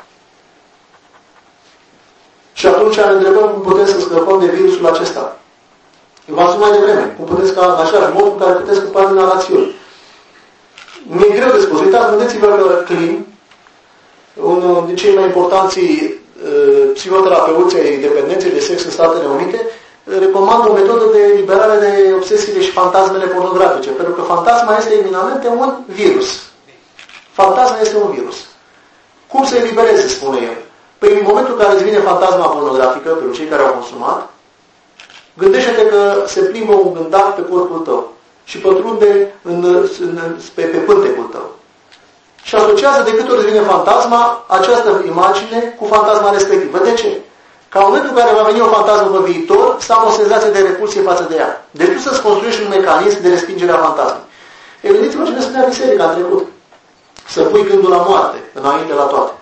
Și atunci ne întrebăm cum putem să scăpăm de virusul acesta. V-am spus mai devreme, cum puteți ca în același mod în care puteți scăpa din narațiuni. Mi-e greu de spus. Uitați, gândiți-vă că Clean, unul din cei mai importanți uh, psihoterapeuți ai dependenței de sex în Statele Unite, recomandă o metodă de eliberare de obsesiile și fantasmele pornografice, pentru că fantasma este eminamente un virus. Fantasma este un virus. Cum să elibereze, spune el? Păi în momentul în care îți vine fantasma pornografică, pentru cei care au consumat, gândește-te că se plimbă un gândac pe corpul tău și pătrunde în, în, pe, pe pântecul tău. Și asociază de câte ori îți vine fantasma, această imagine cu fantasma respectivă. De ce? Ca în momentul în care va veni o fantasmă pe viitor, să am o senzație de repulsie față de ea. Deci tu să-ți construiești un mecanism de respingere a fantasmei. E, gândiți-vă ce ne spunea biserica în trecut. Să pui gândul la moarte, înainte la toate.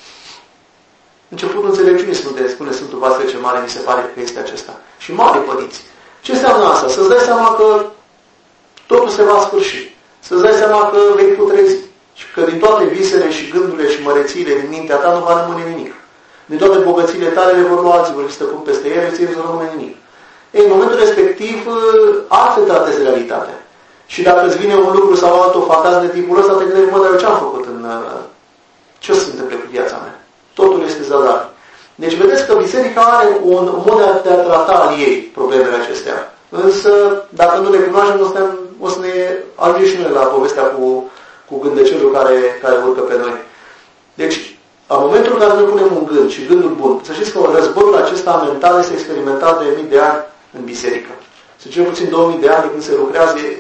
Începutul înțelepciunii spune, spune Sfântul Vasile cel Mare, mi se pare că este acesta. Și mari părinți. Ce înseamnă asta? Să-ți dai seama că totul se va sfârși. Să-ți dai seama că vei putrezi. Și că din toate visele și gândurile și mărețiile din mintea ta nu va rămâne nimic. Din toate bogățiile tale le vor lua alții, vor stăpân peste ele, ție nu rămâne nimic. Ei, în momentul respectiv, altfel tratezi realitatea. Și dacă îți vine un lucru sau altul, o fantasmă de tipul ăsta, te gândești, mă, dar eu ce-am făcut în... Ce se întâmplă cu viața mea? Totul este zadar. Deci vedeți că biserica are un mod de a trata al ei problemele acestea. Însă, dacă nu le cunoaștem, o să ne, o să ne ajungem și noi la povestea cu, cu gândecelul care, care urcă pe noi. Deci, în momentul în care noi punem un gând și gândul bun, să știți că războiul acesta mental este experimentat de mii de ani în biserică. Sunt cel puțin două mii de ani de când se lucrează e,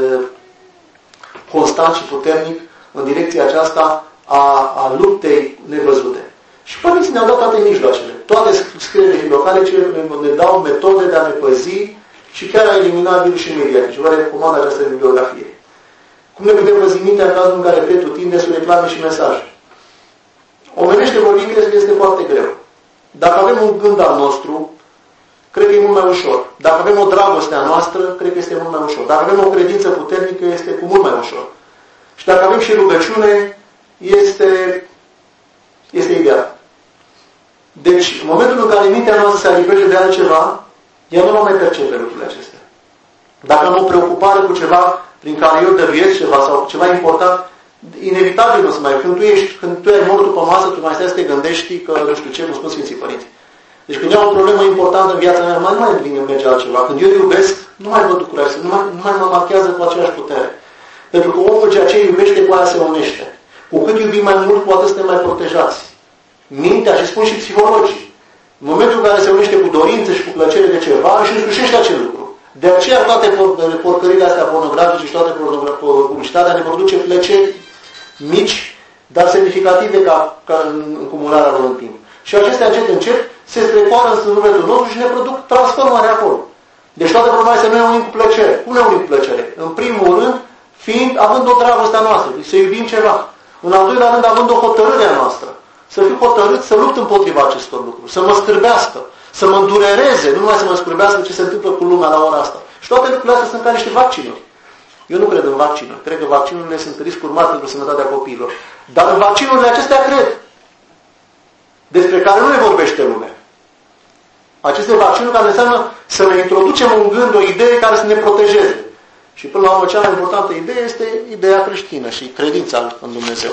constant și puternic în direcția aceasta a, a luptei nevăzute. Și părinții ne-au dat toate mijloacele. Toate scrierile filocalice ne dau metode de a ne păzi și chiar a elimina virusii mediatici. Și vă recomand această bibliografie. Cum ne putem păzi mintea în cazul în care pretutinde sunt reclame și mesaje? Omenește vorbind, cred că este foarte greu. Dacă avem un gând al nostru, cred că e mult mai ușor. Dacă avem o dragoste a noastră, cred că este mult mai ușor. Dacă avem o credință puternică, este cu mult mai ușor. Și dacă avem și rugăciune, este, este ideal. Deci, în momentul în care mintea noastră se alipește de altceva, ea nu va mai percepe lucrurile acestea. Dacă am o preocupare cu ceva prin care eu dăruiesc ceva sau ceva important, inevitabil nu să mai... Când tu, ești, când tu ai mortul pe masă, tu mai stai să te gândești că nu știu ce, cum spun Sfinții Părinți. Deci când am o problemă importantă în viața mea, mai nu mai vine merge altceva. Când eu iubesc, nu mai văd curaj, nu mai, nu mai mă marchează cu aceeași putere. Pentru că omul ceea ce iubește cu aia se unește. Cu cât iubim mai mult, cu atât suntem mai protejați. Mintea, și spun și psihologii, în momentul în care se unește cu dorință și cu plăcere de ceva, își însușește acel lucru. De aceea toate porcările astea pornografice și toate publicitatea ne produce plăceri mici, dar semnificative ca, ca în acumularea lor în timp. Și acestea încet, încet se strecoară în sufletul nostru și ne produc transformarea acolo. Deci toată problema este să nu ne unim cu plăcere. Cum ne unim cu plăcere? În primul rând, fiind, având o dragoste a noastră, să iubim ceva. În al doilea rând, având o hotărâre a noastră. Să fiu hotărât să lupt împotriva acestor lucruri, să mă scârbească, să mă îndurereze, nu numai să mă scârbească ce se întâmplă cu lumea la ora asta. Și toate lucrurile astea sunt ca niște vaccinuri. Eu nu cred în vaccinuri. Cred că vaccinurile sunt riscuri mari pentru sănătatea copiilor. Dar în vaccinurile acestea cred. Despre care nu ne vorbește lumea. Aceste vaccinuri care înseamnă să ne introducem un gând, o idee care să ne protejeze. Și până la urmă, cea mai importantă idee este ideea creștină și credința în Dumnezeu.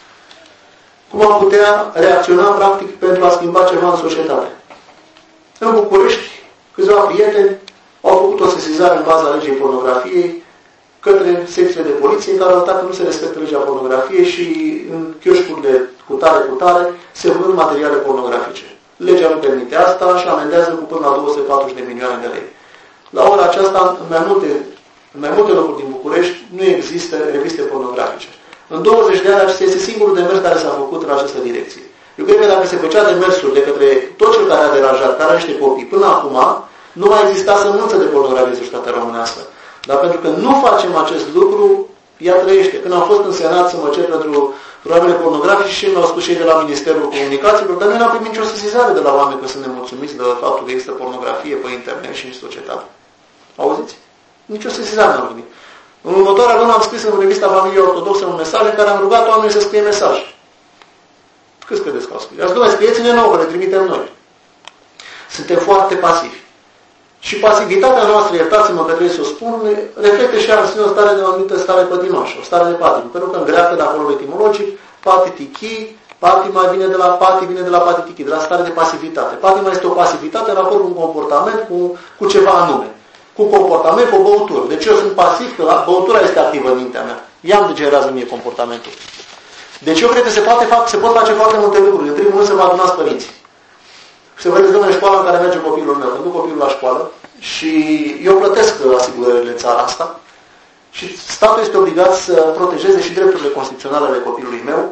Cum am putea reacționa practic pentru a schimba ceva în societate? În București, câțiva prieteni au făcut o sesizare în baza legii pornografiei către secțiile de poliție în care au arătat că nu se respectă legea pornografiei și în chioșcurile cu tare, cu tare se vând materiale pornografice. Legea nu permite asta și amendează cu până la două sute patruzeci de milioane de lei. La ora aceasta, în mai multe, în mai multe locuri din București, nu există reviste pornografice. În douăzeci de ani, acesta este singurul demers care s-a făcut în această direcție. Eu cred că dacă se făcea demersul de către tot cel care a deranjat, care are niște copii, până acum, Nu mai exista sămânță de pornografie în societatea românească. Dar pentru că nu facem acest lucru, ea trăiește. Când am fost în Senat să mă cer pentru programele pornografice și mi-au spus cei de la Ministerul Comunicațiilor, dar noi n-am primit nicio sesizare de la oameni că sunt nemulțumiți de faptul că există pornografie pe internet și în societate. Auziți? Nicio sesizare n-am primit. În următoarea lună am scris în revista Familie Ortodoxă un mesaj în care am rugat oamenii să scrie mesaj. Câți credeți că au scris? Ați scrieți-ne nouă, că le trimitem noi. Suntem foarte pasivi. Și pasivitatea noastră, iertați-mă că trebuie să o spun, reflectă și în sine o stare de o anumită stare pătinoșă, o stare de patim. Pentru că în greacă, de acolo etimologic, patitichi, patima vine de la pati, vine de la patitichi, de la stare de pasivitate. Patima este o pasivitate în raport cu un comportament, cu, cu ceva anume. Cu comportament, cu o băutură. Deci eu sunt pasiv, că băutura este activă în mintea mea. Ea îmi generează mie comportamentul. Deci eu cred că se, poate fac, se pot face foarte multe lucruri. În primul rând să vă adunați părinții. Și să vedeți, domnule, școala în care merge copilul meu. Când duc copilul la școală și eu plătesc asigurările în țara asta și statul este obligat să protejeze și drepturile constituționale ale copilului meu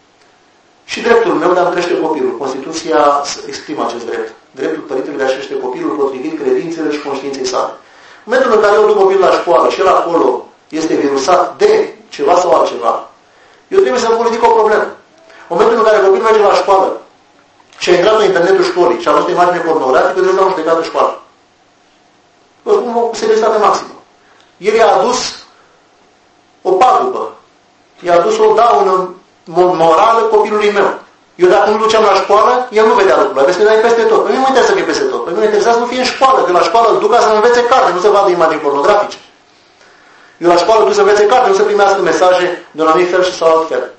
și dreptul meu de a-mi crește copilul. Constituția exprimă acest drept. Dreptul părintelui de a-și crește copilul potrivit credințele și conștiinței sale. În momentul în care eu duc copilul la școală și el acolo este virusat de ceva sau altceva, eu trebuie să-mi ridic o problemă. În momentul în care copilul merge la școală și a intrat pe internetul școlii și a văzut imagine pornografică, trebuie să dau un judecată școală. Vă spun cu seriozitate maximă. El i-a adus o pagubă. I-a adus o daună morală copilului meu. Eu dacă nu duceam la școală, el nu vedea lucrurile. Vezi că e peste tot. Păi nu mă interesează că e peste tot. Păi nu mă interesează să nu fie în școală. Că la școală îl duc ca să învețe carte, nu să vadă imagini pornografice. Eu la școală duc să învețe carte, nu să primească mesaje de un anumit fel și sau alt fel.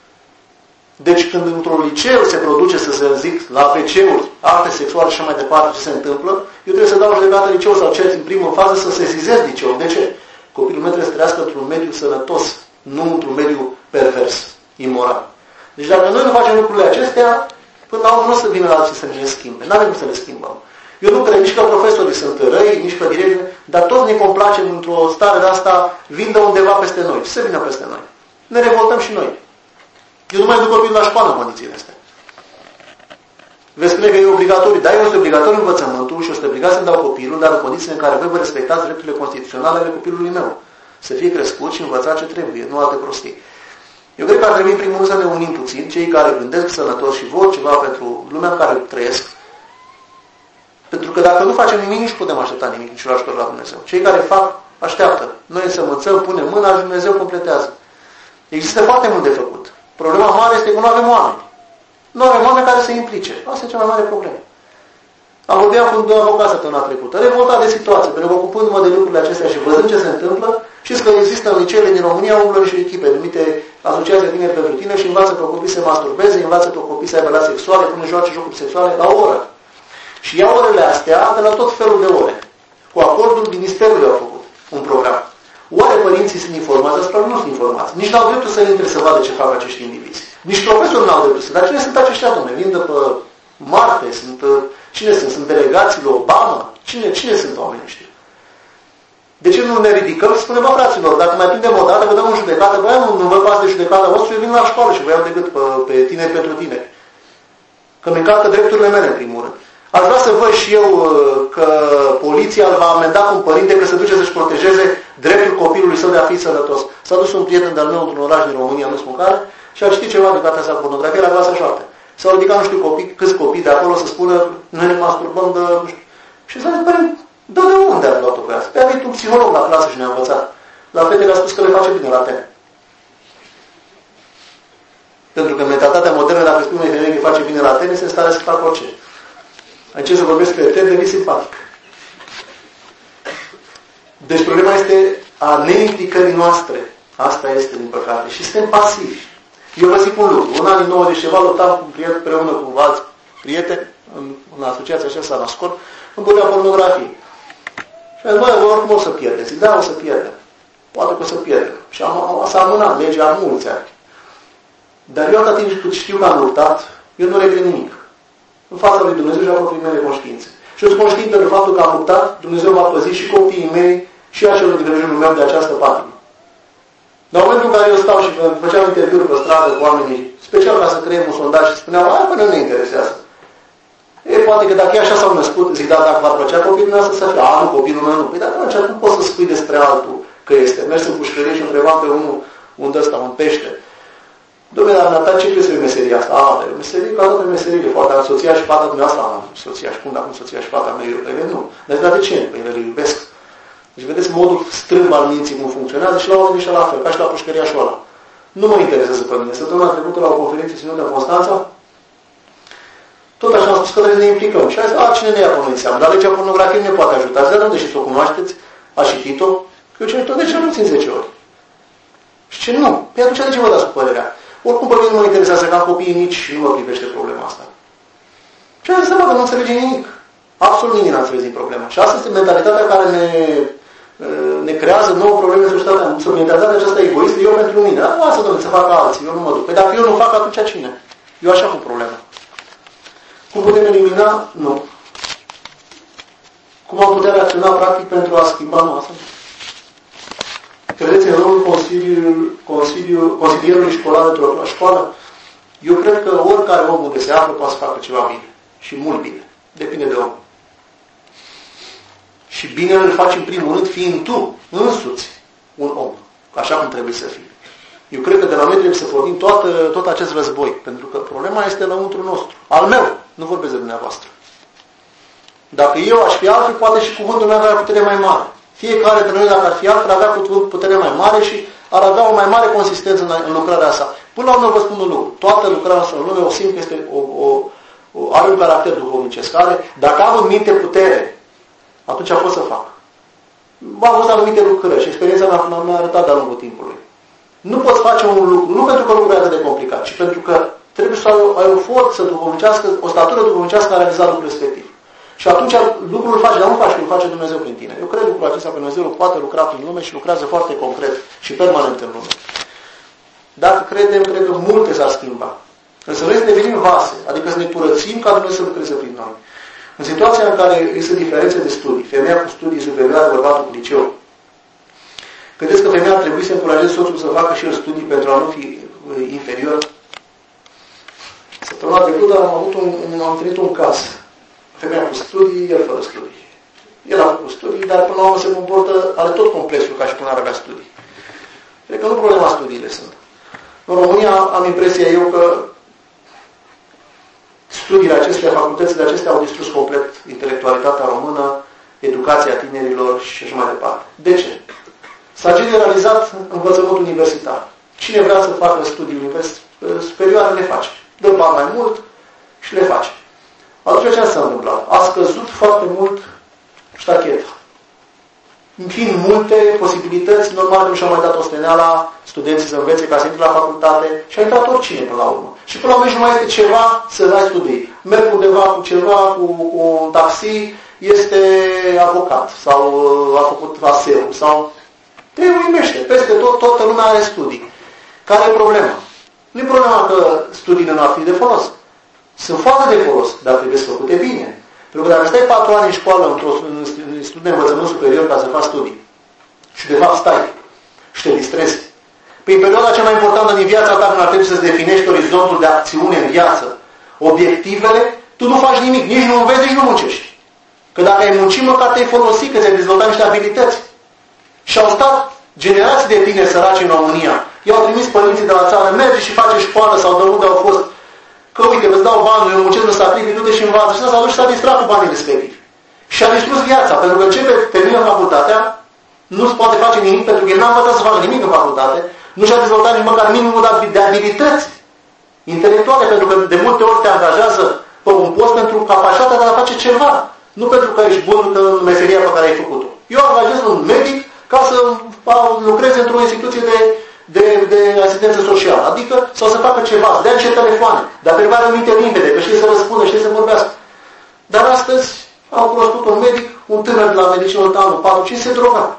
Deci când într-un liceu se produce, să se zic, la A P C-uri, acte sexuale și așa mai departe, ce se întâmplă, eu trebuie să dau o judecată liceu sau cerți în primă fază să sesizez liceul. De ce? Copilul meu trebuie să trăiască într-un mediu sănătos, nu într-un mediu pervers, imoral. Deci dacă noi nu facem lucrurile acestea, până la urmă nu o să vină la alții să ne le schimbe. N-avem cum să le schimbăm. Eu nu cred nici că profesorii sunt răi, nici că direcții, dar toți ne complacem într-o stare de asta, vin de undeva peste noi. Ce să vină peste noi? Ne revoltăm și noi. Eu nu mai duc copilul la școală în condițiile astea. Veți spune că e obligatoriu. Da, este obligatoriu învățământul și o să obligați să-mi dau copilul, dar în condițiile în care voi vă respectați drepturile constituționale ale copilului meu. Să fie crescut și învățat ce trebuie, nu alte prostii. Eu cred că ar trebui în primul rând să ne unim puțin, cei care gândesc sănătos și vor ceva pentru lumea în care trăiesc. Pentru că dacă nu facem nimic, nici putem aștepta nimic, nici ajutor la Dumnezeu. Cei care fac, așteaptă. Noi însămânțăm, punem mâna și Dumnezeu completează. Există foarte mult de făcut. Problema mare este că nu avem oameni. Nu avem oameni care să implice. Asta e cea mai mare problemă. Am vorbit cu un avocat săptămâna trecută, revoltat de situație, pentru că ocupându-mă de lucrurile acestea și văzând ce se întâmplă, știți că există în liceele din România umblă și echipe numite Asociația Tineri pentru Tine și învață pe copii să masturbeze, învață pe copii să aibă relații sexuale, până joace jocuri sexuale la o oră. Și ia orele astea de la tot felul de ore. Cu acordul Ministerului au făcut un program. Oare părinții sunt informați? Asta nu sunt informați. Nici n-au dreptul să intre să vadă ce fac acești indivizi. Nici profesorii n-au dreptul să. Dar cine sunt aceștia, domnule? Vin de pe Marte? Sunt, cine sunt? Sunt delegații lui Obama? Cine, cine sunt oamenii ăștia? De ce nu ne ridicăm și spunem, bă, fraților, dacă mai prindem o dată, vă dăm în judecată, bă, nu, nu vă pas de judecata voastră, eu vin la școală și vă iau decât pe, pe tineri pentru tineri. Că mi încalcă drepturile mele, în primul rând. Aș vrea să văd și eu că poliția îl va amenda cu un părinte că se duce să-și protejeze dreptul copilului său de a fi sănătos. S-a dus un prieten de-al meu într-un oraș din România, nu spun care, și a citit ceva de cartea asta pornografie la clasa șapte. S-au ridicat nu știu copii, câți copii de acolo să spună, noi ne masturbăm de... Nu știu. Și s-a zis, părinte, da, de unde a luat-o pe asta? Pe a venit un psiholog la clasă și ne-a învățat. La fetele a spus că le face bine la tine. Pentru că mentalitatea modernă, dacă spune unei femei că face bine la tine, se stare să facă orice. Aici să vorbesc pe etern, devii simpatic. Deci problema este a neimplicării noastre. Asta este, din păcate. Și suntem pasivi. Eu vă zic un lucru. În anii nouăzeci ceva luptam cu un prieten, împreună cu alți prieteni, în, în asociația aceasta la Scor, împotriva pornografiei. Și am zis, băi, oricum o să pierdem. Zic, da, o să pierdem. Poate că o să pierdem. Și am, s-a amânat legea am mulți ani. Dar eu atât timp cât știu că am luptat, eu nu regret nimic. În fața lui Dumnezeu și a făcut mele conștiințe. Și eu sunt conștient pentru faptul că am luptat, Dumnezeu m-a păzit și copiii mei și acelor din regiunul meu de această patimă. Dar în momentul în care eu stau și făceam interviuri pe stradă cu oamenii, special ca să creăm un sondaj și spuneam, aia până nu ne interesează. E, poate că dacă e așa s-au născut, zic, da, dacă v-ar plăcea copilul meu să fie, a, nu, copilul meu nu. Păi dacă atunci nu poți să spui despre altul că este. Mers în pușcărie și întrebam pe unul unde ăsta, un pește. Dom'le, dar ta ce crezi că e meseria asta? A, e o meserie ca toate meseriile. Poate soția și fata dumneavoastră, am soția și cum, dacă nu soția și fata mea, eu, ele nu. Dar de ce? Păi ele le iubesc. Deci vedeți modul strâmb al minții cum funcționează și la oameni și la fel, ca și la pușcăriașul ăla. Nu mă interesează pe mine. Săptămâna trecută la o conferință ținută în Constanța, tot așa am spus că trebuie să ne implicăm. Și a zis, a, cine ne ia pe noi seama? Dar legea pornografiei ne poate ajuta. Dar de unde și să o cunoașteți? A citit-o? Că eu ce tot de ce nu țin zece ori? Și ce nu? Păi atunci de ce vă dați cu părerea? Oricum pe mine nu mă interesează ca copiii mici și nu mă privește problema asta. Și a zis, că nu înțelege nimic. Absolut nimic n-a înțeles din problema. Și asta este mentalitatea care ne, ne creează nouă probleme în societatea. Mentalitatea aceasta egoistă, eu pentru mine. Dar lasă, domnule, să facă alții, eu nu mă duc. Păi dacă eu nu fac, atunci cine? Eu așa cu problema. Cum putem elimina? Nu. Cum am putea reacționa practic pentru a schimba noastră? Credeți în rolul Consiliul, Consiliul, Consilierului școlar într-o școală? Eu cred că oricare om unde se află poate să facă ceva bine. Și mult bine. Depinde de om. Și bine îl faci în primul rând fiind tu, însuți, un om. Așa cum trebuie să fii. Eu cred că de la noi trebuie să pornim toată, tot acest război. Pentru că problema este lăuntru nostru. Al meu. Nu vorbesc de dumneavoastră. Dacă eu aș fi altfel, poate și cuvântul meu avea putere mai mare. Fiecare dintre noi, dacă ar fi altfel, avea putere mai mare și ar avea o mai mare consistență în lucrarea sa. Până la urmă vă spun un lucru. Toată lucrarea noastră în lume o simt că este o, o, o, are un caracter duhovnicesc. Are, dacă am în minte putere, atunci pot să fac. M-am văzut anumite lucrări și experiența mea mi-a arătat de-a lungul timpului. Nu poți face un lucru, nu pentru că lucrul e atât de complicat, ci pentru că trebuie să ai o forță duhovnicească, o statură duhovnicească a realiza lucrul respectiv. Și atunci lucrul îl faci, dar nu faci, îl face Dumnezeu prin tine. Eu cred lucrul acesta, că Dumnezeu poate lucra prin lume și lucrează foarte concret și permanent în lume. Dacă credem, cred că multe s-ar schimba. Însă noi să devenim vase, adică să ne curățim ca Dumnezeu să lucreze prin noi. În situația în care există diferențe de studii, femeia cu studii superioare, bărbatul cu liceu, credeți că femeia ar trebui să încurajeze soțul să facă și el studii pentru a nu fi inferior? Săptămâna trecută am avut un, am întâlnit un caz. Femeia cu studii, el fără studii. El a făcut studii, dar până la urmă se comportă, are tot complexul ca și până ar avea studii. Cred că nu problema studiile sunt. În România am impresia eu că studiile acestea, facultățile acestea au distrus complet intelectualitatea română, educația tinerilor și așa mai departe. De ce? S-a generalizat învățământul universitar. Cine vrea să facă studii superioare, le face. Dă bani mai mult și le face. Atunci ce s-a întâmplat? A scăzut foarte mult ștacheta. Fiind multe posibilități, normal nu și-au mai dat osteneala studenții să învețe ca să intre la facultate și a intrat oricine până la urmă. Și până la urmă nu mai este ceva să ai studii. Merg undeva cu ceva, cu, cu un taxi, este avocat sau a făcut aseu sau... Te uimește. Peste tot, toată lumea are studii. Care e problema? Nu e problema că studiile nu ar fi de folos. Sunt foarte de folos, dar trebuie să făcute bine. Pentru că dacă stai patru ani în școală, într-un institut de învățământ superior ca să faci studii, și de fapt stai și te distrezi, păi în perioada cea mai importantă din viața ta, când ar trebui să-ți definești orizontul de acțiune în viață, obiectivele, tu nu faci nimic, nici nu înveți, nici nu muncești. Că dacă ai muncit, măcar te-ai folosit, că ți-ai dezvoltat niște abilități. Și au stat generații de tineri săraci în România. I-au trimis părinții de la țară, merge și face școală sau de unde au fost. Că uite, îți dau bani, eu muncesc în sacrificii, du-te și învață. Și s-a dus și s-a distrat cu banii respectivi. Și a distrus viața, pentru că începe, termină facultatea, nu se poate face nimic, pentru că el n-a învățat să facă nimic în facultate, nu și-a dezvoltat nici măcar minimul de abilități intelectuale, pentru că de multe ori te angajează pe un post pentru capacitatea de a face ceva. Nu pentru că ești bun în meseria pe care ai făcut-o. Eu angajez un medic ca să lucreze într-o instituție de, de, de asistență socială. Adică, sau să facă ceva, să dea niște telefoane. Dar trebuie să minte limpede, că știe să răspundă, știe să vorbească. Dar astăzi am cunoscut un medic, un tânăr de la medicină de anul patru cinci, se droga.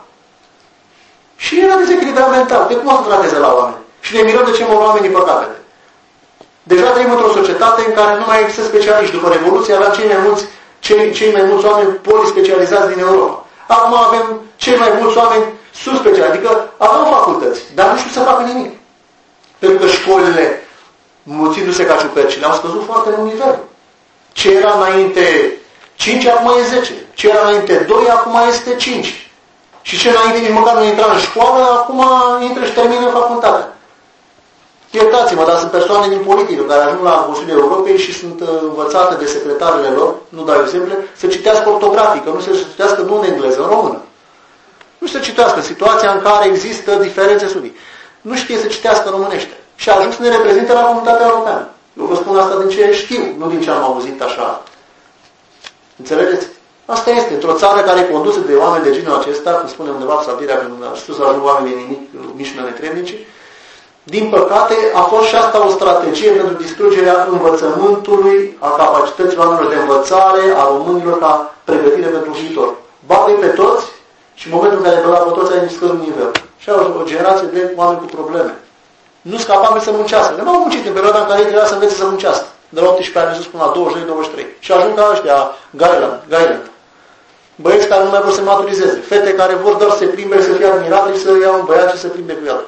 Și era dezechilibrat mental. De cum o să trateze la oameni? Și ne mirăm de ce mor oamenii păcatele. Deja trăim într-o societate în care nu mai există specialiști. După Revoluție aveam cei mai mulți, cei, cei mai mulți oameni polispecializați din Europa. Acum avem cei mai mulți oameni subspecializați. Adică avem facultăți, dar nu știu să facă nimic. Pentru că școlile, mulțindu-se ca ciupercile, au scăzut foarte la un nivel. Ce era înainte cinci, acum e zece. Ce era înainte doi, acum este cinci. Și ce înainte nici măcar nu intra în școală, acum intră și termină facultatea. Iertați-mă, dar sunt persoane din politică care ajung la Consiliul Europei și sunt învățate de secretarele lor, nu dau exemple, să citească ortografică, nu să citească nu în engleză, în română. Nu să citească situația în care există diferențe studii. Nu știe să citească românește. Și a ajuns să ne reprezinte la comunitatea europeană. Eu vă spun asta din ce știu, nu din ce am auzit așa. Înțelegeți? Asta este. Într-o țară care e condusă de oameni de genul acesta, cum spune undeva Psaltirea, când a știut să ajungă oamenii nimic, mici netremnici, din păcate a fost și asta o strategie pentru distrugerea învățământului, a capacităților oamenilor de învățare, a românilor ca pregătire pentru viitor. Bagă pe toți și în momentul în care băga pe toți ai scăzut nivel. Și au o generație de oameni cu probleme. Nu sunt capabili să muncească. Nu au muncit în perioada în care ei trebuia să învețe să muncească. De la optsprezece ani sus până la douăzeci și doi douăzeci și trei. Și ajung ca ăștia, Gailand, Gailand. Băieți care nu mai vor să maturizeze. Fete care vor doar să se plimbe, să fie admirate și să ia un băiat și să plimbe cu el.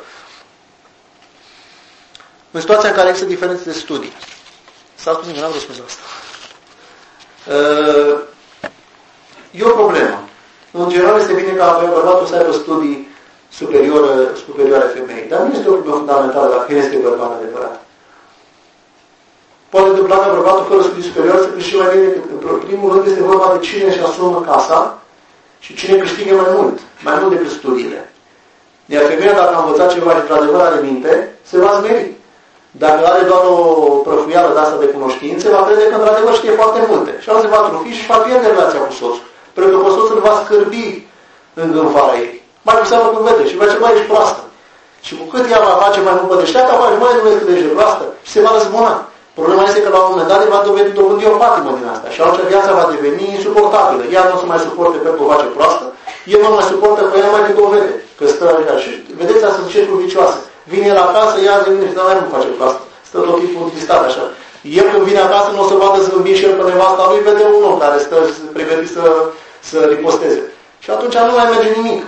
În situația în care există diferențe de studii. S-a spus nimic, n-am răspuns la asta. E o problemă. În general este bine ca bărbatul să aibă studii superioare, superioare femeii. Dar nu este o problemă fundamentală dacă el este bărbat adevărat. Poate întâmpla ca bărbatul fără studii superioare să câștige mai bine decât. În primul rând este vorba de cine își asumă casa și cine câștigă mai mult. Mai mult decât studiile. Iar femeia, dacă a învățat ceva și într-adevăr are minte, se va zmeri. Dacă are doar o prăfuială de asta de cunoștințe, va crede că într-adevăr știe foarte multe. Și atunci se va trufi și va pierde relația cu soțul. Pentru că soțul îl va scârbi în gânfara ei. Mai cu seamă când vede și va ce mai ești proastă. Și cu cât ea va face mai mult pe deșteaptă, va mai nu vezi cât ești de proastă și se va răzbuna. Problema este că la un moment dat va dovedi dobândi o patimă din asta. Și atunci viața va deveni insuportabilă. Ea nu o să mai suporte pentru că o face proastă, el nu mai suportă că ea mai cât o vede. Că stă așa. Și vedeți, asta sunt cercuri vicioase. Vine el acasă, ea vine și dar nu face proastă. Stă tot timpul întristat așa. El când vine acasă nu o să vadă zâmbind și el pe nevasta lui, vede un om care stă pregătit să, să riposteze. Și atunci nu mai merge nimic.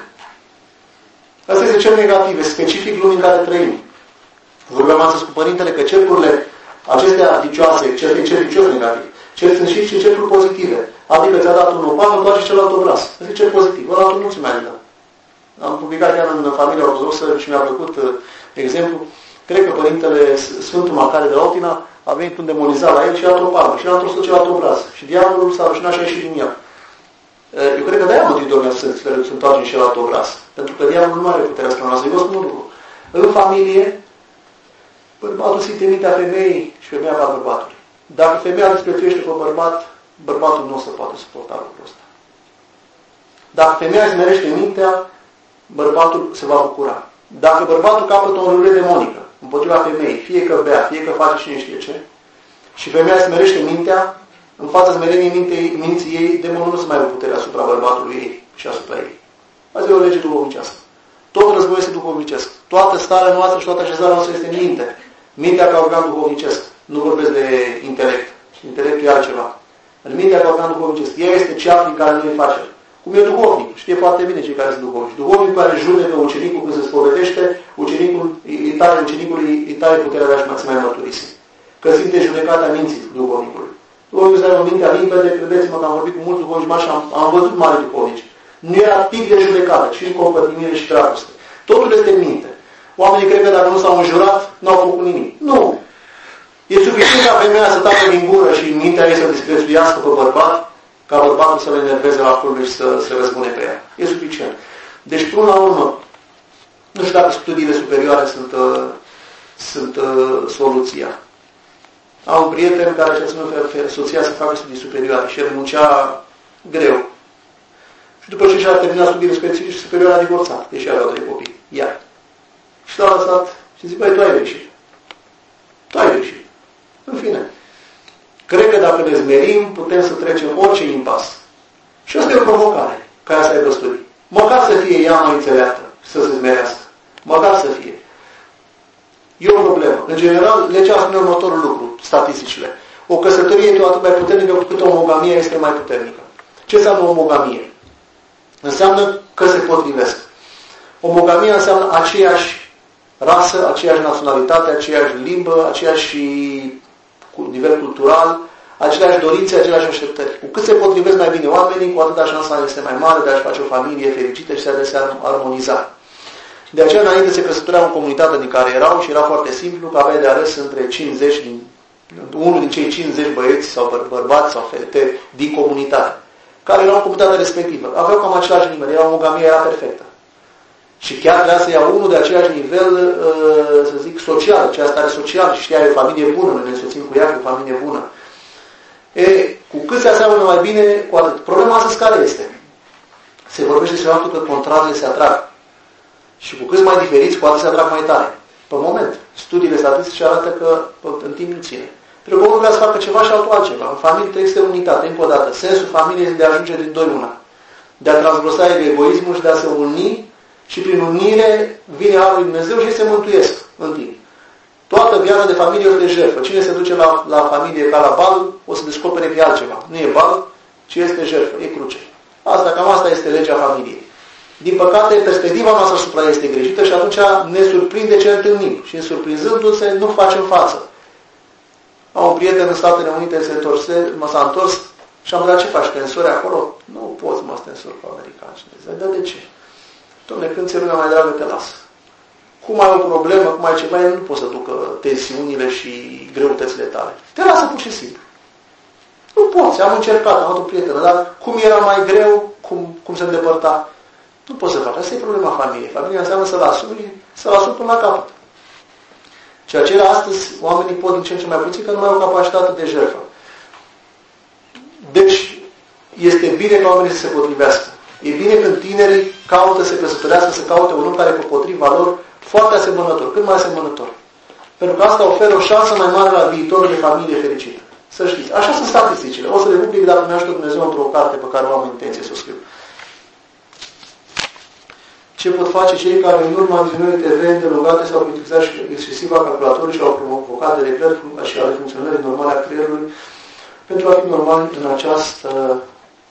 Asta este cel negativ, specific lumii în care trăim. Vorbeam astăzi cu părintele că cercurile acestea vicioase, cel e cel vicios negativ, cel sunt și cercuri pozitive. Adică ți-a dat unul pan, îmi place celălalt obraz. Asta e cel pozitiv. Ăla nu ți mai dă. Am publicat chiar în familia ortodoxă și mi-a plăcut uh, exemplu. Cred că părintele Sfântul Macare de la Otina a venit un demonizat la el și a dat o palmă și a întors celălalt obraz. Și diavolul s-a rușinat și a ieșit din el. Eu cred că de-aia Mântuitorul ne-a să se întoarce în celălalt obraz. Pentru că diavolul nu are puterea să noastră. Eu vă spun un lucru. În familie, bărbatul simte mintea femeii și femeia va bărbatului. Dacă femeia disprețuiește pe bărbat, bărbatul nu o să poată suporta lucrul ăsta. Dacă femeia își merește mintea, bărbatul se va bucura. Dacă bărbatul capătă o înrăurire demonică împotriva femeii, fie că bea, fie că face cine știe ce, și femeia își merește mintea, în fața smereniei mintei, minții ei, demonul nu se mai are putere asupra bărbatului ei și asupra ei. Asta e o lege duhovnicească. Tot războiul este duhovnicesc. Toată starea noastră și toată așezarea noastră este minte. Mintea ca organ duhovnicesc. Nu vorbesc de intelect. Intelectul e altceva. În mintea ca organ duhovnicesc. Ea este cea prin care nu îi face. Cum e duhovnic? Știe foarte bine cei care sunt duhovnici. Duhovnicul care judecă ucenicul când se spovedește, ucenicul, îi tare ucenicului, îi tare puterea de a-și mai mărturisi. Că simte judecata minții duhovnicului. Duhovnicul să are o mintea limpede, credeți-mă că am vorbit cu mulți duhovnici și am, am văzut mari duhovnici. Nu era tip de judecată, ci în compătimire și dragoste. Totul este în minte. Oamenii cred că dacă nu s-au înjurat, n-au făcut nimic. Nu! E suficient ca femeia să tacă din gură și în mintea ei să disprețuiască pe bărbat, ca bărbatul să le enerveze la fulgă și să se răzbune pe ea. E suficient. Deci, până la urmă, nu știu dacă studiile superioare sunt, uh, sunt uh, soluția. Am un prieten care și-a ținut soția să facă studii superioare și el muncea greu. Și după ce și-a terminat studiile specifice și superioare a divorțat, deși avea trei copii. Iar. Și l-a lăsat și zic, băi, tu ai greșit. Tu ai greșit. În fine. Cred că dacă ne zmerim, putem să trecem orice impas. Și asta e o provocare, ca ea să aibă studii. Măcar să fie ea mai înțeleaptă, să se zmerească. Măcar să fie. E o problemă. În general, legea spune următorul lucru, statisticile. O căsătorie este atât mai puternică cu cât o mogamie este mai puternică. Ce înseamnă o mogamie? Înseamnă că se potrivesc. Omogamia înseamnă aceeași rasă, aceeași naționalitate, aceeași limbă, aceeași nivel cultural, aceleași dorințe, aceleași așteptări. Cu cât se potrivesc mai bine oamenii, cu atâta șansa este mai mare de a-și face o familie fericită și de a se armoniza. De aceea, înainte se căsătoreau în comunitate din care erau și era foarte simplu că aveai de ales între cincizeci din, unul din cei cincizeci băieți sau băr- bărbați sau fete din comunitate, care erau în comunitatea respectivă. Aveau cam același nivel, era o mogamie, era perfectă. Și chiar trebuia să ia unul de același nivel, să zic, social, aceea stare socială, și știa, e o familie bună, noi ne însoțim cu ea, e o familie bună. E, cu cât se aseamănă mai bine, cu atât. Problema astăzi care este? Se vorbește despre faptul că contrarele se atrag. Și cu cât mai diferiți, cu atât se atrag mai tare. Pe moment, studiile statistice arată că în timp nu ține. Pentru că unul vrea să facă ceva și altul altceva. În familie trebuie să fie unitate. Încă o dată, sensul familiei este de a ajunge din doi una. De a transgrosa egoismul și de a se uni și prin unire vine Harul lui Dumnezeu și se mântuiesc în timp. Toată viața de familie este jertfă. Cine se duce la, la familie ca la bal, o să descopere pe altceva. Nu e bal, ci este jertfă, e cruce. Asta, cam asta este legea familiei. Din păcate, perspectiva noastră asupra este greșită și atunci ne surprinde ce întâlnim. Și surprinzându-se, nu facem față. Am un prieten în Statele Unite, se întorse, mă s-a întors și am întrebat, ce faci, tensori acolo? Nu poți mă tensori cu americani. Dar de ce? Dom'le, când ți-e lumea mai dragă, te lasă. Cum ai o problemă, cum ai ceva, el nu poți să ducă tensiunile și greutățile tale. Te lasă pur și simplu. Nu poți, am încercat, am avut o prietenă, dar cum era mai greu, cum, cum se îndepărta, nu poți să faci. Asta e problema familiei. Familia înseamnă să-l asumi, să-l asumi până la capăt. Ceea ce astăzi oamenii pot din ce în ce mai puțin, că nu mai au capacitate de jertfă. Deci, este bine ca oamenii să se potrivească. E bine când tinerii caută să se căsătorească, să caute un om care potriva lor foarte asemănător, cât mai asemănător. Pentru că asta oferă o șansă mai mare la viitorul de familie fericită. Să știți. Așa sunt statisticile. O să le public dacă mi-a ajută Dumnezeu într-o carte pe care o am intenție să o scriu. Ce pot face cei care în urma viziunii T V îndelungate s-au utilizat excesiv a calculatorului și au provocat de reglări și ale funcționării normale a creierului pentru a fi normal în această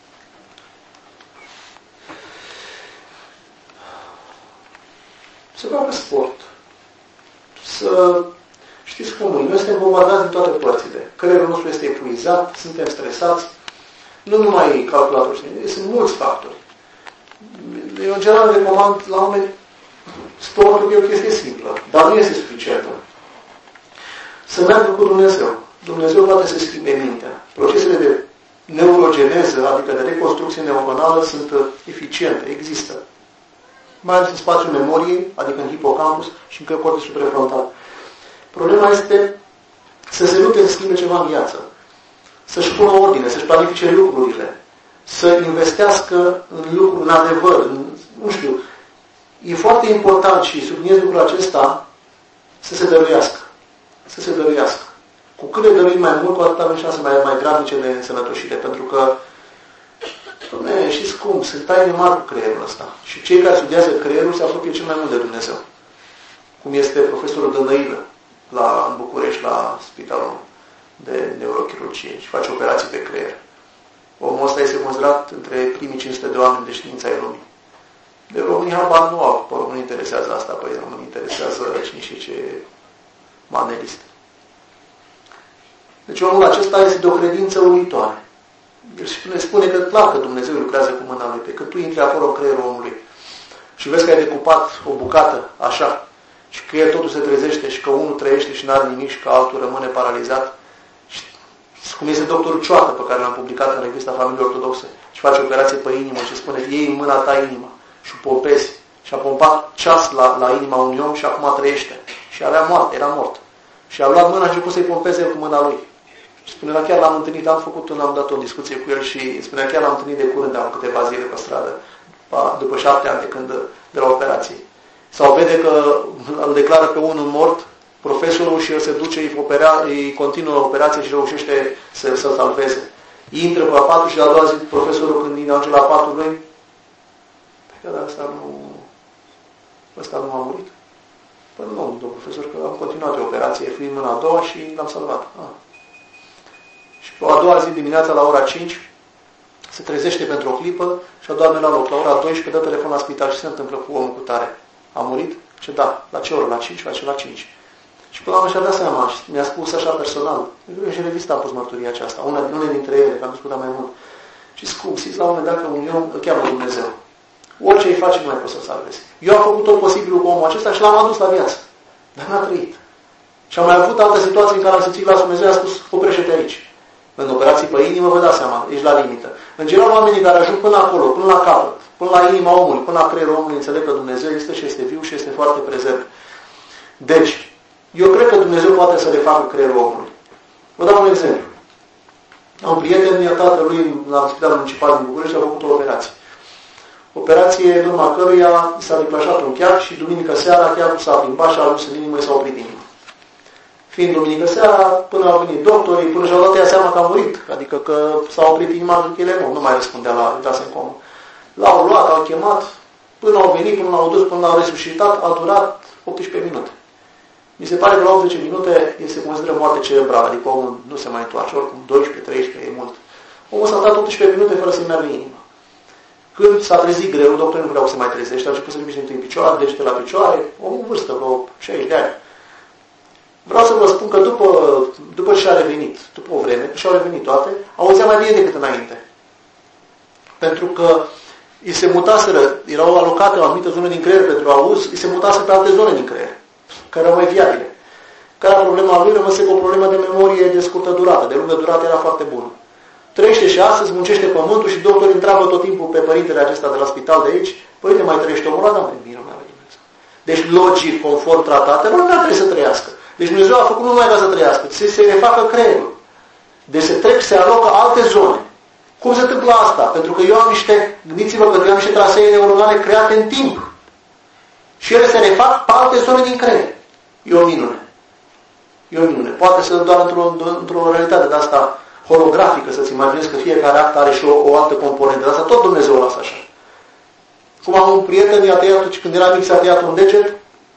să facă sport. Să știți cum e. Noi suntem bombardați din toate părțile. Creierul nostru este epuizat, suntem stresați. Nu numai calculatori, sunt mulți factori. Eu în general recomand la oameni sportul, e o chestie simplă, dar nu este suficientă. Să meargă cu Dumnezeu. Dumnezeu poate să schimbe mintea. Procesele de neurogeneză, adică de reconstrucție neuronală, sunt eficiente, există. Mai ales în spațiul memoriei, adică în hipocampus și în cortexul prefrontal. Problema este să se lupte să schimbe ceva în viață. Să-și pună ordine, să-și planifice lucrurile, să investească în lucruri, în adevăr, în, nu știu. E foarte important și subliniez lucrul acesta să se dăruiască. Să se dăruiască. Cu cât le dăruim mai mult, cu atât avem șanse mai, mai gravnice de însănătoșire. Pentru că, dom'le, știți cum, sunt taine mari cu creierul ăsta. Și cei care studiază creierul se apropie cel mai mult de Dumnezeu. Cum este profesorul Dănăilă la, în București, la Spitalul de Neurochirurgie și face operații pe creier. Omul ăsta este considerat între primii cinci sute de oameni de știință ai lumii. De România habar nu au, pe românii interesează asta, pe românii interesează cine și ce manelist. Deci omul acesta este de o credință uluitoare. El ne spune că clar că Dumnezeu lucrează cu mâna lui, pe când tu intri acolo în creierul omului și vezi că ai decupat o bucată așa și că el totul se trezește și că unul trăiește și n-are nimic și că altul rămâne paralizat. Și cum este doctorul Cioată, pe care l-am publicat în revista Familiei Ortodoxe, și face operație pe inimă și spune că iei în mâna ta inima și o pompezi. Și a pompat ceas la, la inima unui om și acum trăiește. Și avea moarte, era mort. Și a luat mâna și a început să-i pompeze cu mâna lui. Și spunea, chiar l-am întâlnit, am făcut, am dat o discuție cu el și spunea, chiar l-am întâlnit de curând, am câteva zile pe stradă, după șapte ani de când de la operație. Sau vede că îl declară pe unul mort, profesorul, și el se duce, îi, opera, îi continuă operația și reușește să, să salveze. Intră pe la patru și la a doua zi profesorul, când ajunge la patul lui, păi dar ăsta nu, ăsta nu a murit. Păi nu, domnul profesor, că am continuat o operație, fiind mâna a doua și l-am salvat. Ah. Și pe a doua zi dimineața la ora cinci se trezește pentru o clipă și adorme la loc. La ora doisprezece dă telefon la spital și se întâmplă cu omul cu tare. A murit? Ce da. La ce oră? La cinci? Face la cinci. Și până la urmă și-a dat seama și mi-a spus așa personal. Eu și în revistă am pus mărturia aceasta, una, una dintre ele, că am discutat mai mult. Și scumsiți la un moment dat că un om îl cheamă Dumnezeu. Orice îi face, nu mai poți să-l salvezi. Eu am făcut tot posibilul cu omul acesta și l-am adus la viață. Dar n-a trăit. Și am mai avut alte situații în care am simțit glasul Dumnezeu, a spus, oprește-te aici. În operații pe inimă, vă dați seama, ești la limită. În general, oamenii care ajung până acolo, până la capăt, până la inima omului, până la creierul omului, înțeleg că Dumnezeu este și este viu și este foarte prezent. Deci, eu cred că Dumnezeu poate să refacă creierul omului. Vă dau un exemplu. Am un prieten, iar tatălui, la Spitalul Municipal din București, a făcut o operație. Operație în urma căruia s-a declanșat un cheac și duminică seara chiar s-a plimbat și a ajuns în inimă și s-a oprit inima. Fiind duminică seara, până au venit doctorii, până și-au dat ea seama că a murit, adică că s-a oprit inima, că el nu, nu mai răspundea la intrase în comă. L-au luat, l-au chemat, până au venit, până l-au dus, până l-au resuscitat, a durat optsprezece minute. Mi se pare că la optsprezece minute se consideră moarte cerebrală, adică omul nu se mai întoarce, oricum doisprezece treisprezece e mult. Omul s-a dat optsprezece minute fără să-i meargă inima. Când s-a trezit greu, doctorul nu vreau să se mai trezește, a început să miște în picioare, degete la picioare, omul în vârstă, vreo șaizeci de ani. Vreau să vă spun că după, după ce a revenit, după o vreme, că și-au revenit toate, auzea mai bine decât înainte. Pentru că îi se mutaseră, erau alocate o anumită zonă din creier pentru auz, îi se mutase pe alte zone din creier, care erau mai viabile. Care era problema lui? Rămăse cu o problemă de memorie de scurtă durată, de lungă durată era foarte bună. Trăiește și astăzi, muncește pământul și doctorii întreabă tot timpul pe părintele acesta de la spital de aici, părinte, mai trăiește omul ăla? Da, mai bine, mai Dumnezeu. Deci, logic, conform tratatelor, nu trebuie să trăiască. Deci Dumnezeu a făcut nu numai ca să trăiască, ci să se refacă creierul. Deci se trec, se alocă alte zone. Cum se întâmplă asta? Pentru că eu am niște, gândiți-vă că eu am niște trasee neuronale create în timp. Și ele se refac pe alte zone din creier. E o minune. E o minune. Poate să doar într-o, într-o realitate de asta holografică, să-ți imaginezi că fiecare act are și o, o altă componentă. De asta tot Dumnezeu o lasă așa. Cum am un prieten, i-a tăiat, când era mic, s-a tăiat un deget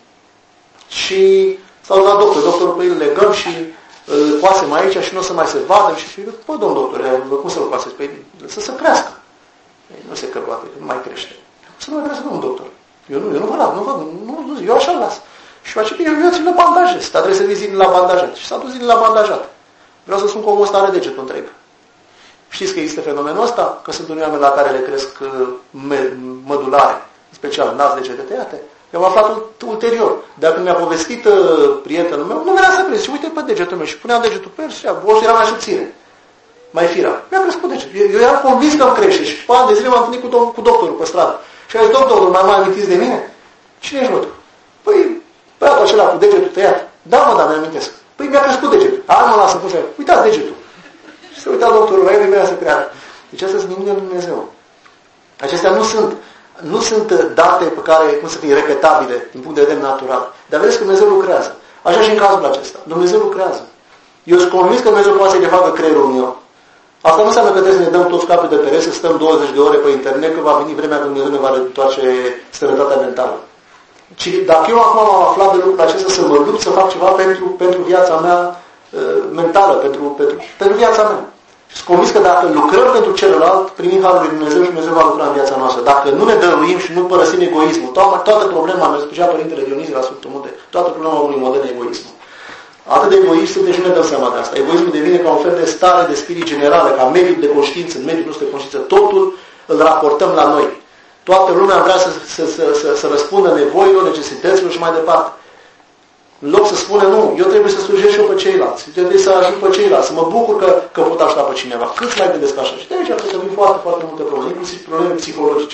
și s-a dus la doctor. Doctorul pe el legăm și îl coasem aici și nu o să mai se vadă. Și zic, păi, domn doctor, cum să-l coasezi? Păi, să se crească. Ei, nu se căruate, nu mai crește. Să nu mai crească, domn doctor. Eu nu, eu nu vă las, nu vă, nu, nu, eu așa las. Și face bine, eu țin la bandajez. Dar trebuie să vii zilnic la bandajat. Și s-a dus zilnic la bandajat. Vreau să spun că omul ăsta are degetul întreg. Știți că există fenomenul ăsta? Că sunt unii oameni la care le cresc mădulare, în special nați degete tăiate. Eu am aflat ulterior. Dar când mi-a povestit uh, prietenul meu, nu venea să crezi. Și uite pe degetul meu. Și puneam degetul pe el și ea, era mai subțire. Mai fira. Mi-a crescut degetul. Eu, eu eram convins că îmi crește. Și pe ani de zile m-am întâlnit cu, cu doctorul pe stradă. Și a zis, doctorul, mai mai amintiți de mine? Cine ești, mă? Păi, băiatul acela cu degetul tăiat. Da, mă, dar mi-amintesc. Păi mi-a crescut degetul. Hai, mă, lasă, puse. Uitați degetul. Și se uita doctorul la el, mi-a să creadă. Deci astea sunt minunile lui Dumnezeu. Acestea nu sunt, nu sunt date pe care, cum să fie, repetabile din punct de vedere natural. Dar vedeți că Dumnezeu lucrează. Așa și în cazul acesta. Dumnezeu lucrează. Eu sunt convins că Dumnezeu poate să-i facă creierul meu. Asta nu înseamnă că trebuie să ne dăm toți capul de pereți, să stăm douăzeci de ore pe internet, că va veni vremea când Dumnezeu ne va întoarce sănătatea mentală. Ci dacă eu acum am aflat de lucrul acesta, să mă lupt să fac ceva pentru, pentru viața mea uh, mentală, pentru, pentru, pentru viața mea. Și sunt convins că dacă lucrăm pentru celălalt, primim harul lui Dumnezeu și Dumnezeu va lucra în viața noastră. Dacă nu ne dăruim și nu părăsim egoismul, toată, toată problema, mi-a spus Părintele Dionisie la Sfântul Munte, toată problema omului modern e egoismul. Atât de egoist sunt, deci nu ne dăm seama de asta. Egoismul devine ca un fel de stare de spirit generală, ca mediul de conștiință, în mediul nostru de conștiință. Totul îl raportăm la noi. Toată lumea vrea să, să, să, să, să răspundă nevoilor, necesităților și mai departe. În loc să spună, nu, eu trebuie să slujesc și eu pe ceilalți. Eu trebuie să ajut pe ceilalți, să mă bucur că, că pot ajuta pe cineva. Cât mai gândesc așa? Și de aici ar vin foarte, foarte multe probleme, inclusiv probleme psihologice.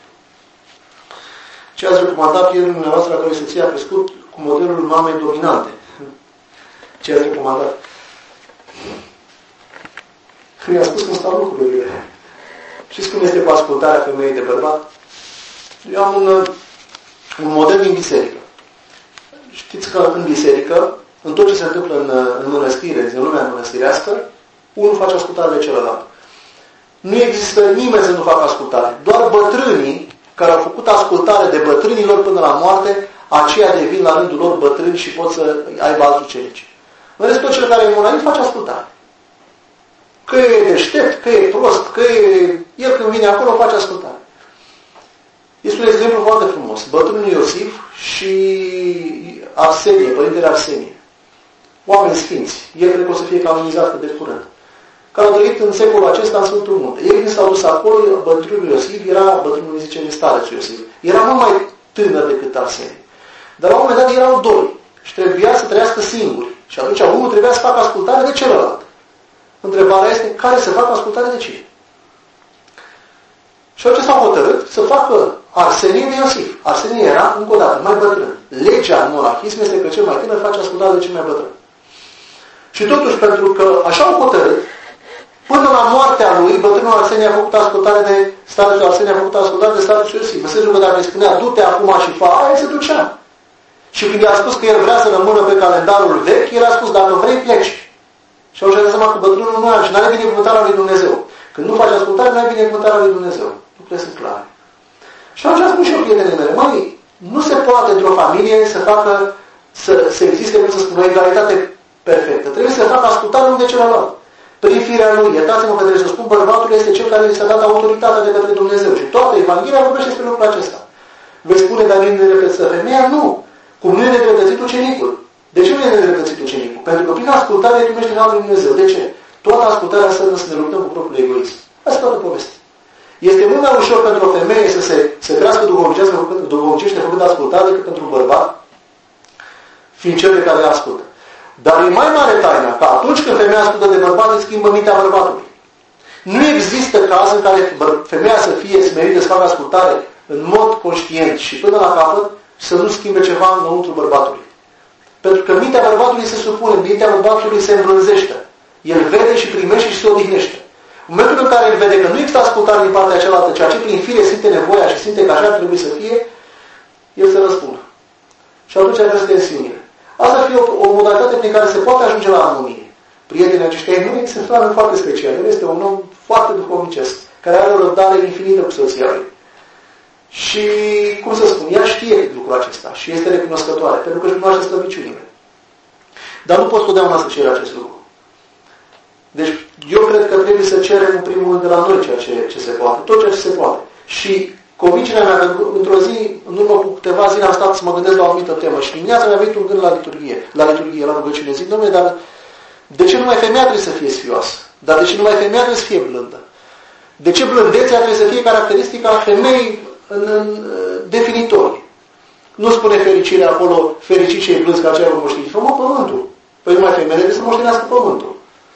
Ce ați recomandat prietenul dumneavoastră la care soția a crescut cu modelul mamei dominante? Ce ați recomandat? Mi-a spus cum stau lucrurile. Știți cum este cu ascultarea femeii de bărbat? Eu am un, un model din biserică. Știți că în biserică, în tot ce se întâmplă în, în mănăstire, în lumea mănăstirească, unul face ascultare de celălalt. Nu există nimeni să nu facă ascultare. Doar bătrânii care au făcut ascultare de bătrânilor până la moarte, aceia devin la rândul lor bătrâni și pot să aibă alți ucenici. În rest, tot cel care e monahit face ascultare. Că e deștept, că e prost, că e... El când vine acolo face ascultare. Este un exemplu foarte frumos. Bătrânul Iosif și Arsenie, părintele Arsenie. oameni sfinți. El cred că o să fie canonizat de curând. Care au trăit în secolul acesta în Sfântul Munte. Ei când s-au dus acolo, bătrânul Iosif era, bătrânul îi zice, starețul Iosif, era mult mai tânăr decât Arsenie. Dar la un moment dat erau doi și trebuia să trăiască singuri. Și atunci unul trebuia să facă ascultare de celălalt. Întrebarea este, care să facă ascultare de cine? Și atunci s-au hotărât să facă Arsenie de Iosif. Arsenie era, încă o dată, mai bătrân. Legea în monahism este că cel mai tânăr face ascultare de cel mai bătrân. Și totuși, pentru că așa au hotărât, până la moartea lui, bătrânul Arsenie a făcut ascultare de starețul Arsenie a făcut ascultare de starețul Iosif. În sensul că dacă îi spunea, du-te acum și fa, aia se ducea. Și când i-a spus că el vrea să rămână pe calendarul vechi, el a spus, dacă vrei, pleci. Și au dat seama că bătrânul nu are și n-are binecuvântarea lui Dumnezeu. Când nu faci ascultare, n-ai binecuvântarea lui Dumnezeu. Lucrurile sunt clare. Și atunci a spus și eu, prietenii mele, măi, nu se poate într-o familie să facă, să, să existe, cum să spun, o egalitate perfectă. Trebuie să facă ascultare unul de celălalt. Prin firea lui, iertați-mă că trebuie să spun, bărbatul este cel care i s-a dat autoritatea de către Dumnezeu. Și toată Evanghelia vorbește despre lucrul acesta. Veți spune, dar nu e nedreptățită femeia? Nu. Cum nu e nedreptățit ucenicul. De ce nu e nedreptățit ucenicul? Pentru că prin ascultare primește harul lui Dumnezeu. De ce? Toată ascultarea înseamnă să ne luptăm cu propriul egoism. Asta e toată povestea. Este mult mai ușor pentru o femeie să se să crească duhovnicește făcând ascultare decât pentru un bărbat, fiind cel pe care îl ascultă. Dar e mai mare taina că atunci când femeia ascultă de bărbat, îi schimbă mintea bărbatului. Nu există caz în care femeia să fie smerită să facă ascultare în mod conștient și până la capăt să nu schimbe ceva înăuntru bărbatului. Pentru că mintea bărbatului se supune, mintea bărbatului se învânzește. El vede și primește și se odihnește. În momentul în care el vede că nu există ascultare din partea cealaltă, ceea ce prin fire simte nevoia și simte că așa ar trebui să fie, el se răspunde. Și atunci trebuie să singure. Asta ar fi o, o modalitate prin care se poate ajunge la armonie. Prietenii aceștia nu sunt un oameni foarte special. El este un om foarte duhovnicesc, care are o răbdare infinită cu soția lui. Și, cum să spun, ea știe lucrul acesta și este recunoscătoare, pentru că își cunoaște slăbiciunile. Dar nu poți totdeauna să ceri acest lucru. Deci, eu cred că trebuie să cerem în primul rând de la noi ceea ce, ce se poate, tot ceea ce se poate. Și convingerea mea, că într-o zi, în urmă cu câteva zile, am stat să mă gândesc la o anumită temă și dimineața mi-a venit un gând la liturghie, la liturghie, la rugăciune. Zic, dom'le, dar de ce numai femeia trebuie să fie sfioasă? Dar de ce numai femeia trebuie să fie blândă? De ce blândețea trebuie să fie caracteristica femeii în, în definitorii? Nu spune fericirea acolo, fericit și blânzi ca aceea vor moșteni. Fă-mă pământul. Păi numai femeile trebuie să moștenească pământul.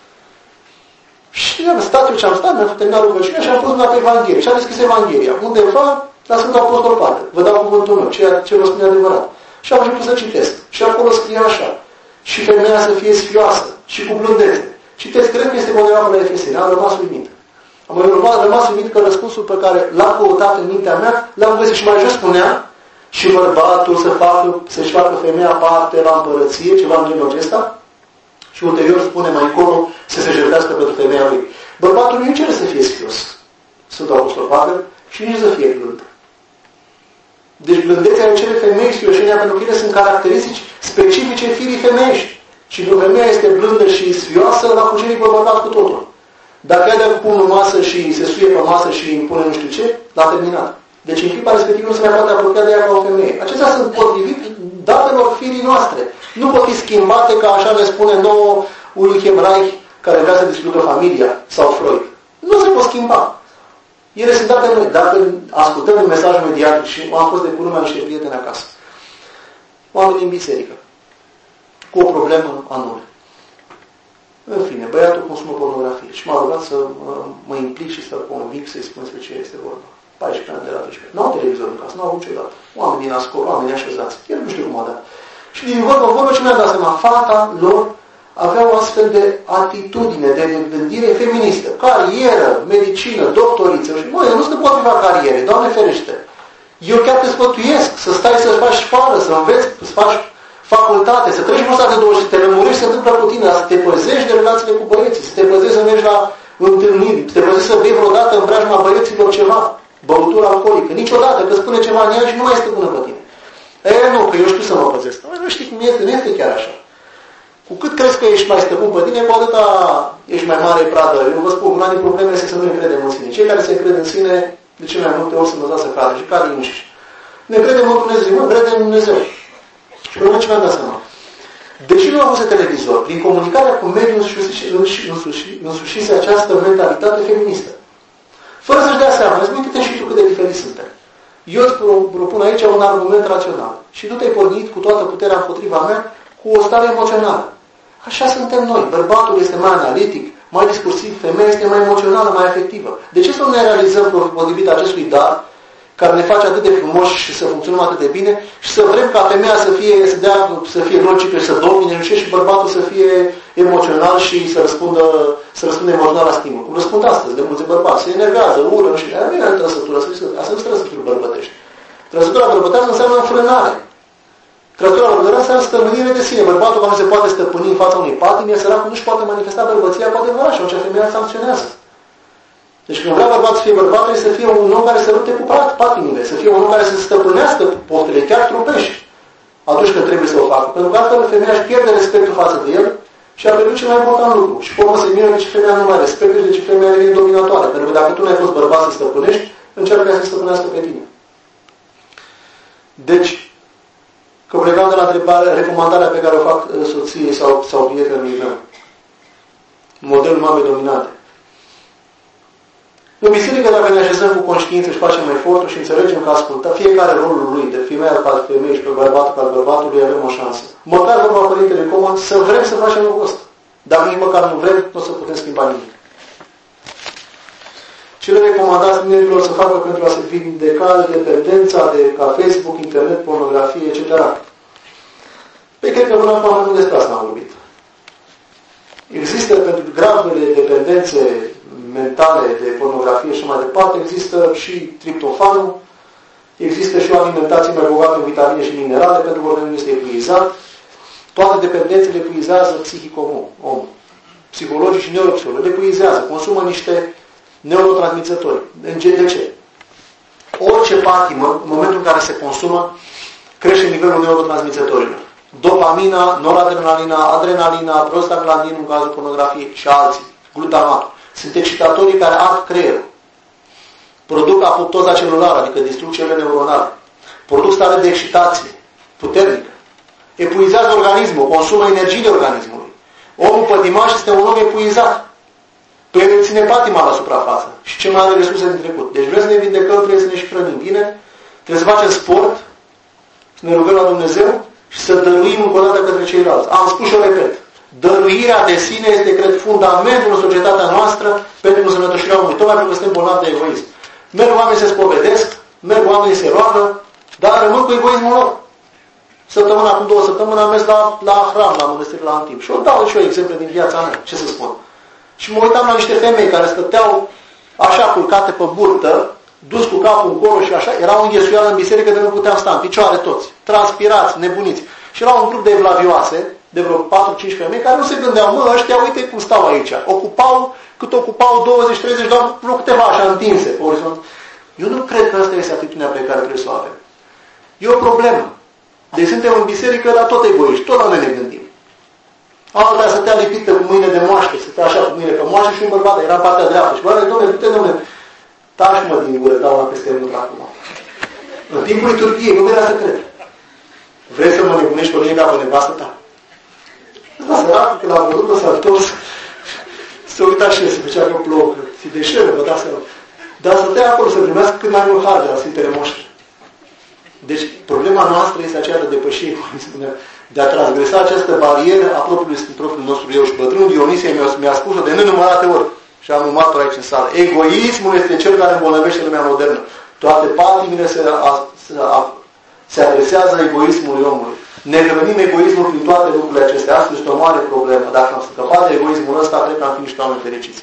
Și am stat eu ce am stat, mi-am terminat rugăciunea și am pus mâna pe Evanghelie. Și am deschis Evanghelia. Undeva, la Sfântul Apostol Pavel. Vă dau cuvântul meu, ceea ce vă spune adevărat. Și am început să citesc. Și acolo scrie așa. Și femeia să fie sfioasă și cu blândețe. Citesc, cred că este undeva pe la Efeseni. Am rămas uimit. Am rămas uimit că răspunsul pe care l-am căutat în mintea mea, l-am găsit și mai jos spunea și bărbatul să facă, să-și facă femeia parte la împărăție, ceva în genul acesta. Și ulterior spune mai încolo să se jertfească pentru femeia lui. Bărbatul nu cere să fie sfios, Sfântul Apostol Pavel, și nici să fie blând. Deci blândețea cere femei sfioșenia, pentru că ele sunt caracteristici specifice firii femeiești. Și când femeia este blândă și sfioasă, la cucerit pe bărbat cu totul. Dacă ea dă cu pumnul în masă și se suie pe masă și impune nu știu ce, l-a terminat. Deci în clipa respectivă nu se mai poate apropia de ea ca o femeie. Acestea sunt potrivit datelor firii noastre. Nu pot fi schimbate ca așa ne spune nouă Ulrich Reich, care vrea să distrugă familia, sau Freud. Nu se pot schimba. Ele sunt date noi. Dacă ascultăm un mesaj mediatic și am fost de curând la niște prieteni acasă, oameni din biserică, cu o problemă anume. În fine, băiatul consumă pornografie și m-a rugat să mă, mă implic și să convinc, să-i spun despre ce este vorba. paisprezece ani de la treisprezece. N-au televizor în casă, n-au avut niciodată. Oameni din ascol, oameni așezați. El nu știu cum a dat. Și din vorbă în vorbă ce mi-a dat seama, fata lor avea o astfel de atitudine, de gândire feministă. Carieră, medicină, doctoriță. Și măi, nu sunt împotriva cariere, Doamne ferește. Eu chiar te sfătuiesc să stai să faci școală, să înveți, să faci facultate, să treci vârsta de douăzeci, să te lămurești, să se întâmplă cu tine, să te păzești de relațiile cu băieții, să te păzești să mergi la întâlniri, să te păzești să bei vreodată în preajma băieților ceva, băutură alcoolică. Niciodată, că spune ceva în ea și nu mai este bună pe tine. E, nu, că eu știu să mă păzesc. Nu știi cum este, nu este chiar așa. Cu cât crezi că ești mai stăpân pe tine, cu atâta ești mai mare pradă. Eu vă spun, una din probleme este să nu ne credem în sine. Cei care se cred în sine, de ce mai multe ori să lăsa să cadă și care înșiși. Ne credem în Dumnezeu, nu credem în Dumnezeu. Și pe urmă ce mi-am dat seama? Deși nu avuse televizor, prin comunicarea cu mediul însușise această mentalitate feministă. Fără să-și dea seama, îți uite-te și tu cât de diferit suntem. Eu îți propun aici un argument rațional. Și tu te-ai pornit cu toată puterea împotriva mea cu o stare emoțională. Așa suntem noi. Bărbatul este mai analitic, mai discursiv, femeia este mai emoțională, mai afectivă. De ce să nu ne realizăm potrivit acestui dar, care ne face atât de frumoși și să funcționăm atât de bine, și să vrem ca femeia să fie, să, dea, să fie logică și să domine și bărbatul să fie emoțional și să răspundă, să răspundă emoțional la stimul. Cum răspund astăzi de mulți bărbați, se enervează, ură și aia nu e trăsătură, asta nu sunt trăsături bărbătești. Trăsătura bărbătească înseamnă înfrânare. Trăsătura bărbătească înseamnă stăpânire de sine. Bărbatul care nu se poate stăpâni în fața unei patimi, săracul nu-și poate manifesta bărbăția cu adevărat și atunci femeia sancționează. Deci când vrea bărbat să fie bărbat, trebuie să fie un om care să lupte cu patimile, să fie un om care să stăpânească poftele, chiar trupești, atunci când trebuie să o facă. Pentru că altfel femeia își pierde respectul față de el și a pierdut cel mai important lucru. Și pe urmă se miră de ce femeia nu mai respectă și de ce femeia e dominatoare. Pentru că dacă tu n-ai fost bărbat să stăpânești, încearcă să stăpânească pe tine. Deci, că plecam de la întrebare, recomandarea pe care o fac soției sau, sau prietenului meu. Modelul mamei dominante. În biserică, dacă ne așezăm cu conștiință și facem efortul și înțelegem că ascultă fiecare rolul lui, de femeia ca femeie și pe bărbatul ca bărbatului, avem o șansă. Măcar vorba Părintele Coman, să vrem să facem lucrul ăsta. Dar nici măcar nu vrem, nu o să putem schimba nimic. Ce le recomandați tinerilor să facă pentru a se vindeca dependența de ca Facebook, internet, pornografie, et cetera? Păi cred că până acum nu despre asta am vorbit. Există pentru gravele dependențe mentale de pornografie și mai departe, există și triptofanul, există și o alimentație mai bogată în vitamine și minerale, pentru că organismul este epuizat. Toate dependențele epuizează psihic omul. Psihologii și neuropsihologii epuizează, consumă niște neurotransmițători. De ce? Orice patimă, în momentul în care se consumă, crește nivelul neurotransmițătorilor. Dopamina, noradrenalina, adrenalina, prostaglandinul în cazul pornografiei și alții, glutamatul. Sunt excitatorii care ard creierul. Produc apoptoza celulară, adică distrug celule neuronale. Produc stare de excitație puternică. Epuizează organismul, consumă energiile organismului. Omul pătimaș este un om epuizat. Pe el ține patima la suprafață. Și ce mai are resurse din trecut. Deci vrem să ne vindecăm, trebuie să ne și hrănim bine, trebuie să facem sport, să ne rugăm la Dumnezeu și să dăruim încă o dată către ceilalți. Am spus și o repet. Dăruirea de sine este, cred, fundamentul în societatea noastră pentru însănătoșirea omului. Tocmai pentru că suntem bolnavi de egoism. Merg oamenii se spovedesc, merg oamenii se roagă, dar rămân cu egoismul lor. Săptămâna, acum două săptămâni am mers la, la hram, la mănăstire la Antib. Și o dau și eu exemple din viața mea. Ce să spun? Și mă uitam la niște femei care stăteau așa culcate pe burtă, dus cu capul încolo și așa, era o înghesuială în biserică de nu puteam sta, în picioare toți, transpirați, nebuniți. Și era un grup de evlavioase, de vreo patru-cinci femei, care nu se gândeau, mă, ăștia, uite cum stau aici. Ocupau, cât ocupau douăzeci treizeci, doar vreo câteva așa întinse pe orizont. Eu nu cred că asta este atitudinea pe care trebuie să o avem. E o problemă. Deci suntem în biserică, dar tot egoiști, tot la noi ne gândim. Alta stătea lipită cu mâine de moaște, stătea așa cu mâine pe moaște și un bărbat, era în partea dreaptă. Și bă, domnule, du-te, domnule, tași-mă din gură, dau la peste mult acum. În timpul liturgiei, nu vrea să cred. Vrei să mă nebunești pe mine ca pe nevastă ta? Da, săracul, că l-am văzut, o s-a întors, se uita și el, se făcea că plouă, că ți deșeră, vă dați seama. Dar stătea acolo să primească cât mai mult har de la Sfintele Moștri. Deci, problema noastră este aceea de depășire, cum spunea, de a transgresa această barieră a propriului, propriului nostru eu. Și bătrânul Dionisie mi-a, mi-a spus-o de nenumărate ori. Și am numărat-o aici în sală. Egoismul este cel care îmbolnăvește lumea modernă. Toate patimile se, a, se, a, se adresează egoismului omului. Ne hrănim egoismul prin toate lucrurile acestea. Asta este o mare problemă. Dacă am scăpat de egoismul ăsta, cred că am fi niște oameni fericiți.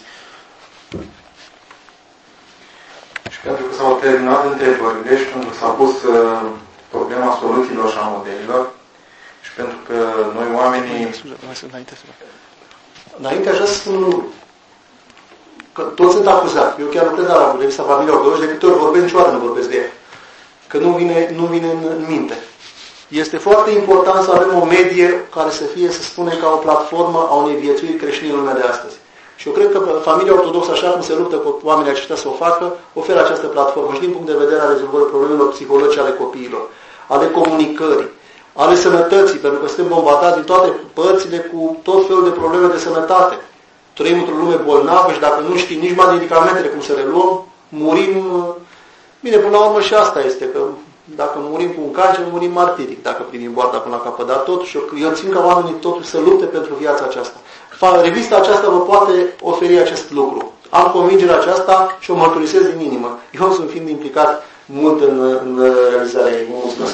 Și pentru că s-au terminat întrebările și pentru că s-a pus uh, problema soluțiilor și a modelilor și pentru că noi oamenii... Înainte aș vrea să spun un lucru. Că toți sunt acuzați. Eu chiar lucrez la revista Familia Ortodoxă, de câte ori vorbesc, niciodată nu vorbesc de ea. Că nu vine, nu vine în, în minte. Este foarte important să avem o medie care să fie, să spunem, ca o platformă a unei viețuiri creștine în lumea de astăzi. Și eu cred că Familia Ortodoxă, așa cum se luptă cu oamenii aceștia să o facă, oferă această platformă și din punct de vedere a rezolvării problemelor psihologice ale copiilor, ale comunicării, ale sănătății, pentru că suntem bombardați din toate părțile cu tot felul de probleme de sănătate. Trăim într-o lume bolnavă și dacă nu știm nici mai medicamentele cum să le luăm, murim. Bine, până la urmă și asta este, că dacă murim cu un cancer, murim martiric, dacă primim boarda până la capăt. Dar totuși, eu țin ca oamenii totuși să lupte pentru viața aceasta. Revista aceasta vă poate oferi acest lucru. Am convingerea aceasta și o mărturisesc din inimă. Eu sunt fiind implicat mult în, în realizarea ei. Mulțumesc.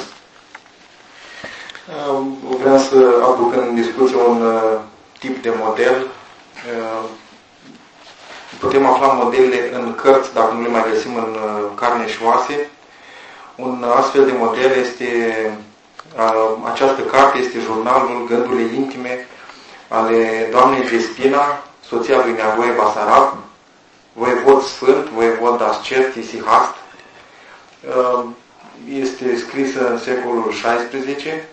Vreau să aduc în discuție un uh, tip de model. Uh, putem afla modelele în cărți, dacă nu le mai găsim în uh, carne și oase. Un astfel de model este, uh, această carte este jurnalul Gândurile intime ale doamnei Despina, soția lui Neagoe Basarab, voievod sfânt, voievod ascet, isihast. Uh, este scrisă în secolul șaisprezece.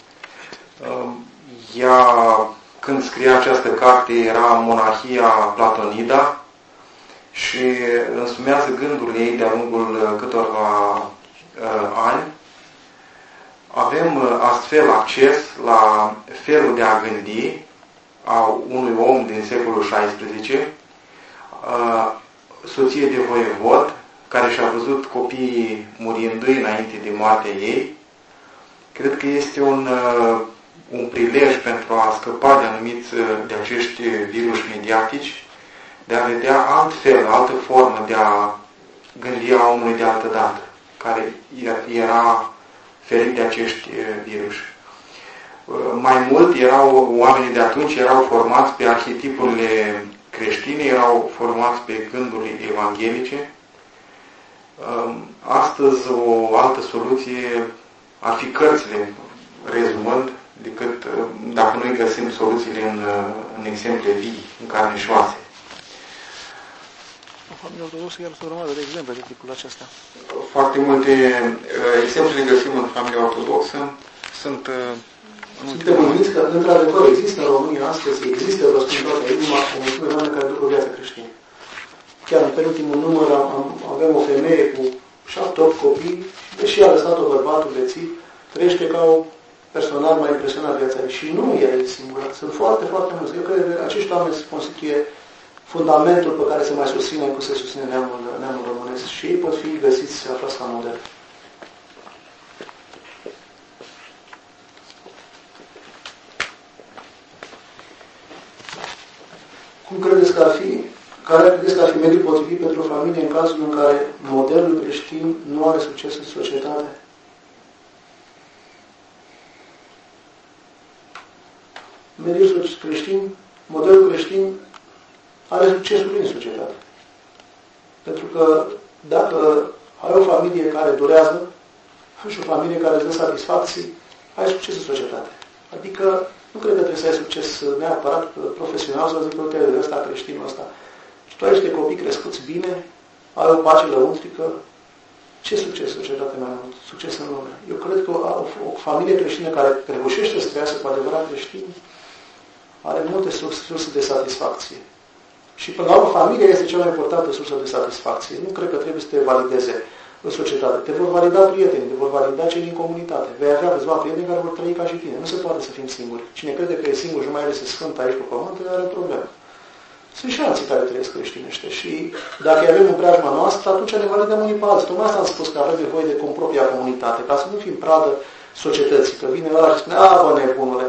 Ea, când scria această carte, era în monarhia Platonida și însumează gândurile ei de-a lungul câtorva uh, ani. Avem uh, astfel acces la felul de a gândi a unui om din secolul șaisprezece, uh, soție de voievod, care și-a văzut copiii murindu-i înainte de moartea ei. Cred că este un uh, un prilej pentru a scăpa de anumiți de acești viruși mediatici, de a vedea altfel, altă formă de a gândi a omului de altă dată, care era ferit de acești viruși. Mai mult, erau, oamenii de atunci erau formați pe arhetipurile creștine, erau formați pe gândurile evanghelice. Astăzi, o altă soluție ar fi cărțile, rezumând, decât dacă noi găsim soluțiile în, în exemple vii, în carne și oase. În familia ortodoxă chiar sunt o grămadă de exemple de tipul acesta. Foarte multe exemple le găsim în familia ortodoxă. Sunt... Suntem mândriți că, într-adevăr, există în România astăzi, există, vă spun toată inima, o mulțime de oameni care duc o viață creștină. Chiar în penultimul număr am, avem o femeie cu șapte, opt copii, deși a lăsat-o bărbatul bețiv, trăiește ca o personal mai impresionat viața ei. Și nu e singură. Sunt foarte, foarte mulți. Eu cred că acești oameni se constituie fundamentul pe care se mai susține cum se susține neamul, neamul românesc. Și ei pot fi găsiți aflați ca model. Cum credeți că ar fi, care credeți că ar fi mediul potrivit pentru o familie în cazul în care modelul creștin nu are succes în societate? Mediul creștin, modelul creștin are succesul în societate. Pentru că dacă ai o familie care durează și o familie care îți dă satisfacții, ai succes în societate. Adică nu cred că trebuie să ai succes neapărat profesional, să zic, uite, ăsta creștinul ăsta. Și tu ai niște copii crescuți bine, ai o pace lăuntrică, ce succes în societate mai mult? Succes în lume. Eu cred că o, o familie creștină care reușește să trăiască cu adevărat creștin, are multe surse de satisfacție. Și până la urmă, familia este cea mai importantă sursă de satisfacție. Nu cred că trebuie să te valideze în societate. Te vor valida prietenii, te vor valida cei din comunitate. Vei avea câțiva prieteni care vor trăi ca și tine. Nu se poate să fim singuri. Cine crede că e singur și mai ales e sfânt aici pe pământ, are o problemă. Sunt și alții care trăiesc creștinește. Și dacă îi avem în preajma noastră, atunci ne validăm unii pe alții. Tocmai asta am spus că avem nevoie de compropria comunitate, ca să nu fim pradă societății. Că vine ăla și spune, a, bă, nebunule.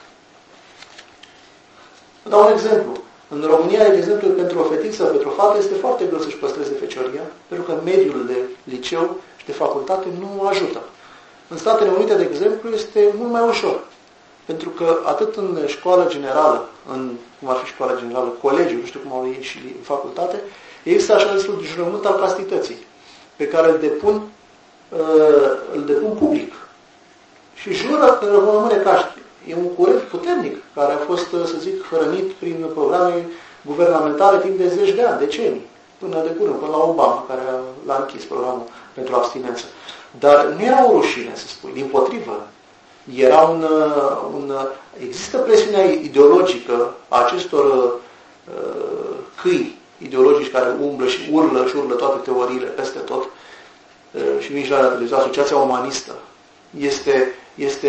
Dau un exemplu. În România, de exemplu, pentru o fetiță, pentru o fată, este foarte greu să-și păstreze fecioria, pentru că mediul de liceu și de facultate nu ajută. În Statele Unite, de exemplu, este mult mai ușor. Pentru că atât în școală generală, în, cum ar fi școala generală, colegiul, nu știu cum au ei și în facultate, există așa destul de jurământ al castității, pe care îl depun, uh, îl depun public. Și jură că rămâne caști. E un curent puternic care a fost, să zic, hrănit prin programe guvernamentale timp de zeci de ani, decenii, până de curând, până la Obama, care l-a închis programul pentru abstinență. Dar nu era o rușine, să spui, dimpotrivă. Era un, un, există presiunea ideologică a acestor uh, câini ideologici care umblă și urlă și urlă toate teoriile peste tot uh, și vin și la televizor, Asociația Umanistă. Este, este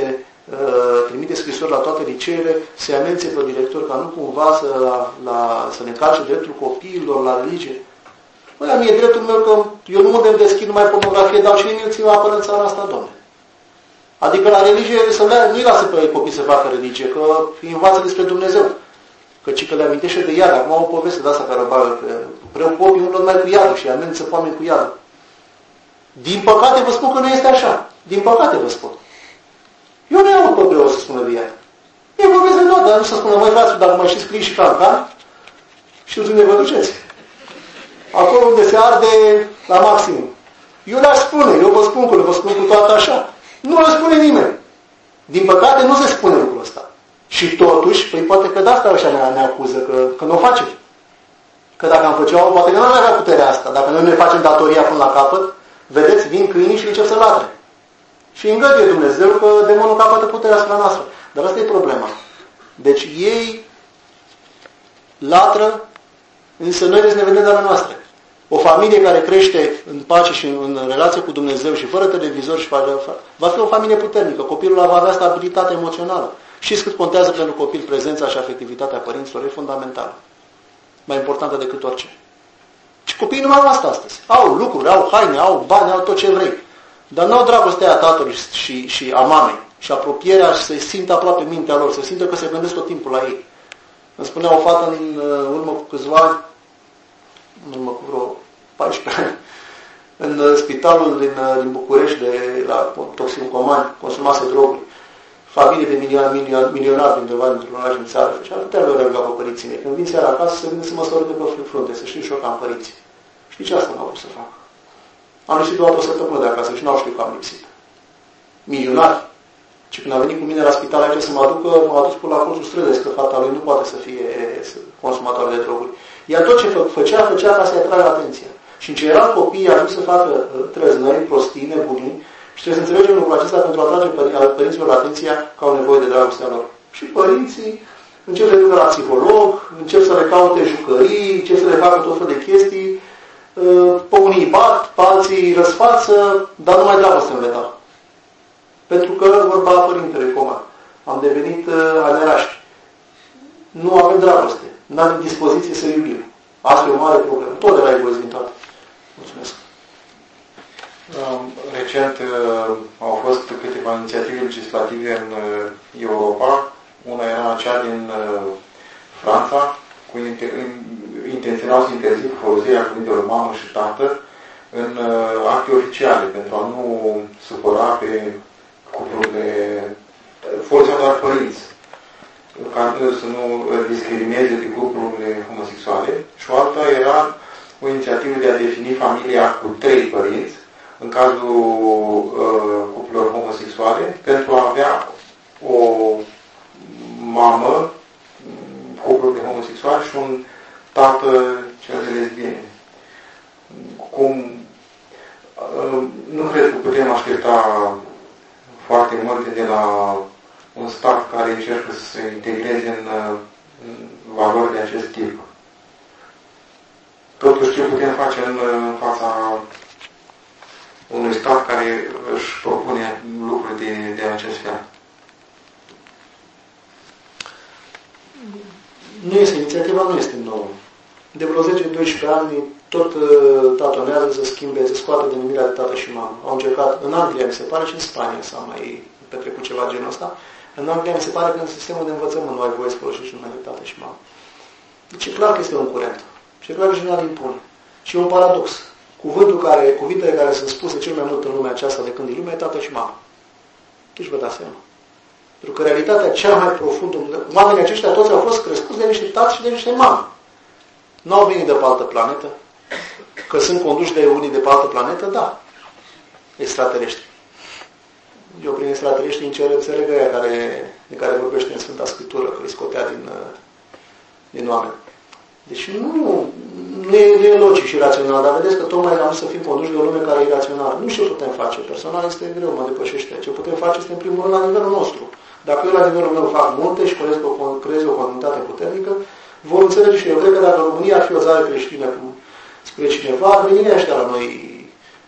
trimite scrisori la toate liceele, să-i amențe pe director ca nu cumva să, la, la, să ne calce dreptul copiilor la religie. Băi, mie dreptul meu că eu nu mă deschid numai pornografie, dau și nimeni apără în țara asta, domne. Adică la religie să le, nu-i lasă pe copii să facă religie, că îi învață despre Dumnezeu. Căci că le amintește de iad. Acum am o poveste de asta care bagă că vreau copii umblă mai cu iadul și amenință pe oameni cu iadul. Din păcate vă spun că nu este așa. Din păcate vă spun. Eu nu iau pe preot să spună de iad. Eu vorbesc de tot, dar nu să spună, măi frați, dacă mai știți scrii și cancan, știți unde vă duceți. Acolo unde se arde la maximum. Eu le-aș spune, eu vă spun că le vă spun cu toată așa. Nu le spune nimeni. Din păcate nu se spune lucrul ăsta. Și totuși, păi poate că de asta ăștia ne, ne acuză, că, că nu o facem. Că dacă am făcea-o, poate că nu am avea puterea asta. Dacă noi ne facem datoria până la capăt, vedeți, vin câinii și încep să latre. Și îngăduie Dumnezeu că demonul capătă puterea asupra noastră. Dar asta e problema. Deci ei latră, însă noi trebuie să ne vedem de la noastră. O familie care crește în pace și în relație cu Dumnezeu și fără televizor și fără, va fi o familie puternică. Copilul va avea stabilitate emoțională. Știți cât contează pentru copil prezența și afectivitatea părinților? E fundamentală. Mai importantă decât orice. Și copiii nu mai au asta astăzi. Au lucruri, au haine, au bani, au tot ce vrei. Dar nu au dragostea a tatălui și, și a mamei. Și apropierea și să-i simtă aproape mintea lor. Să simtă că se gândesc tot timpul la ei. Îmi spunea o fată în urmă cu câțiva ani, în urmă cu vreo paisprezece ani, în spitalul din, din București, de la toxicomani, consumase droguri. Familie de milion, milion, milionari din undeva dintr-un oraș în țară. Și ar putea le ruga pe părinții mei. Când vin seara acasă, să vină să mă sărute pe frunte, să știu și eu că am părinți. Știi ce asta n-au vrut să fac? Am lipsit doar o săptămână de acasă și n-au știut că am lipsit. Milionari. Și când a venit cu mine la spital aici să mă aducă, m-a adus până la colțul străzii, că fata lui nu poate să fie consumator de droguri. Iar tot ce făcea, făcea ca să-i atragă atenția. Și în general copiii ajung să facă trăznări, prostii, nebunii, și trebuie să înțelegem lucrul acesta pentru a atrage părinților atenția că au nevoie de dragostea lor. Și părinții încep să ducă la psiholog, încep să le caute jucării, încep să le facă tot fel de chestii, pe unii bat, pe alții răsfață, dar nu mai dragoste în vedea. Pentru că, vorba Părintele Coman, am devenit anerași. Nu avem dragoste. Nu avem dispoziție să iubim. Asta e o mare problemă. Tot de la egoism din toate. Mulțumesc. Recent au fost câteva inițiative legislative în Europa. Una era cea din Franța, cu intenționau să interzic folosirea cuvintelor mamă și tată în acte oficiale, pentru a nu supăra pe cuplurile, foloseau doar părinți, ca să nu discrimineze de cuplurile homosexuale. Și o alta era o inițiativă de a defini familia cu trei părinți, în cazul uh, cuplurilor homosexuale, pentru a avea o mamă, cuplul de homosexuali și un tată cel de lesbiene. Cum uh, nu cred că putem aștepta foarte multe de la un stat care încearcă să se integreze în, în valori de acest tip. Totuși, ce putem face în, în fața unui stat care își propune lucruri de, de acest fel? Nu este, inițiativa nu este nouă. De vreo zece doisprezece ani tot tatonează să schimbe, să scoată denumirea de tată și mamă. Au încercat în Anglia, mi se pare, și în Spania s-a mai petrecut ceva genul ăsta. În Anglia mi se pare că în sistemul de învățământ nu ai voie să folosești numele de tată și mamă. Deci e clar că este un curent. Și e clar că general impune. Și e un paradox. Cuvântul care, cuvintele care sunt spuse cel mai mult în lumea aceasta de când e lumea e tată și mamă. Deci vă dați seama. Pentru că realitatea cea mai profundă, oamenii aceștia toți au fost crescuți de niște tați și de niște mame. Nu au venit de pe altă planetă. Că sunt conduși de unii de pe altă planetă, da. Extraterestri. Eu prin extraterestri înțeleg aia care, de care vorbește în Sfânta Scriptură, că îi scotea din, din oameni. Deci nu, nu e, nu e logic și rațional, dar vedeți că tocmai am să fim conduși de o lume care e irațională. Nu știu ce putem face. Personal este greu, mă depășește. Ce putem face este în primul rând la nivelul nostru. Dacă eu la nivelul meu fac multe și creez o, creez o comunitate puternică, vor înțelege și eu cred că dacă România ar fi o țară creștină, cum spre cineva, ar veni ăștia la noi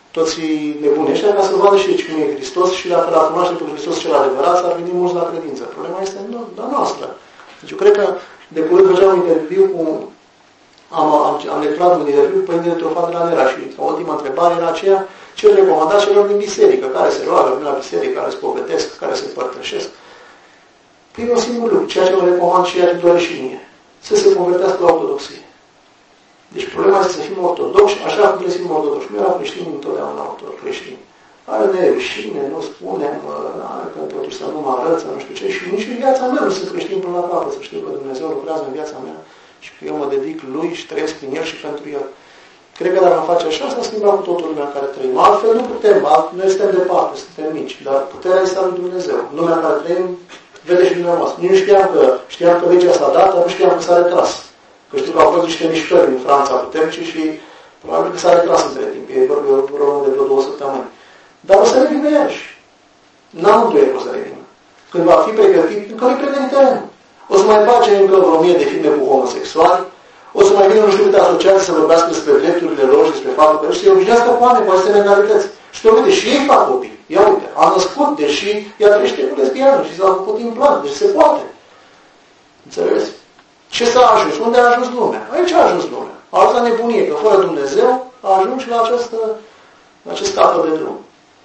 toți nebuni ăștia ca să vadă și cine e Hristos și dacă l-ar cunoaște pe Hristos cel adevărat, s-ar veni mulți la credință. Problema este la noastră. Deci eu cred că de curând făceam un interviu cu... Am, am, am lecturat un interviu cu Părintele Teofan de la Nera și ultima întrebare era aceea ce recomandați celor din biserică, care se roagă vin la biserică, care se povedesc, care se împărtășesc. Prin un singur lucru, ceea ce vă recomand și ceea ce doare și mie, să se convertească la ortodoxie. Deci problema este să fim ortodoxi, așa cum trebuie să fim ortodoxi. Nu erau creștini întotdeauna ortodoxi creștini. Are nerușine, nu spunem, că totuși să nu mă arăt, să nu știu ce, și nici în viața mea nu sunt creștin până la capăt, să știu că Dumnezeu lucrează în viața mea și că eu mă dedic Lui și trăiesc prin El și pentru El. Cred că dacă am face așa, s-a schimbat cu totul lumea în care trăim. Altfel nu putem, noi suntem departe, suntem mici, dar puterea este a lui Dumnezeu. Lumea în care trăim, vede și dumneavoastră. Nici nu știam că, știam că legea s-a dat, dar nu știam că s-a retras. Că știu că au fost niște mișcări în Franța puternice și probabil că s-a retras între timp. E vorba de vreo două săptămâni. Dar o să revină iarăși. N-am îndoiel că o să revină. Când va fi pregătit, încă nu-i pregătit terenul. O să mai face încă vreo mie de filme cu homosexuali, o să mai vină nu știu câte asociații să vorbească despre drepturile lor și despre faptul că și se obișnuiască cu oameni, cu aceste mentalități. Și te uite, și ei fac copii. Ia uite, a născut, deși ea trăiește cu lesbiană și s-a făcut implant, deci se poate. Înțelegeți? Ce s-a ajuns? Unde a ajuns lumea? Aici a ajuns lumea. A ajuns la nebunie, că fără Dumnezeu a ajuns și la această, la acest capăt de drum.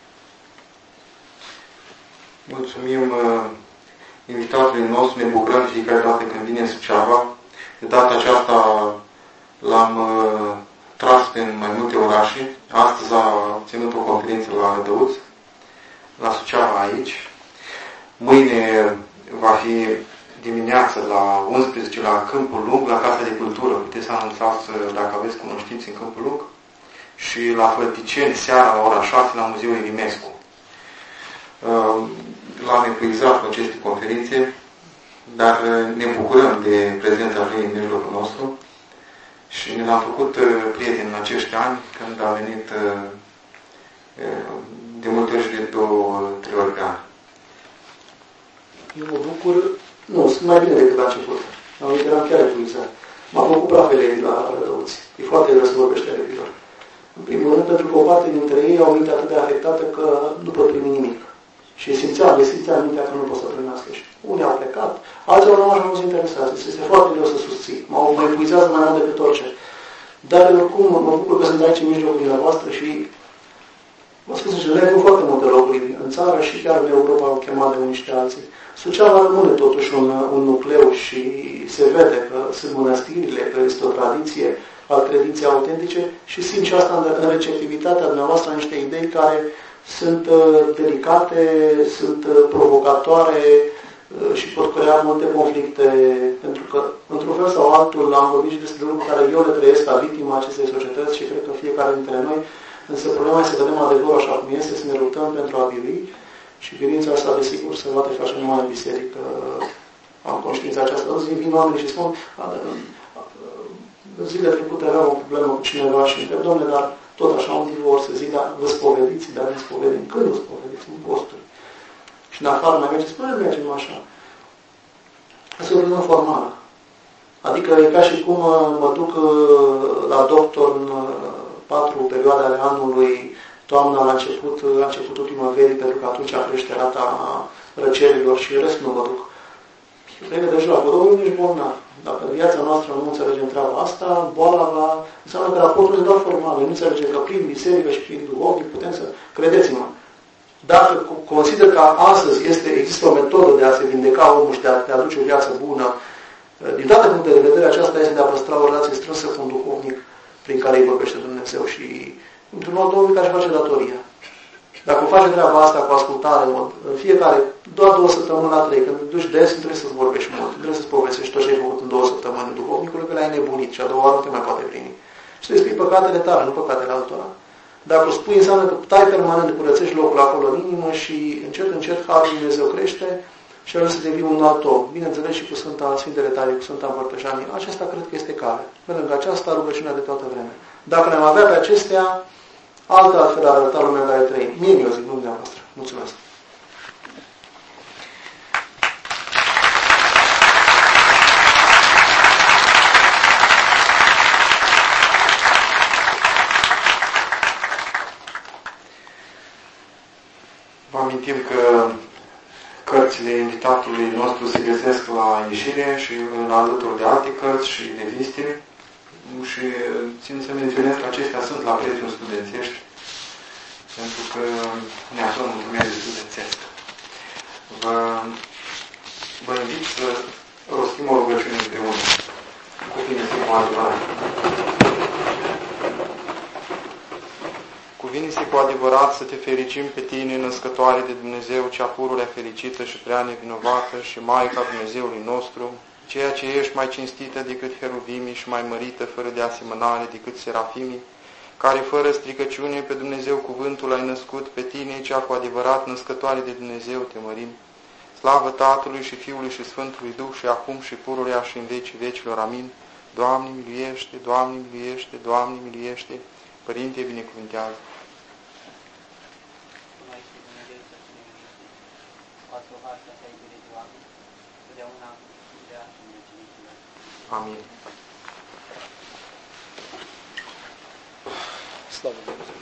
Mulțumim uh, invitatului nostru, ne bucurăm fiecare dată când vine în Suceava. De data aceasta l-am uh, tras în mai multe orașe. Astăzi a ținut o conferință la Rădăuț, la Suceava aici. Mâine va fi dimineață la unsprezece la Câmpul Lung, la Casa de Cultură. Puteți să anunțați dacă aveți cunoștințe în Câmpul Lung. Și la Fălticeni, seara la ora șase, la Muzeul Erimescu. L-am epuizat cu aceste conferințe, dar ne bucurăm de prezența lui în mijlocul nostru și ne l-am făcut prieteni în acești ani, când a venit de multe ori și de două, trei ori pe an. Eu mă bucur, nu, sunt mai bine decât la început. Am eram chiar epuizat. M-am făcut prafele la Rădăuți. E foarte greu să vorbește elevilor. În primul rând, pentru că o parte dintre ei au minte atât de afectată că nu pot primi nimic. Și simțeam, le simțeam mintea că nu pot să primească. Și unii au plecat, alții au rămas rămas interesați. Este foarte greu să susții. Mă epuizează mai mult decât orice. Dar, oricum, mă bucur că sunt aici în mijlocul dumneavoastră și vă spun să le foarte multe locuri în țară și chiar în Europa au chemat de unii și de alții. Suceava rămâne totuși un, un nucleu și se vede că sunt mănăstirile, că este o tradiție al credinței autentice și simt și asta în, în receptivitatea dumneavoastră a niște idei care sunt uh, delicate, sunt uh, provocatoare uh, și pot crea multe conflicte, pentru că, într-un fel sau altul, am vorbit și despre lucruri care eu le trăiesc ca victima acestei societăți și cred că fiecare dintre noi, însă problema este să vedem adevărul așa cum este, să ne luptăm pentru a birui și biruința asta, desigur, se poate face numai în biserică. Am conștiința aceasta. Zi vin oamenii și spun, zilele trecute aveam o problemă cu cineva și întreb, domnule, dar tot așa un divorț, zic, dar vă spovediți, dar ne spovedim. Când vă spovediți? În posturi. Și în afară mai merge, spune, mergem așa. Asta e o problemă formală. Adică e ca și cum mă duc la doctor în patru perioade ale anului, toamna la început, la începutul primăverii, pentru că atunci crește rata răcerilor și rest nu mă duc. Eu cred că deja, cu Domnul nu ești bolnav. Dacă în viața noastră nu înțelegem treaba asta, boala va... înseamnă că raportul este doar formal. Nu înțelegem că prin biserică și prin duhovnic putem să... Credeți-mă, dacă consider că astăzi este, există o metodă de a se vindeca omul și de a, de a aduce o viață bună, din toate punctele de vedere, aceasta este de a păstra o relație strânsă cu un duhovnic prin care îi vorbește Dumnezeu și într-un alt duhovnic aș face datoria. Dacă o faci treaba asta cu ascultare, în fiecare, doar două săptămâni la trei, când duci des, nu trebuie să-ți vorbești mult, nu trebuie să-ți povestești tot ce ai făcut în două săptămâni duhovnicului, că le-ai nebunit și a doua oară nu te mai poate primi. Și trebuie să spui păcatele tale, nu păcatele altora. Dacă o spui, înseamnă că tai permanent, curățești locul acolo în inimă și încet, încet, Harul Dumnezeu crește și ajungi să devii un alt om. Bineînțeles și cu Sfânta, Sfintele tale, cu Sfânta Împărtășanie. Aceasta cred că este cale. Pe lângă aceasta, rugăciunea de toată vremea. Dacă ne-am avea pe acestea, altă altfel ar arăta lumea în care trăim. Mie mi-o zic, nu dumneavoastră. Mulțumesc! amintim că cărțile invitatului nostru se găsesc la ieșire și în alături de alte cărți și reviste. Și țin să menționez că acestea sunt la prețuri studențești, pentru că ne aflăm într-un mediu studențesc. Vă, vă invit să rostim o rugăciune împreună. Cuvine-se cu adevărat. Cuvine-se cu adevărat să te fericim pe tine, născătoare de Dumnezeu, cea pururea fericită și prea nevinovată și Maica Dumnezeului nostru, ceea ce ești mai cinstită decât heruvimii și mai mărită fără de asemănare decât serafimii, care fără stricăciune pe Dumnezeu cuvântul ai născut, pe tine, cea cu adevărat născătoare de Dumnezeu, te mărim. Slavă Tatălui și Fiului și Sfântului Duh și acum și pururea și în vecii vecilor. Amin. Doamne miluiește, Doamne miluiește, Doamne miluiește. Părinte, binecuvântează. Amin. Slavă Dumnezeu.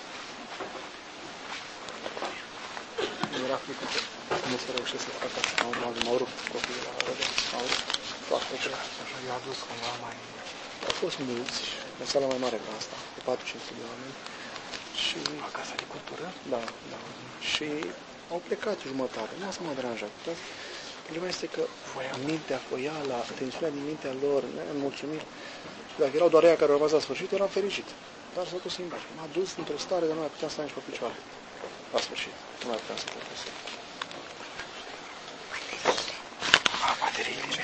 Era frică că nu se reușește să facă asta. M-au rupt copiii la rădă. M-au rupt foarte greu. Așa i-a adus cumva mai... Au fost mulți, o sală mai mare ca asta, de patru-cinci sute de oameni. Și... La Casa de Cultură? Da, da. Și au plecat jumătate. Nu asta m-a deranjat. Problema este că mintea foiala, tensiunea din mintea lor, ne-am mulțumit. Dacă erau doar ea care au rămas la sfârșit, eram fericit. Dar s-a dus în M-a dus într-o stare de nu mai puteam să stau nici pe picioare. La sfârșit. Nu mai puteam să plătesc.